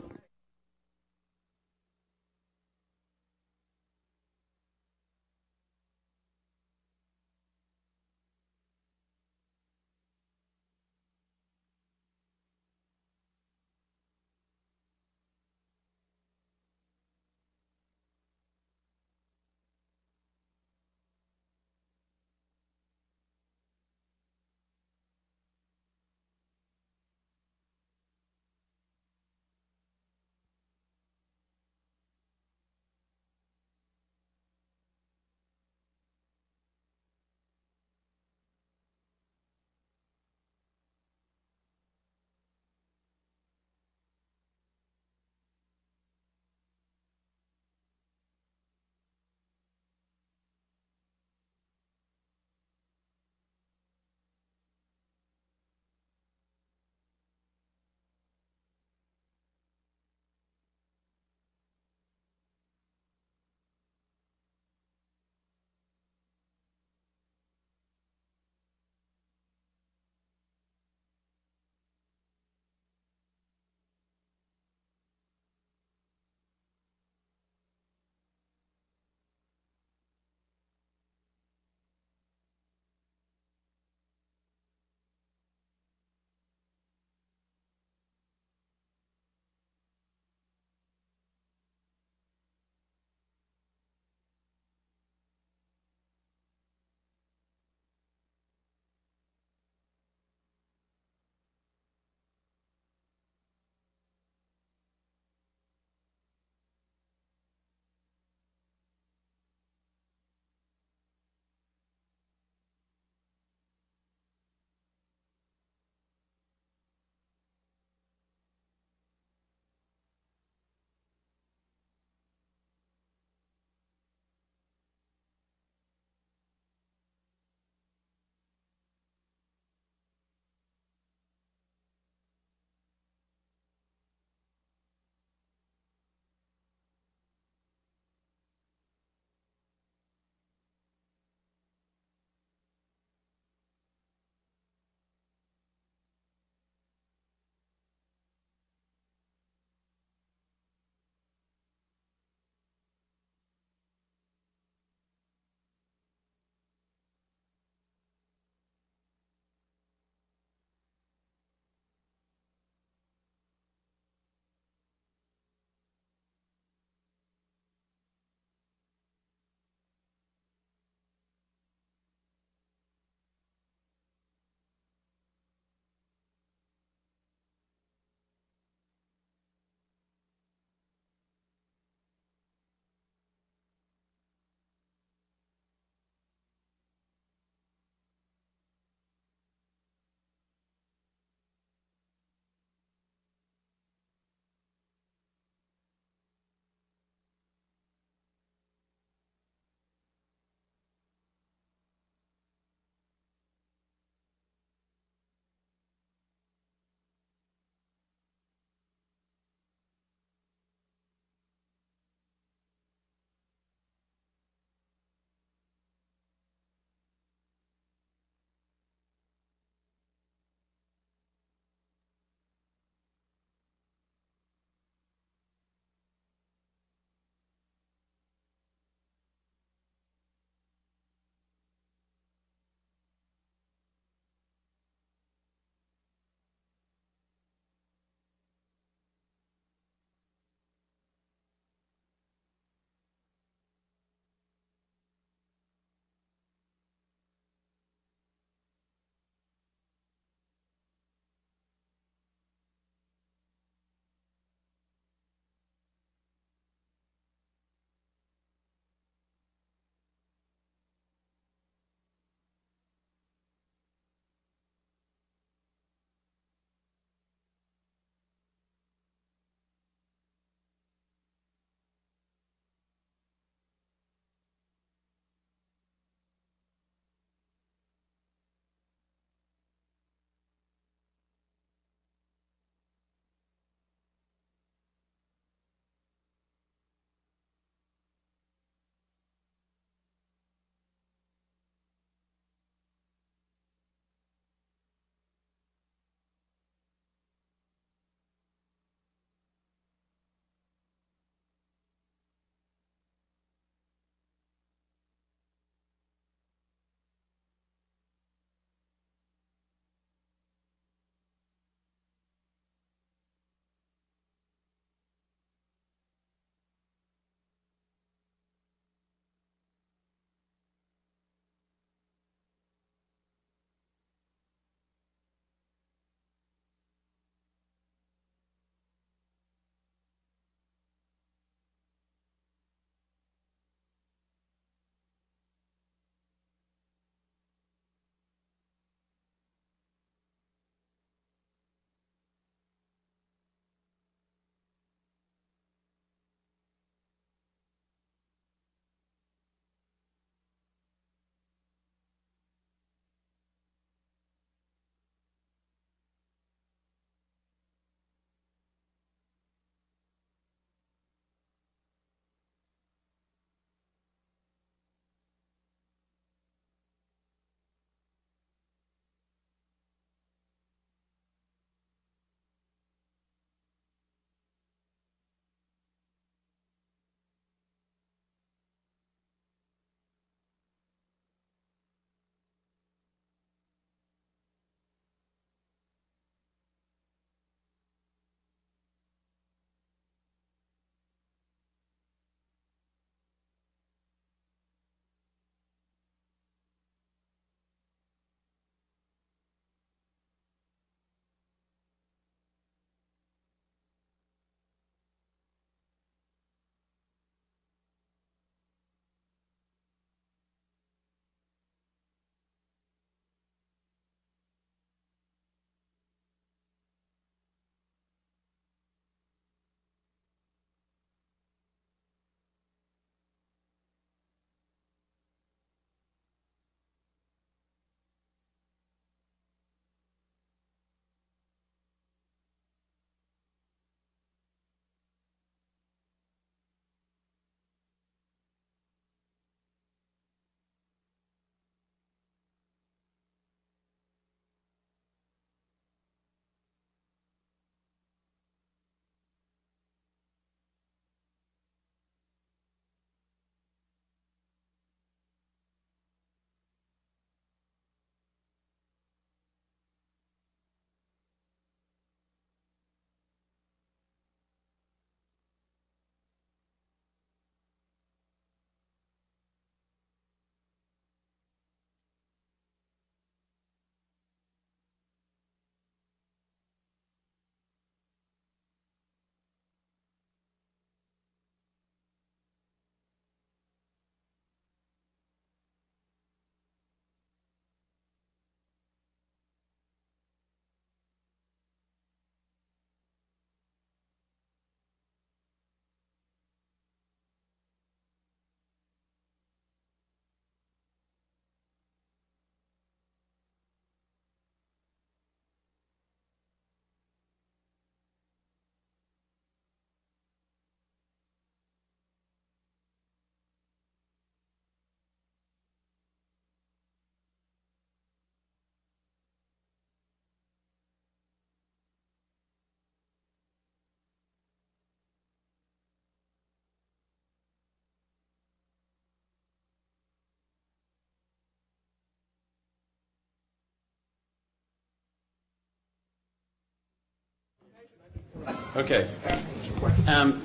Okay. Um,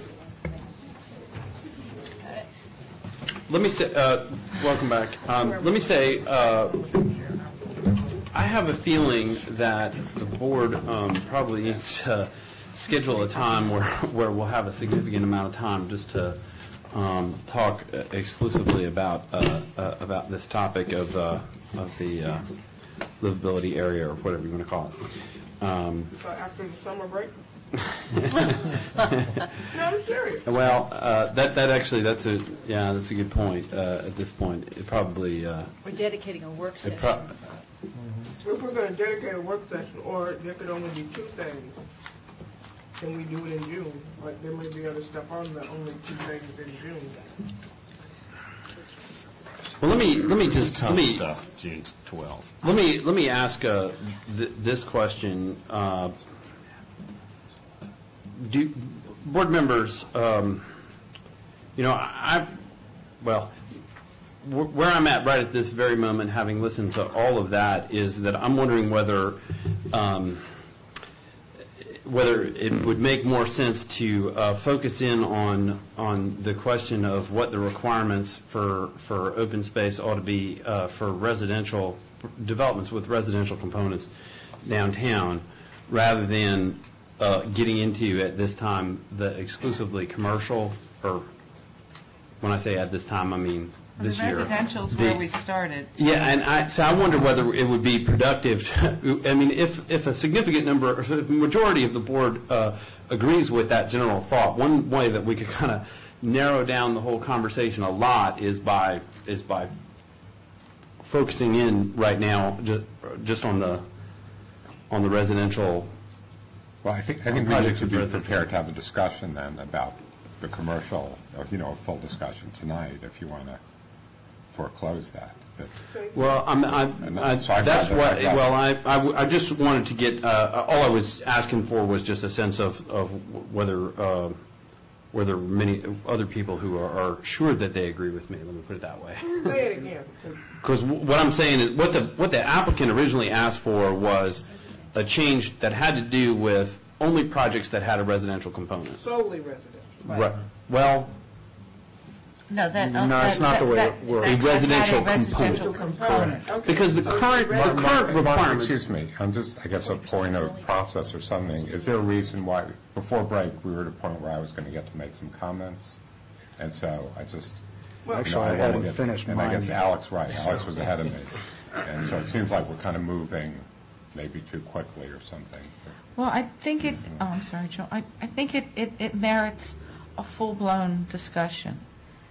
let me say, uh, welcome back. Um, let me say, uh, I have a feeling that the board um, probably needs to schedule a time where, where we'll have a significant amount of time just to um, talk exclusively about uh, uh, about this topic of uh, of the uh, livability area, or whatever you want to call it. Um, uh, after the summer break. No, I'm serious. Well, uh, that that actually that's a yeah that's a good point. Uh, at this point, it probably uh, we're dedicating a work session. Pro- If we're going to dedicate a work session, or there could only be two things, can we do it in June? Like there may be other stuff on the only two things in June. Well, let me let me just let me stuff June twelfth. Let me let me ask uh, th- this question. Uh, do board members, um, you know, I, well, wh- where I'm at right at this very moment, having listened to all of that, is that I'm wondering whether um, whether it would make more sense to uh, focus in on on the question of what the requirements for for open space ought to be uh, for residential developments with residential components downtown, rather than uh, getting into at this time the exclusively commercial, or when I say at this time I mean this the year. Residential's The- where we started. Yeah, and I, so I wonder whether it would be productive. To, I mean, if if a significant number, if a majority of the board uh, agrees with that general thought, one way that we could kind of narrow down the whole conversation a lot is by is by focusing in right now just, just on the on the residential. Well, I think I think we need to be prepared to have a discussion then about the commercial, or, you know, a full discussion tonight if you want to foreclose that. But, Well, I'm, I'm, I, so I've that's got what. that- I've got Well, I, I, w- I just wanted to get. Uh, all I was asking for was just a sense of of whether uh, whether many other people who are, are sure that they agree with me. Let me put it that way. Say it again. Because what I'm saying is, what the what the applicant originally asked for was a change that had to do with only projects that had a residential component. Solely residential. Right. Well, No, that, No, that- it's not the way that- it works. that- A residential that had a residential component. component. Because the current, the Mark, current Mark, Mark, requirements. excuse me, I'm just, I guess, a point of process or something. Is there a reason why, before break, we were at a point where I was going to get to make some comments? And so I just, you know, Actually, I wanna haven't get- finished And I mine guess yet. Alex, right, Alex was ahead of me. And so it seems like we're kind of moving maybe too quickly or something. Well, I think it, oh, I'm sorry, Joe. I, I think it, it, it merits a full-blown discussion.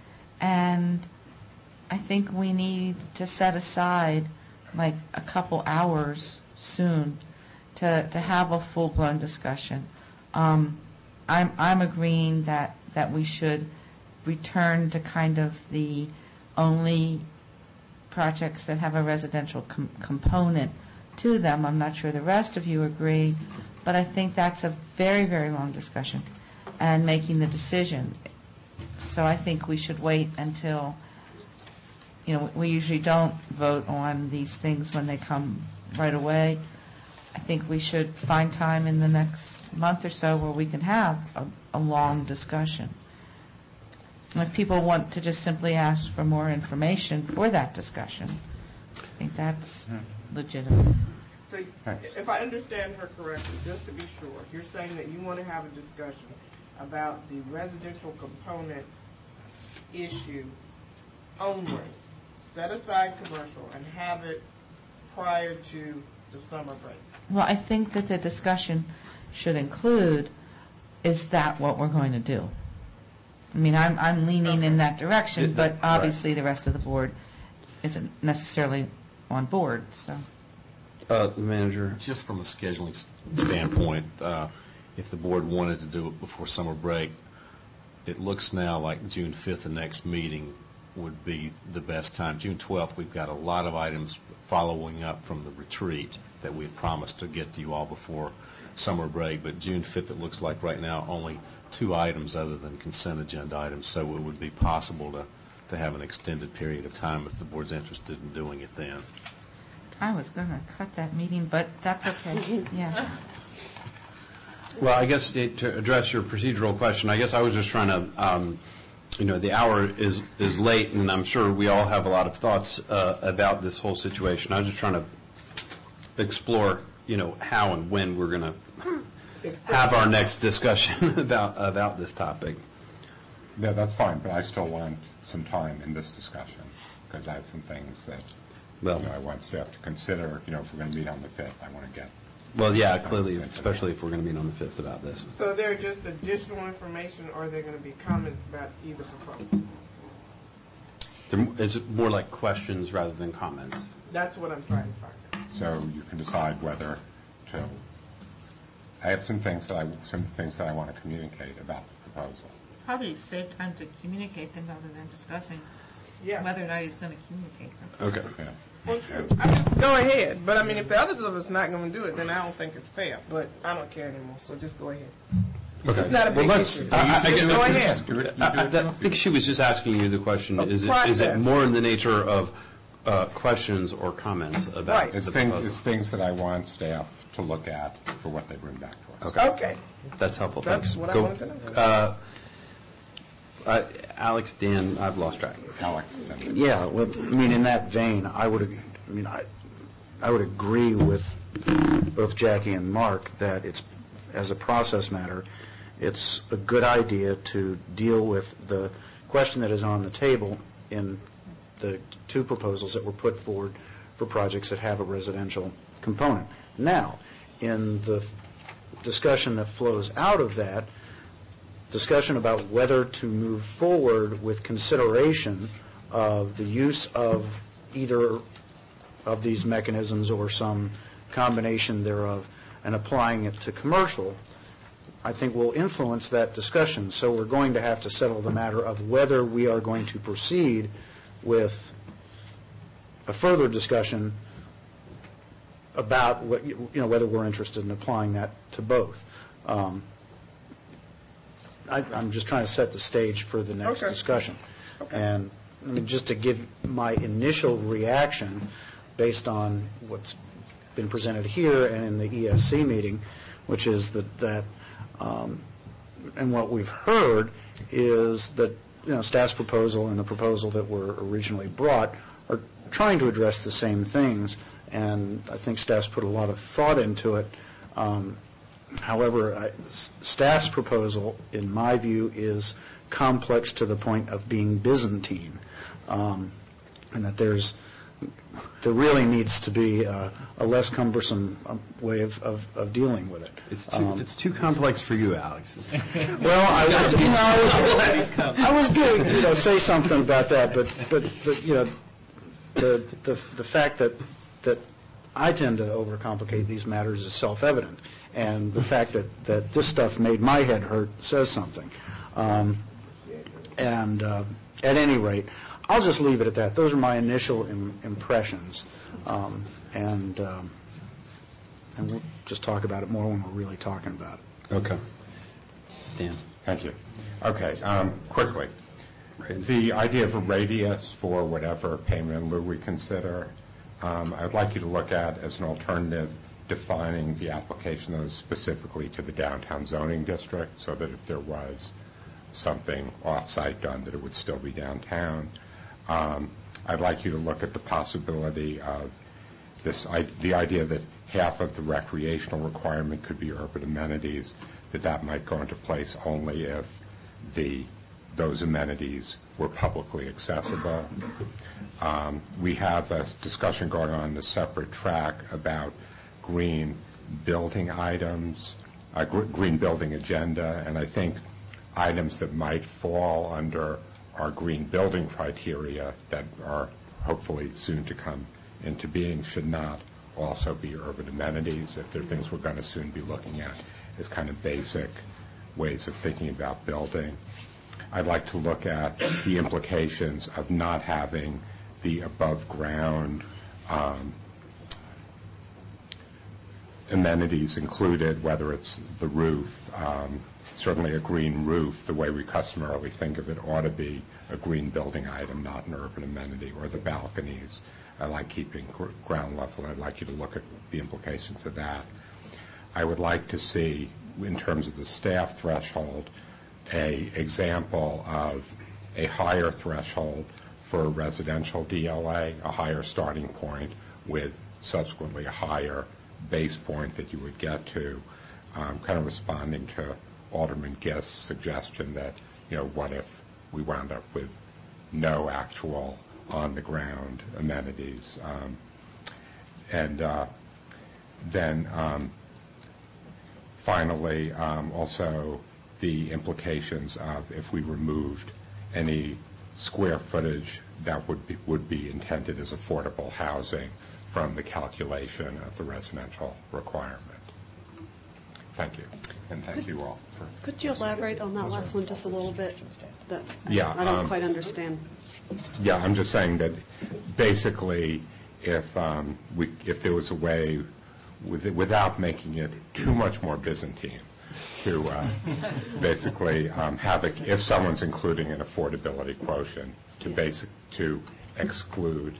And I think we need to set aside like a couple hours soon to, to have a full-blown discussion. Um, I'm, I'm agreeing that, that we should return to kind of the only projects that have a residential com- component to them. I'm not sure the rest of you agree, but I think that's a very, very long discussion and making the decision. So I think we should wait until, you know, we usually don't vote on these things when they come right away. I think we should find time in the next month or so where we can have a, a long discussion. And if people want to just simply ask for more information for that discussion, I think that's legitimate. So if I understand her correctly, just to be sure, you're saying that you want to have a discussion about the residential component issue only, set aside commercial, and have it prior to the summer break. Well, I think that the discussion should include, is that what we're going to do? I mean, I'm, I'm leaning in that direction, but obviously the rest of the board isn't necessarily on board, so. Uh, manager. Just from a scheduling s- standpoint, uh, if the board wanted to do it before summer break, it looks now like June fifth, the next meeting, would be the best time. June twelfth, we've got a lot of items following up from the retreat that we had promised to get to you all before summer break, but June fifth, it looks like right now only two items other than consent agenda items, so it would be possible to, to have an extended period of time if the board's interested in doing it then. I was going to cut that meeting, but that's okay, yeah. Well, I guess to to address your procedural question, I guess I was just trying to, um, you know, the hour is, is late, and I'm sure we all have a lot of thoughts uh, about this whole situation. I was just trying to explore, you know, how and when we're going to have our next discussion about about this topic. Yeah, that's fine, but I still want some time in this discussion, because I have some things that well, you know, I want staff to consider. You know, if we're going to meet on the fifth, I want to get... Well, yeah, clearly, especially if we're going to meet on the fifth about this. So they're just additional information, or are there going to be comments about either proposal? It's more like questions rather than comments. That's what I'm trying to find out. So you can decide whether to... I have some things that I, some things that I want to communicate about the proposal. Probably save time to communicate them rather than discussing yeah. whether or not he's going to communicate them. Okay. Yeah. Well, true. I mean, go ahead. But, I mean, if the others of us not going to do it, then I don't think it's fair. But I don't care anymore, so just go ahead. Okay. It's not a big well, let's, issue. I, I, I, go ahead. I, I think she was just asking you the question, is it, is it more in the nature of uh, questions or comments about right. the it's proposal? things, it's things that I want staff to look at for what they bring back to us. Okay. Okay. That's helpful. That's Thanks. what Go, I wanted to know. Uh, uh, Alex, Dan, I've lost track. Alex. Yeah, well, I mean, in that vein, I would, I mean, I, I would agree with both Jackie and Mark that it's, as a process matter, it's a good idea to deal with the question that is on the table in the two proposals that were put forward for projects that have a residential component. Now, in the discussion that flows out of that, discussion about whether to move forward with consideration of the use of either of these mechanisms or some combination thereof and applying it to commercial, I think will influence that discussion. So we're going to have to settle the matter of whether we are going to proceed with a further discussion about what, you know, whether we're interested in applying that to both. Um, I, I'm just trying to set the stage for the next okay. discussion. Okay. And I mean, just to give my initial reaction based on what's been presented here and in the E S C meeting, which is that, that um, and what we've heard is that, you know, staff's proposal and the proposal that were originally brought are trying to address the same things, and I think staff's put a lot of thought into it. Um, however, I, staff's proposal, in my view, is complex to the point of being Byzantine, um, and that there's there really needs to be a, a less cumbersome um, way of, of, of dealing with it. It's too, um, it's too complex for you, Alex. well, I was, you know, I was, I was going to, you know, say something about that, but, but, but you know, the, the the fact that that I tend to overcomplicate these matters is self-evident, and the fact that, that this stuff made my head hurt says something. Um, and uh, at any rate, I'll just leave it at that. Those are my initial im- impressions, um, and um, and we'll just talk about it more when we're really talking about it. Okay. Dan. Thank you. Okay, um, quickly. The idea of a radius for whatever payment in lieu we consider, um, I'd like you to look at as an alternative defining the application of those specifically to the downtown zoning district, so that if there was something off-site done, that it would still be downtown. Um, I'd like you to look at the possibility of this, I, the idea that half of the recreational requirement could be urban amenities, that that might go into place only if the those amenities were publicly accessible. Um, we have a discussion going on in a separate track about green building items, a gr- green building agenda, and I think items that might fall under our green building criteria that are hopefully soon to come into being should not also be urban amenities, if they're things we're going to soon be looking at as kind of basic ways of thinking about building. I'd like to look at the implications of not having the above ground um, amenities included, whether it's the roof. Um, certainly a green roof, the way we customarily think of it, ought to be a green building item, not an urban amenity, or the balconies. I like keeping gr- ground level. I'd like you to look at the implications of that. I would like to see in terms of the staff threshold, a example of a higher threshold for a residential D L A, a higher starting point with subsequently a higher base point that you would get to, um, kind of responding to Alderman Gist's suggestion that, you know, what if we wound up with no actual on-the-ground amenities. Um, and uh, then um, finally, um, also the implications of if we removed any square footage that would be, would be intended as affordable housing from the calculation of the residential requirement. Thank you, and thank Could, you all. For could you elaborate on that last one just a little bit? That yeah, I don't um, quite understand. Yeah, I'm just saying that basically, if um, we, if there was a way, with it, without making it too much more Byzantine, to uh, basically um, have a, if someone's including an affordability quotient, to basic to exclude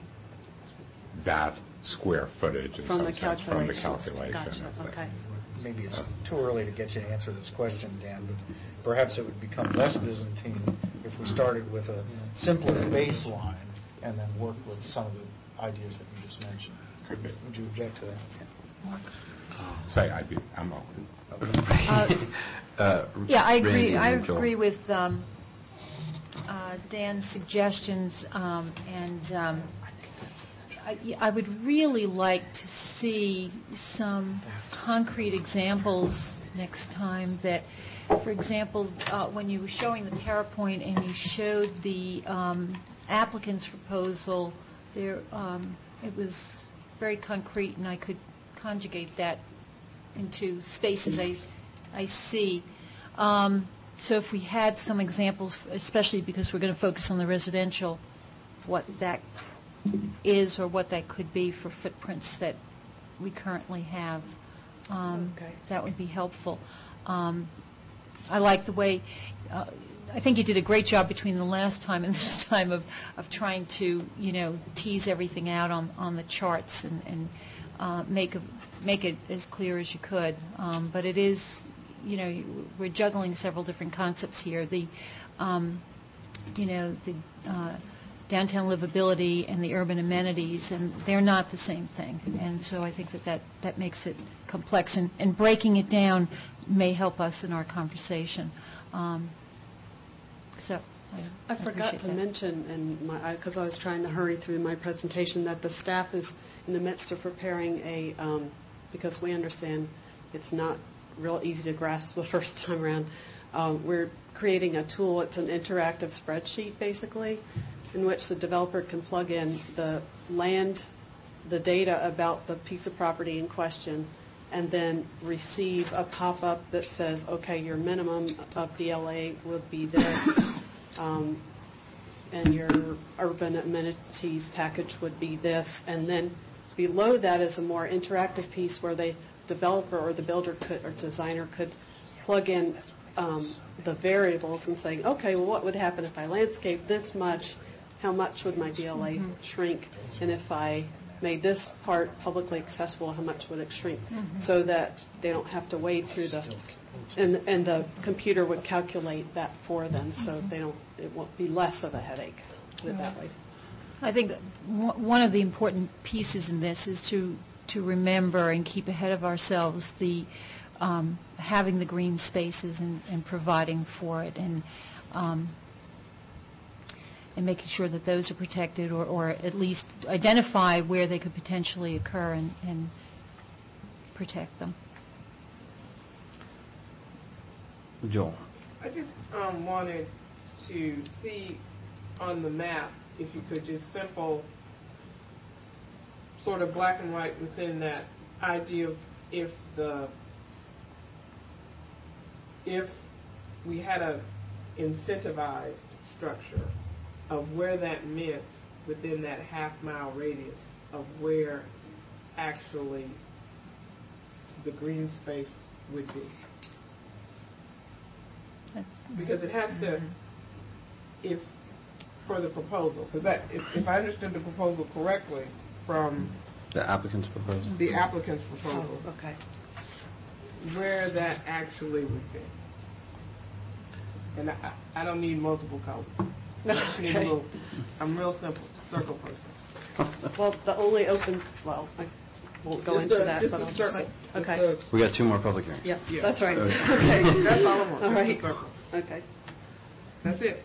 that square footage in from some the sense from the calculation. Gotcha. Okay. Maybe it's too early to get you to answer this question, Dan, but perhaps it would become less Byzantine if we started with a simpler baseline and then worked with some of the ideas that you just mentioned. Could be. Would you object to that? Yeah. Say, I'd be, I'm open. Uh, uh, yeah, I agree. Randy I and Joel. agree with um, uh, Dan's suggestions, um, and um, I, I would really like to see some concrete examples next time that, for example, uh, when you were showing the PowerPoint and you showed the um, applicant's proposal, there um, it was very concrete, and I could conjugate that into spaces I, I see. Um, so if we had some examples, especially because we're going to focus on the residential, what that is or what that could be for footprints that we currently have, um, okay. that would be helpful. Um, I like the way, uh, I think you did a great job between the last time and this time of, of trying to, you know, tease everything out on, on the charts and, and uh, make a, make it as clear as you could. Um, but it is, you know, we're juggling several different concepts here. The, um, you know, the uh, downtown livability and the urban amenities, and they're not the same thing. And so I think that that, that makes it complex, and, and breaking it down may help us in our conversation. Um, so I, I forgot to that. mention, and my because I was trying to hurry through my presentation, that the staff is in the midst of preparing a, um, because we understand it's not real easy to grasp the first time around. Um, we're creating a tool. It's an interactive spreadsheet, basically, in which the developer can plug in the land, the data about the piece of property in question, and then receive a pop-up that says, okay, your minimum of D L A would be this, um, and your urban amenities package would be this, and then below that is a more interactive piece where the developer or the builder could, or designer could plug in um, the variables and say, okay, well, what would happen if I landscape this much? How much would my D L A mm-hmm. shrink? And if I made this part publicly accessible, how much would it shrink? Mm-hmm. So that they don't have to wade through the, and and the computer would calculate that for them, so mm-hmm. they don't, it won't be less of a headache. Put it that way. I think one of the important pieces in this is to to remember and keep ahead of ourselves the um, having the green spaces and, and providing for it, and um, and making sure that those are protected, or, or at least identify where they could potentially occur and, and protect them. Joel. I just um, wanted to see on the map, if you could just simple, sort of black and white within that idea of if the, if we had a incentivized structure of where that meant within that half mile radius of where actually the green space would be. That's because it has to, if for the proposal, because that if, if I understood the proposal correctly from the applicant's proposal, the applicant's proposal, oh, okay. where that actually would be. And I, I don't need multiple colors. I just need a Okay. little, I'm real simple, circle person. Well, the only open, well, I won't go Just into a- that, just but a I'll just circle. say, Just okay. a- We got two more public hearings. Yeah, Yeah. that's right. Okay. Okay. That's all I want, All just a right. circle. Okay. That's it.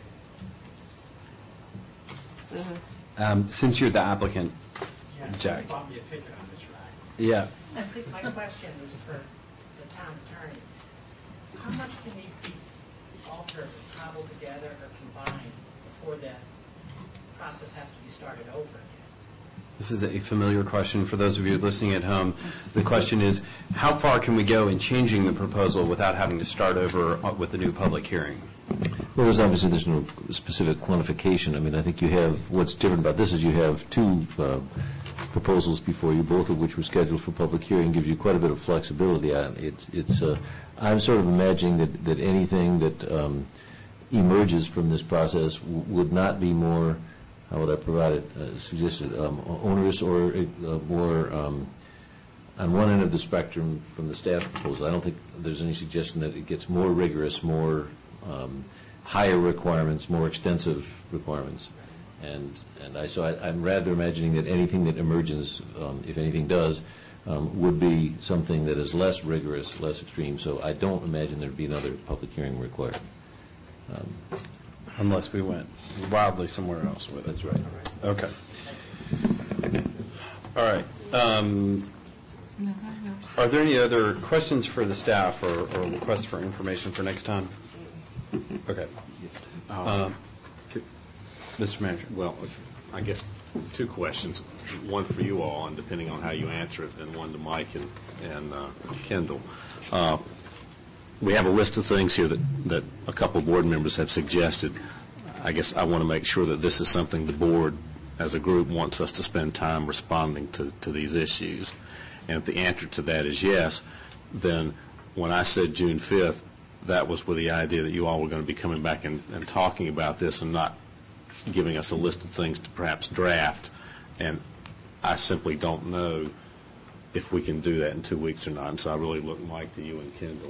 Uh-huh. Um, Since you're the applicant, Jack. Bought me a ticket on this ride. Yeah. I think my question is for the town attorney. How much can these be altered or cobbled together or combined before that process has to be started over again? This is a familiar question for those of you listening at home. The question is, how far can we go in changing the proposal without having to start over with a new public hearing? Well, there's obviously there's no specific quantification. I mean, I think you have, what's different about this is you have two uh, proposals before you, both of which were scheduled for public hearing, gives you quite a bit of flexibility. I- It's, it's, uh, I'm sort of imagining that, that anything that um, emerges from this process w- would not be more, how would I provide it, uh, suggested, um, onerous or uh, more um, on one end of the spectrum from the staff proposal. I don't think there's any suggestion that it gets more rigorous, more um, higher requirements, more extensive requirements. And and I so I, I'm rather imagining that anything that emerges, um, if anything does, um, would be something that is less rigorous, less extreme. So I don't imagine there'd be another public hearing required. Um, Unless we went wildly somewhere else with it. That's right. Okay. All right. Um, Are there any other questions for the staff or, or requests for information for next time? Okay. Uh, Mister Manager. Well, I guess two questions, one for you all, and depending on how you answer it, and one to Mike and, and uh, Kendall. Uh, we have a list of things here that, that a couple of board members have suggested. I guess I want to make sure that this is something the board, as a group, wants us to spend time responding to, to these issues. And if the answer to that is yes, then when I said June fifth, that was with the idea that you all were going to be coming back and, and talking about this and not giving us a list of things to perhaps draft. And I simply don't know if we can do that in two weeks or not. And so I really look, Mike, to you and Kendall.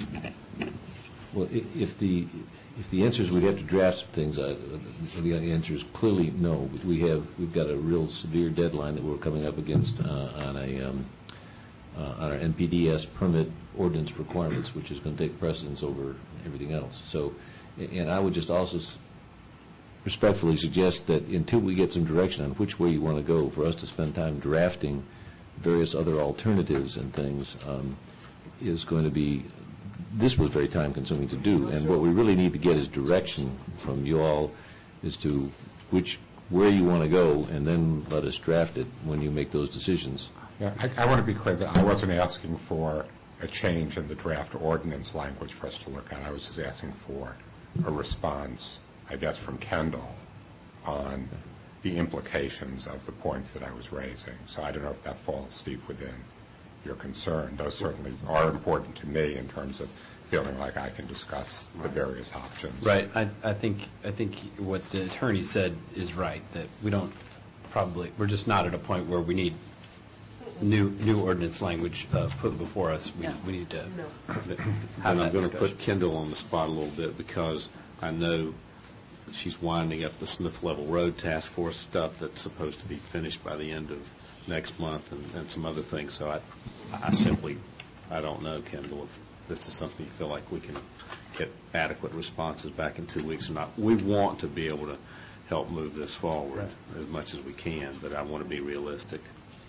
Well, i- if the if the answer is we'd have to draft some things, uh, the answer is clearly no. We have we've got a real severe deadline that we're coming up against uh, on a um, uh, on our N P D S permit ordinance requirements, which is going to take precedence over everything else. So, and I would just also s- respectfully suggest that until we get some direction on which way you want to go, for us to spend time drafting various other alternatives and things um, is going to be, this was very time consuming to do. And what we really need to get is direction from you all as to which, where you want to go, and then let us draft it when you make those decisions. Yeah, I, I want to be clear that I wasn't asking for a change in the draft ordinance language for us to look at. I was just asking for a response, I guess, from Kendall on the implications of the points that I was raising. So I don't know if that falls, Steve, within your concern. Those certainly are important to me in terms of feeling like I can discuss the various options. Right. I, I think I think what the attorney said is right, that we don't probably, we're just not at a point where we need new new ordinance language uh, put before us. We, No. we need to No. have And that I'm going to discussion. put Kendall on the spot a little bit because I know she's winding up the Smith Level Road Task Force stuff that's supposed to be finished by the end of next month and, and some other things. So I, I simply, I don't know, Kendall, if this is something you feel like we can get adequate responses back in two weeks or not. We want to be able to help move this forward Right. as much as we can, but I want to be realistic.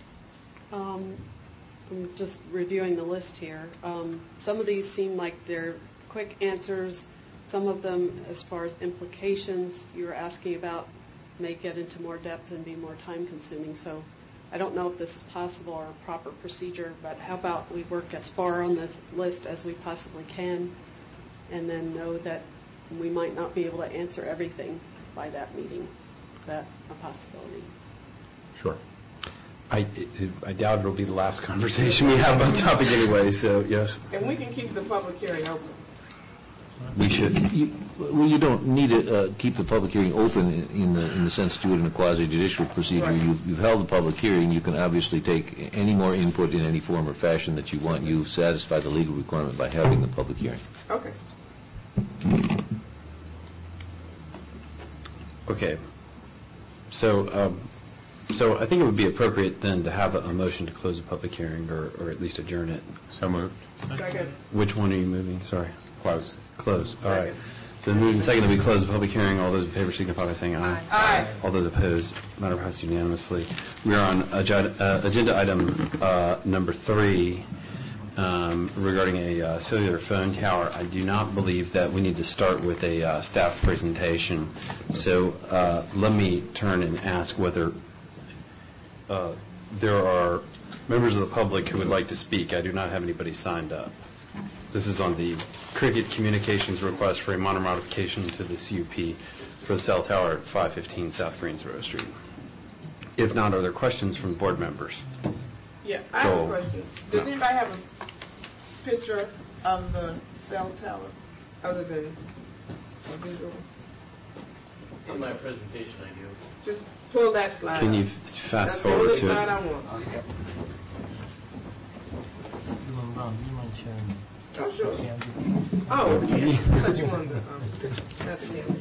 Um, I'm just reviewing the list here. Um, Some of these seem like they're quick answers. Some of them, as far as implications you were asking about, may get into more depth and be more time-consuming. So I don't know if this is possible or a proper procedure, but how about we work as far on this list as we possibly can, and then know that we might not be able to answer everything by that meeting. Is that a possibility? Sure. I, I doubt it'll be the last conversation we have on topic anyway, so yes. And we can keep the public hearing open. We should. You, Well, you don't need to uh, keep the public hearing open in- in the, in the sense to do it in a quasi-judicial procedure. Right. You've, you've held the public hearing, you can obviously take any more input in any form or fashion that you want. You've satisfied the legal requirement by having the public hearing. Okay. Okay. So, um, so I think it would be appropriate then to have a, a motion to close the public hearing, or, or at least adjourn it. So moved. Second. Which one are you moving? Sorry. Close. Close. All right. So moving and second that we close the public hearing. All those in favor signify by saying aye. Aye. All those opposed, matter passes unanimously. We are on agenda, uh, agenda item uh, number three um, regarding a uh, cellular phone tower. I do not believe that we need to start with a uh, staff presentation. So uh, let me turn and ask whether uh, there are members of the public who would like to speak. I do not have anybody signed up. This is on the Cricket Communications request for a minor modification to the C U P for the cell tower at five fifteen South Greensboro Street. If not, are there questions from board members? Yeah, I have Joel. a question. Does anybody have a picture of the cell tower other than a visual? In my presentation, I do. Just pull that slide Can up. you f- fast That's the forward only to it? slide I want. Oh, sure. Oh, yeah. I thought you wanted to, um, not the camera.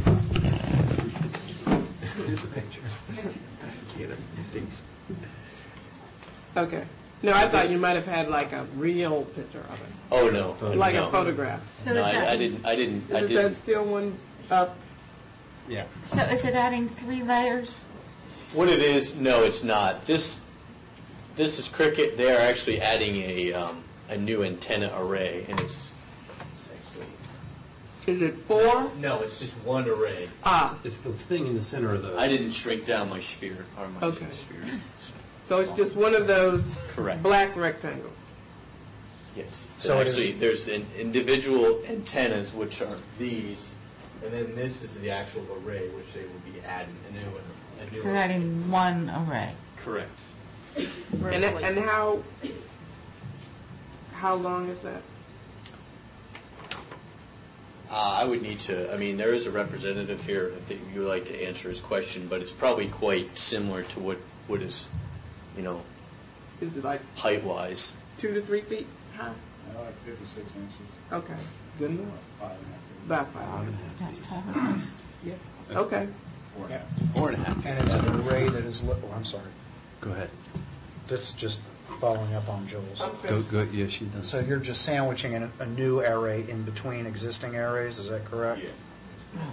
Okay. No, I thought you might have had like a real picture of it. Oh, no. Like no. a photograph. So No, is that- I I didn't, I didn't, I Is that didn't. still one up? Yeah. So is it adding three layers? What it is, no, it's not. This, this is Cricket. They are actually adding a, um, a new antenna array, and it's, it's actually, Is it four? no, it's just one array. Ah, It's the thing in the center of the... I didn't shrink down my sphere, or my Okay. sphere. so it's just one of those Correct. black rectangles. Yes. So it is- Actually, there's an individual antennas, which are these, and then this is the actual array, which they will be adding a new one. A new So they're adding one array. Correct. And, and how, how long is that? Uh, I would need to, I mean, there is a representative here, I think you would like to answer his question, but it's probably quite similar to what, what is, you know, Is it like height-wise. two to three feet high? like fifty-six inches. Okay, good enough. Five and a half. About five. That's tall as this. Yeah, okay. Four and a half. Four and a half. And it's an array that is, li- oh, I'm sorry. Go ahead. This is just following up on Joel's. Go, go, yeah, she's done. So you're just sandwiching a, a new array in between existing arrays, is that correct? Yes.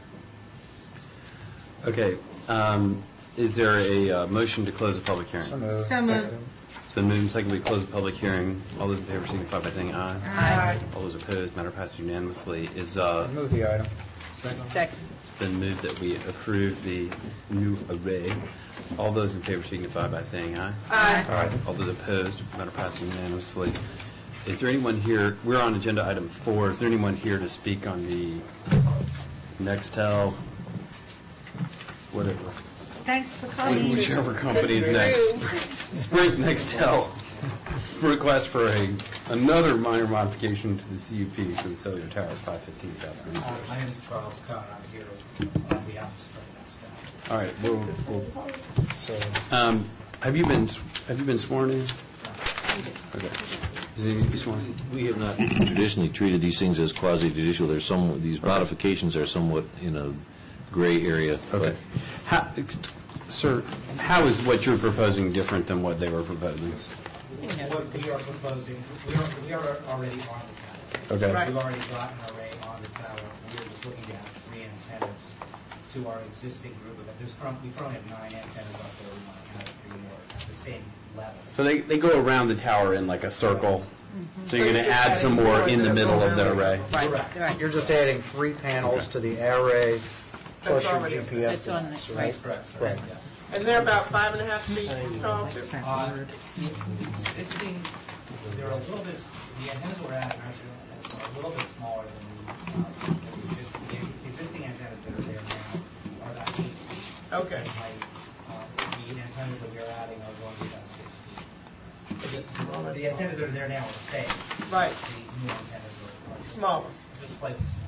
Okay. Um, is there a uh, motion to close the public hearing? So moved. So moved. It's been moved and seconded we close the public hearing. All those in favor signify by saying aye. Aye. All those opposed, matter passes unanimously. Is uh, Move the item. Second. It's been moved that we approve the new array. All those in favor signify by saying aye. Aye. Aye. All those opposed, matter passes unanimously. Is there anyone here, we're on agenda item four, is there anyone here to speak on the Nextel, whatever, Thanks for coming. whichever company is next? Sprint Nextel request for a, another minor modification to the C U P for the cellular tower at five fifteen South Green. Uh, My name is Charles Cohen. I'm here on behalf of Sprint Nextel. All right, we'll, we'll, So, um, have you been, have you been sworn in? Okay. Does he need to be sworn? We have not traditionally treated these things as quasi-judicial. There's some, these modifications are somewhat in a gray area. Okay. How, sir, how is what you're proposing different than what they were proposing? What we are proposing, we are, we are already on the tower. Okay. We've already got an array on the tower. We are just looking to add three antennas to our existing group of it. There's currently, we currently have nine antennas up there. We want to add three more at the same level. So they, they go around the tower in like a circle. So you're going to add some more in the middle of the array. right, you're just adding three panels to the array plus your G P S That's on device, the- right? That's correct, sir. Right. And they're about five and a half feet tall, too? Uh, the existing, they're a little bit, the antennas we're adding are actually a little bit smaller than the, uh, the existing, the existing antennas that are there now are about eight feet. Okay. in height. Uh, The antennas that we are adding are going to be about six feet. The- The antennas that are there now are the same. Right. The new antennas are are Smaller. just slightly smaller.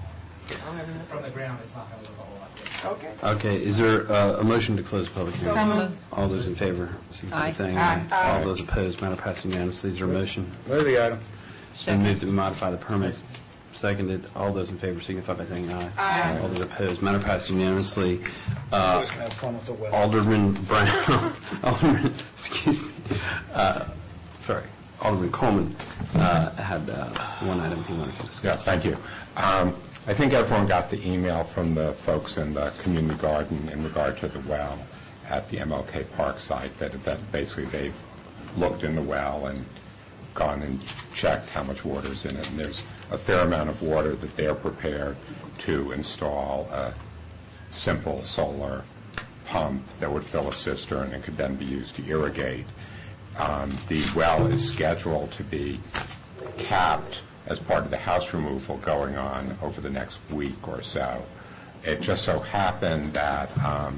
From the ground, it's not going to look a whole lot different. Okay. Okay, is there uh, a motion to close the public hearing? So moved. All those in favor, signify by Aye. saying Aye. aye. Aye. All those opposed, matter passed unanimously. Is there a motion? Move the item. It's been moved that we modify the permits. Seconded. All those in favor signify by saying aye. Aye. All those opposed, matter passed unanimously. Uh, Always have fun with the weather. Alderman Brown, Alderman, excuse me, uh, sorry, Alderman Coleman uh, had uh, one item he wanted to discuss. Yes, thank you. Um, I think everyone got the email from the folks in the community garden in regard to the well at the M L K Park site, that, that basically they've looked in the well and gone and checked how much water's in it, and there's a fair amount of water that they're prepared to install a simple solar pump that would fill a cistern and could then be used to irrigate. Um, the well is scheduled to be capped as part of the house removal going on over the next week or so. It just so happened that um,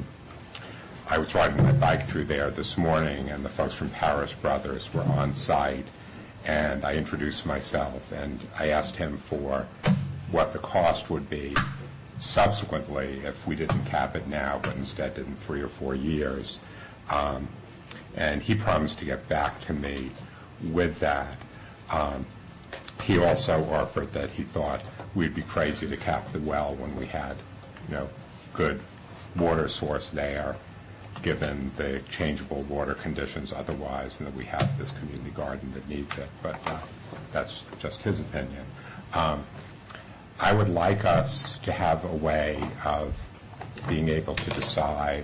I was riding my bike through there this morning, and the folks from Paris Brothers were on site, and I introduced myself, and I asked him for what the cost would be subsequently if we didn't cap it now, but instead did in three or four years. Um, and he promised to get back to me with that. Um, he also offered that he thought we'd be crazy to cap the well when we had, you know, good water source there, given the changeable water conditions otherwise, and that we have this community garden that needs it. But uh, that's just his opinion. Um, I would like us to have a way of being able to decide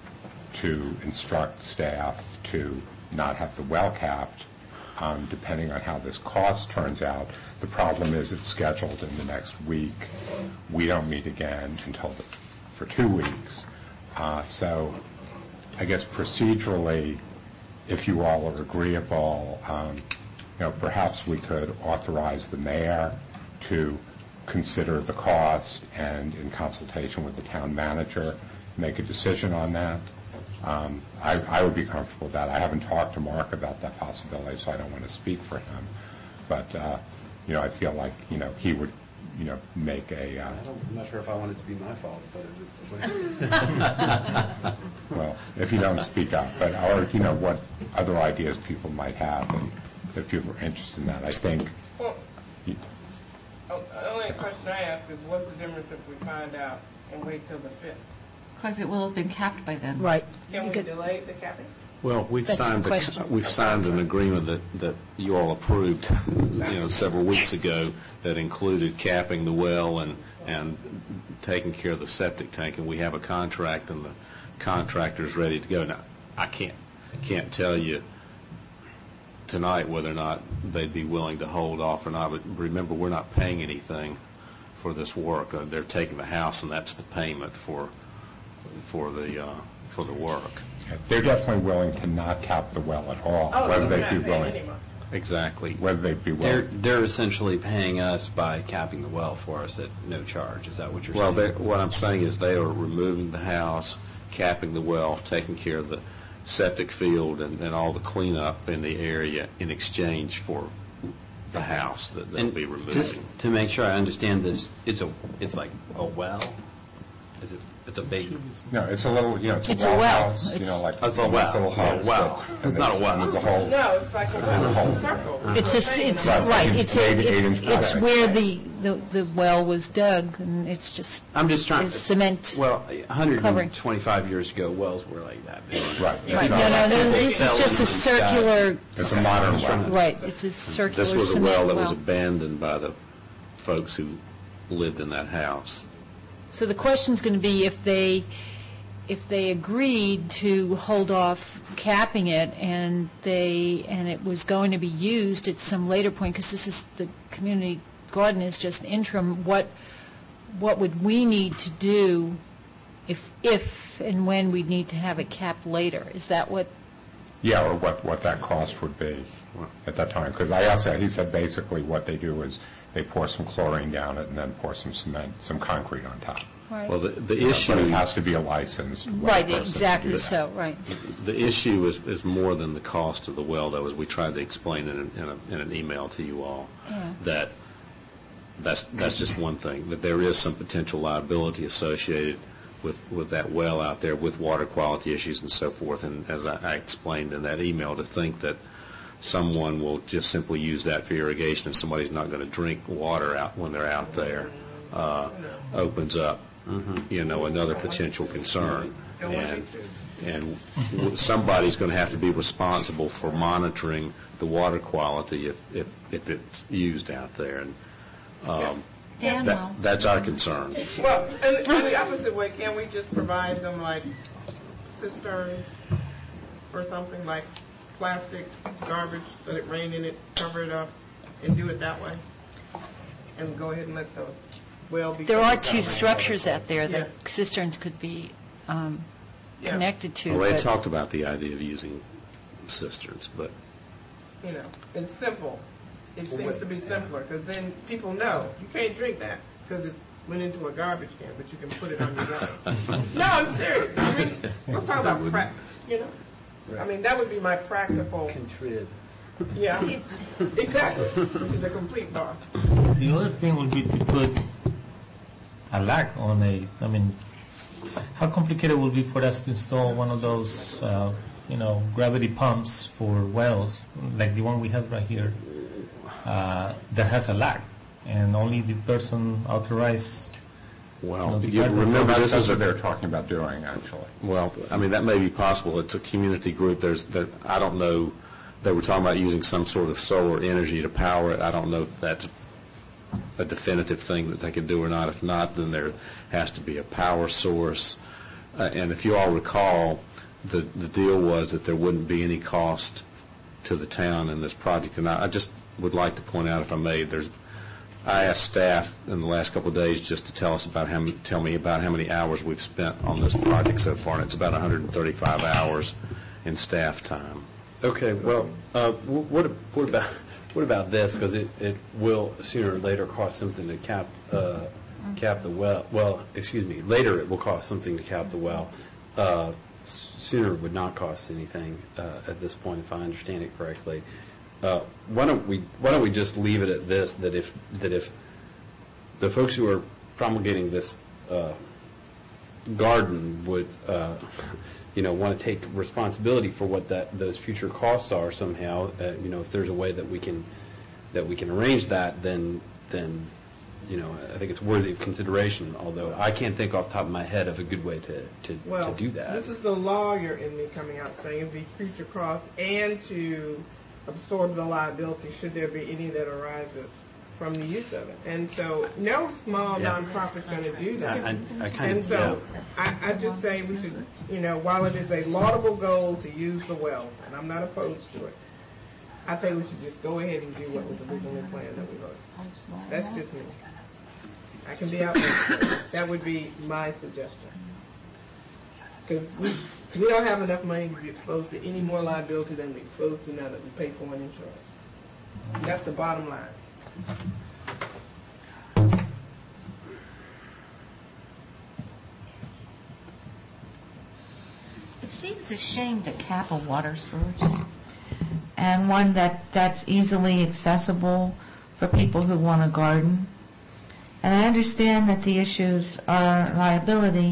to instruct staff to not have the well capped, um, depending on how this cost turns out. The problem is it's scheduled in the next week. We don't meet again until the, for two weeks. Uh, so I guess procedurally, if you all are agreeable, um, you know, perhaps we could authorize the mayor to consider the cost and, in consultation with the town manager, make a decision on that. Um, I, I would be comfortable with that. I haven't talked to Mark about that possibility, so I don't want to speak for him. But, uh, you know, I feel like, you know, he would, you know, make a... Uh, I'm not sure if I want it to be my fault, but... well, if you don't speak up, but, or, you know, what other ideas people might have, and if people are interested in that, I think... Well, the only question I ask is, what's the difference if we find out and wait till the fifth? Because it will have been capped by then. Right. Can we delay the capping? Well, we've That's signed the question. we've signed an agreement that, that you all approved, you know, several weeks ago that included capping the well and and taking care of the septic tank, and we have a contract, and the contractor's ready to go. Now, I can't can't tell you tonight whether or not they'd be willing to hold off or not. But remember, we're not paying anything for this work. Uh, they're taking the house, and that's the payment for for the uh, for the work. They're definitely willing to not cap the well at all. Oh, whether so they'd they're be not paying willing, any money. Exactly. Whether they'd be They're, willing. they're essentially paying us by capping the well for us at no charge. Is that what you're Well, saying? they- what I'm saying is they are removing the house, capping the well, taking care of the septic field and, and all the cleanup in the area in exchange for the house that they'll And be removing. just to make sure I understand this, it's a, it's like a well? Is it, it's a big... No, it's a little, you know, it's a It's a well well. house, you know, like It's a well. nice little It's a house. well. that- It's and not a there's- well. and There's a whole. No, it's like a It's in a hole. circle. It's a, it's, Right, it's like right, an it's, a- eight- eight-inch it- it's pipe. where the, the the well was dug, and it's just, I'm just trying is cement Well, covering. one hundred twenty-five years ago, wells were like that big. Right. It's Right, not no, no, like no, they this sell is just a in the sky. circular, It's a modern well. right, it's a circular This was a cement well that was well. abandoned by the folks who lived in that house. So the question's going to be if they, if they agreed to hold off capping it and they, and it was going to be used at some later point, because this is, the community garden is just interim, what, what would we need to do if, if and when we'd need to have it capped later? Is that what? Yeah, or what, what that cost would be at that time. Because I asked that, he said basically what they do is they pour some chlorine down it and then pour some cement, some concrete on top. Right. Well, the, the You know, issue... But it has to be a licensed well Right, person to do exactly that. so, right. The issue is, is more than the cost of the well, though, as we tried to explain in, an- in, a, in an email to you all, Yeah. that that's that's just one thing, that there is some potential liability associated with, with that well out there, with water quality issues and so forth. And as I, I explained in that email, to think that someone will just simply use that for irrigation and somebody's not going to drink water out when they're out there uh, opens up, mm-hmm. you know, another potential concern. And and somebody's going to have to be responsible for monitoring the water quality if if, if it's used out there. And um, Dan, that, well. that's our concern. Well, in, in the opposite way, can't we just provide them like cisterns or something, like plastic garbage, let it rain in it, cover it up, and do it that way? And go ahead and let the well be... There are two structures out there that yeah. cisterns could be um, Yeah. connected to. Well, they but- talked about the idea of using cisterns, but... You know, it's simple. It seems to be simpler, because then people know you can't drink that because it went into a garbage can, but you can put it on your yard. No, I'm serious. I mean, let's talk about practice, you know? I mean, that would be my practical... Contrib. Yeah, exactly. Which is a complete thought. The other thing would be to put a lock on a, I mean, how complicated would it be for us to install one of those, uh, you know, gravity pumps for wells, like the one we have right here, uh, that has a lock, and only the person authorized. Well, you you remember this is what a, they're talking about doing, actually. well, I mean, that may be possible. It's a community group. There's, there, I don't know, they were talking about using some sort of solar energy to power it. I don't know if that's a definitive thing that they could do or not. If not, then there has to be a power source. Uh, and if you all recall, the, the deal was that there wouldn't be any cost to the town in this project. And I, I just would like to point out, if I may, there's, I asked staff in the last couple of days just to tell us about how, tell me about how many hours we've spent on this project so far, and it's about one hundred thirty-five hours in staff time. Okay, well, uh, what, what about what about this? Because it, it will sooner or later cost something to cap uh, cap the well. Well, excuse me, later it will cost something to cap the well. Uh, sooner it would not cost anything uh, at this point, if I understand it correctly. Uh, why don't we why don't we just leave it at this? That if that if the folks who are promulgating this uh, garden would uh, you know want to take responsibility for what that those future costs are somehow, uh, you know if there's a way that we can that we can arrange that, then then you know I think it's worthy of consideration. Although I can't think off the top of my head of a good way to to, well, to do that. This is the lawyer in me coming out saying it'd be future costs and to absorb the liability should there be any that arises from the use of it. And so no small Yeah. nonprofit's going to do that. I, I, I kind And of so I, I just say we should, you know, while it is a laudable goal to use the well, and I'm not opposed to it, I think we should just go ahead and do what was originally planned that we wrote. That's just me. I can be out there. That would be my suggestion. Because we, we don't have enough money to be exposed to any more liability than we're exposed to now that we pay for an insurance. And that's the bottom line. It seems a shame to cap a water source, and one that, that's easily accessible for people who want a garden. And I understand that the issues are liability.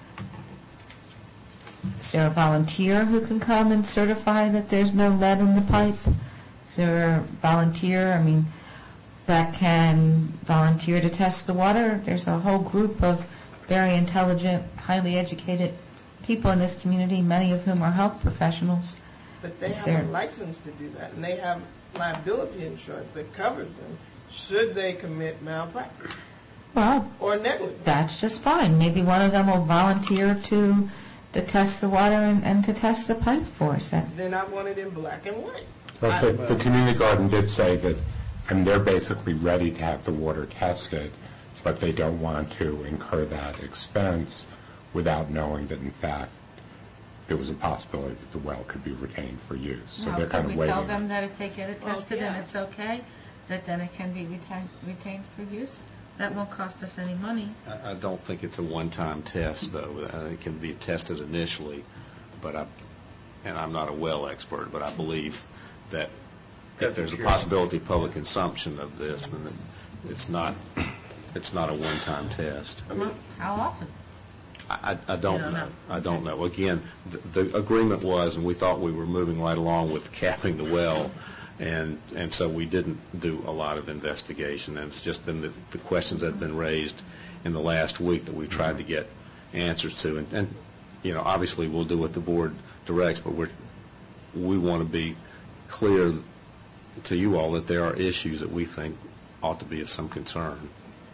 Is there a volunteer who can come and certify that there's no lead in the pipe? Is there a volunteer, I mean, that can volunteer to test the water? There's a whole group of very intelligent, highly educated people in this community, many of whom are health professionals. But they Is have there- a license to do that, and they have liability insurance that covers them should they commit malpractice Well, or negligence. that's just fine. Maybe one of them will volunteer to to test the water and, and to test the pipe for us. That- Then I want it in black and white. But the, the community garden did say that, and they're basically ready to have the water tested, but they don't want to incur that expense without knowing that, in fact, there was a possibility that the well could be retained for use. So Now, they're kind could of we waiting. tell them that if they get it Well, tested and yeah. it's okay, that then it can be retained, retained for use? That won't cost us any money. I I don't think it's a one-time test, though. Uh, It can be tested initially, but I, and I'm not a well expert, but I believe that if there's a possibility of public consumption of this, then It's not, it's not a one-time test. How often? I, I don't You don't know. know. I don't know. Again, the, the agreement was, and we thought we were moving right along with capping the well, and and so we didn't do a lot of investigation. And it's just been the, the questions that have been raised in the last week that we've tried to get answers to. And, and you know, obviously we'll do what the board directs, but we're we want to be clear to you all that there are issues that we think ought to be of some concern.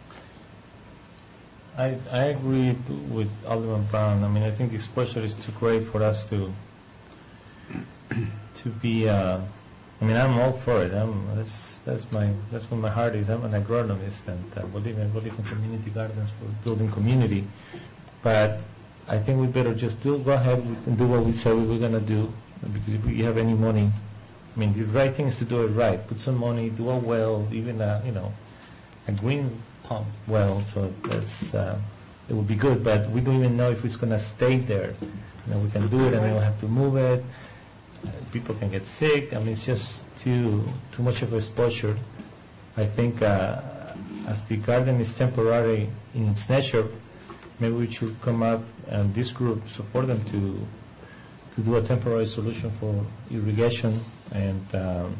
I, I agree with Alderman Brown. I mean, I think the exposure is too great for us to to be. Uh, I mean, I'm all for it. I'm, that's that's my that's where my heart is. I'm an agronomist and uh, believe in believe in community gardens for building community. But I think we better just do go ahead and do what we said we were going to do. Because if we have any money, I mean, the right thing is to do it right. Put some money, do a well, even a you know a green pump well, so that's uh, it would be good, but we don't even know if it's going to stay there. You know, we can do it and then we'll have to move it. Uh, people can get sick. I mean, it's just too too much of exposure. I think uh, as the garden is temporary in its nature, maybe we should come up and this group support them to to do a temporary solution for irrigation and um,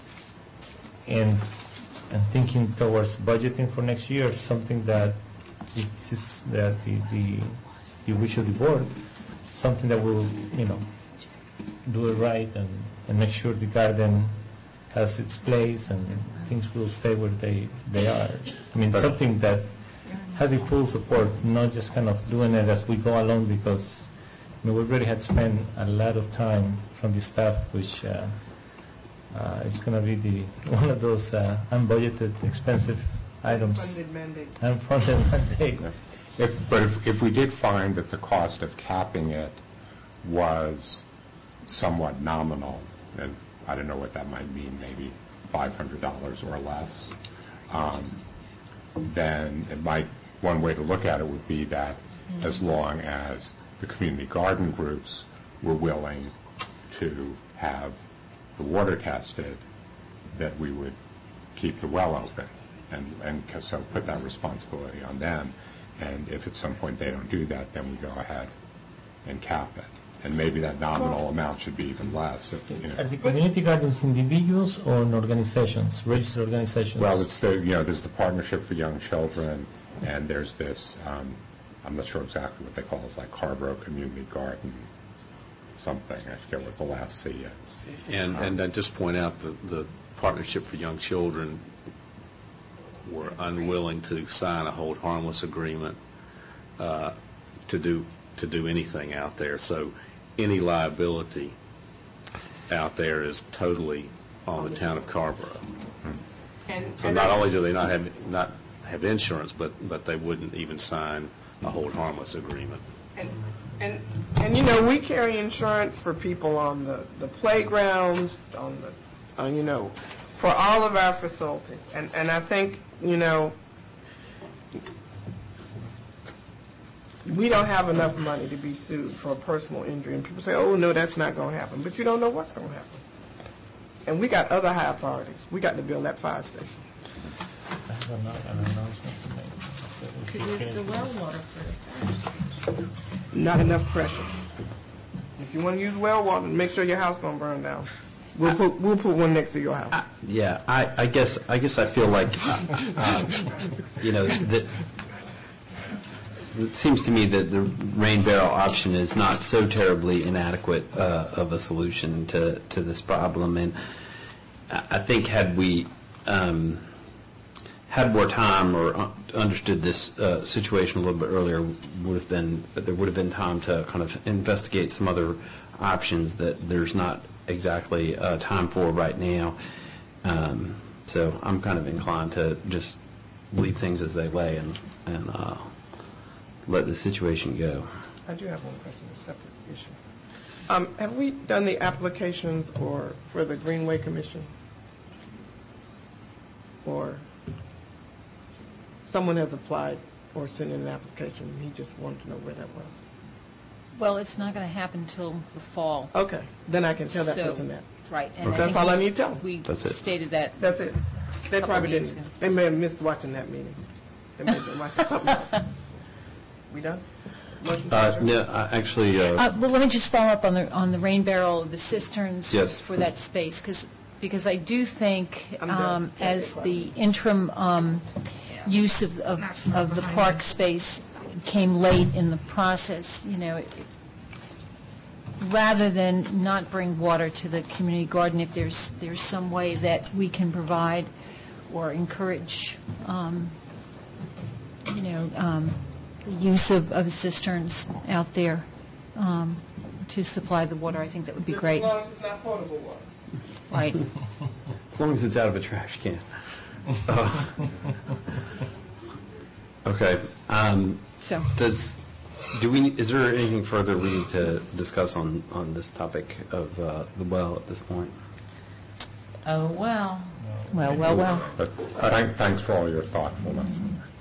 and. And thinking towards budgeting for next year, something that it's just that the, the the wish of the board, something that will you know do it right and, and make sure the garden has its place and things will stay where they they are. I mean, something that has the full support, not just kind of doing it as we go along, because I mean, we already had spent a lot of time from the staff, which. Uh, Uh, it's going to be the one of those uh, unbudgeted, expensive items. Unfunded mandate. Unfunded mandate. If, but if, if we did find that the cost of capping it was somewhat nominal, and I don't know what that might mean, maybe five hundred dollars or less, um, then it might, one way to look at it would be that mm-hmm. as long as the community garden groups were willing to have the water tested, that we would keep the well open and, and so put that responsibility on them. And if at some point they don't do that, then we go ahead and cap it. And maybe that nominal amount should be even less. If, you know. Are the community gardens individuals or organizations, registered organizations? Well, it's the, you know, there's the Partnership for Young Children, and there's this, um, I'm not sure exactly what they call it, it's like Carborough Community Garden. Something. I forget what the last C is. And um, and I just point out the the Partnership for Young Children were unwilling to sign a hold harmless agreement uh, to do to do anything out there. So any liability out there is totally on the town of Carborough. And, so and not only do they not have not have insurance, but but they wouldn't even sign a hold harmless agreement. And, and, and you know, we carry insurance for people on the, the playgrounds, on the, on, you know, for all of our facilities. And, and I think, you know, we don't have enough money to be sued for a personal injury. And people say, oh, no, that's not going to happen. But you don't know what's going to happen. And we got other high priorities. We got to build that fire station. I have an announcement to make. Could use the well water for the Not enough pressure. If you want to use well water, make sure your house don't burn down. We'll put we'll put one next to your house. I, yeah, I, I guess I guess I feel like uh, uh, you know that it seems to me that the rain barrel option is not so terribly inadequate uh, of a solution to to this problem, and I think had we um, had more time or understood this uh, situation a little bit earlier, would have been there would have been time to kind of investigate some other options that there's not exactly uh, time for right now. Um, so I'm kind of inclined to just leave things as they lay and and uh, let the situation go. I do have one question, a separate issue. Um, have we done the applications or for the Greenway Commission? Or someone has applied or sent in an application, and he just wanted to know where that was? Well, it's not going to happen until the fall. Okay, then I can tell that So- person that. Right. and Okay. I That's think all I we- need to tell 'em. We That's it. stated that That's it. They couple probably meetings didn't. ago. They may have missed watching that meeting. They may have been watching something else. We done? Motion to Uh, adjourn? No, uh, actually, uh, Uh, Well, let me just follow up on the, on the rain barrel, the cisterns Yes. for that space, because, because I do think, I'm done. um, as the interim um, use of, of of the park space came late in the process, you know, it- rather than not bring water to the community garden, if there's, there's some way that we can provide or encourage, um, you know, um, the use of, of cisterns out there um, to supply the water, I think that would be Just great. as long as it's not potable water. Right. as long as it's out of a trash can. Uh, Okay. Um, So. Does, do we, is there anything further we need to discuss on, on this topic of uh, the well at this point? Oh, well. Well, well, well. But thank- thanks for all your thoughtfulness.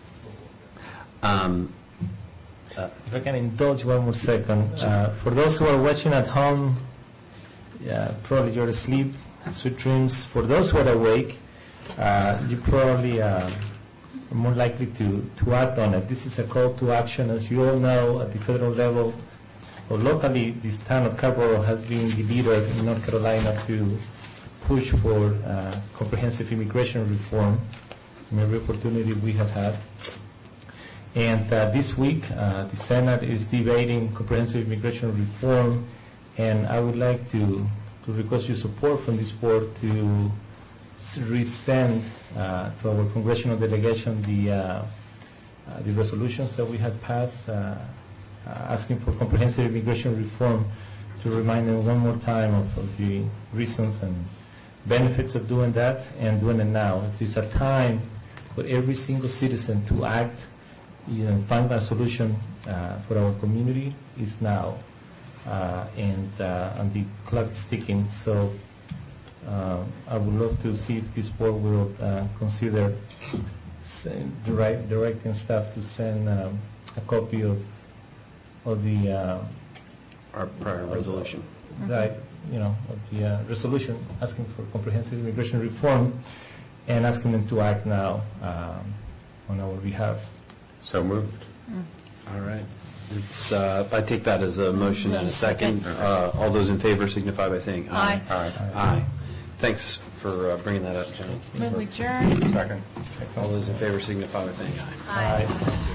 Um, Uh, If I can indulge one more second. Uh, For those who are watching at home, yeah, probably you're asleep, sweet dreams. For those who are awake, uh, you probably uh, are more likely to, to act on it. This is a call to action. As you all know, at the federal level, or locally, this town of Carborough has been the leader in North Carolina to push for uh, comprehensive immigration reform in every opportunity we have had. And uh, this week, uh, the Senate is debating comprehensive immigration reform, and I would like to, to request your support from this board to s- resend uh, to our congressional delegation the, uh, uh, the resolutions that we had passed uh, uh, asking for comprehensive immigration reform, to remind them one more time of, of the reasons and benefits of doing that and doing it now. It is a time for every single citizen to act, you know, find a solution uh, for our community is now, uh, and uh, and the clock is ticking. So uh, I would love to see if this board will uh, consider send, direct, directing staff to send um, a copy of of the uh, our prior resolution, that you know of the uh, resolution asking for comprehensive immigration reform, and asking them to act now um, on our behalf. So moved. All right. It's, uh, I take that as a motion and a second. Uh, All those in favor signify by saying aye. Aye. Aye. Thanks for uh, bringing that up, Jenny. Move adjourned. Second. All those in favor signify by saying aye. Aye.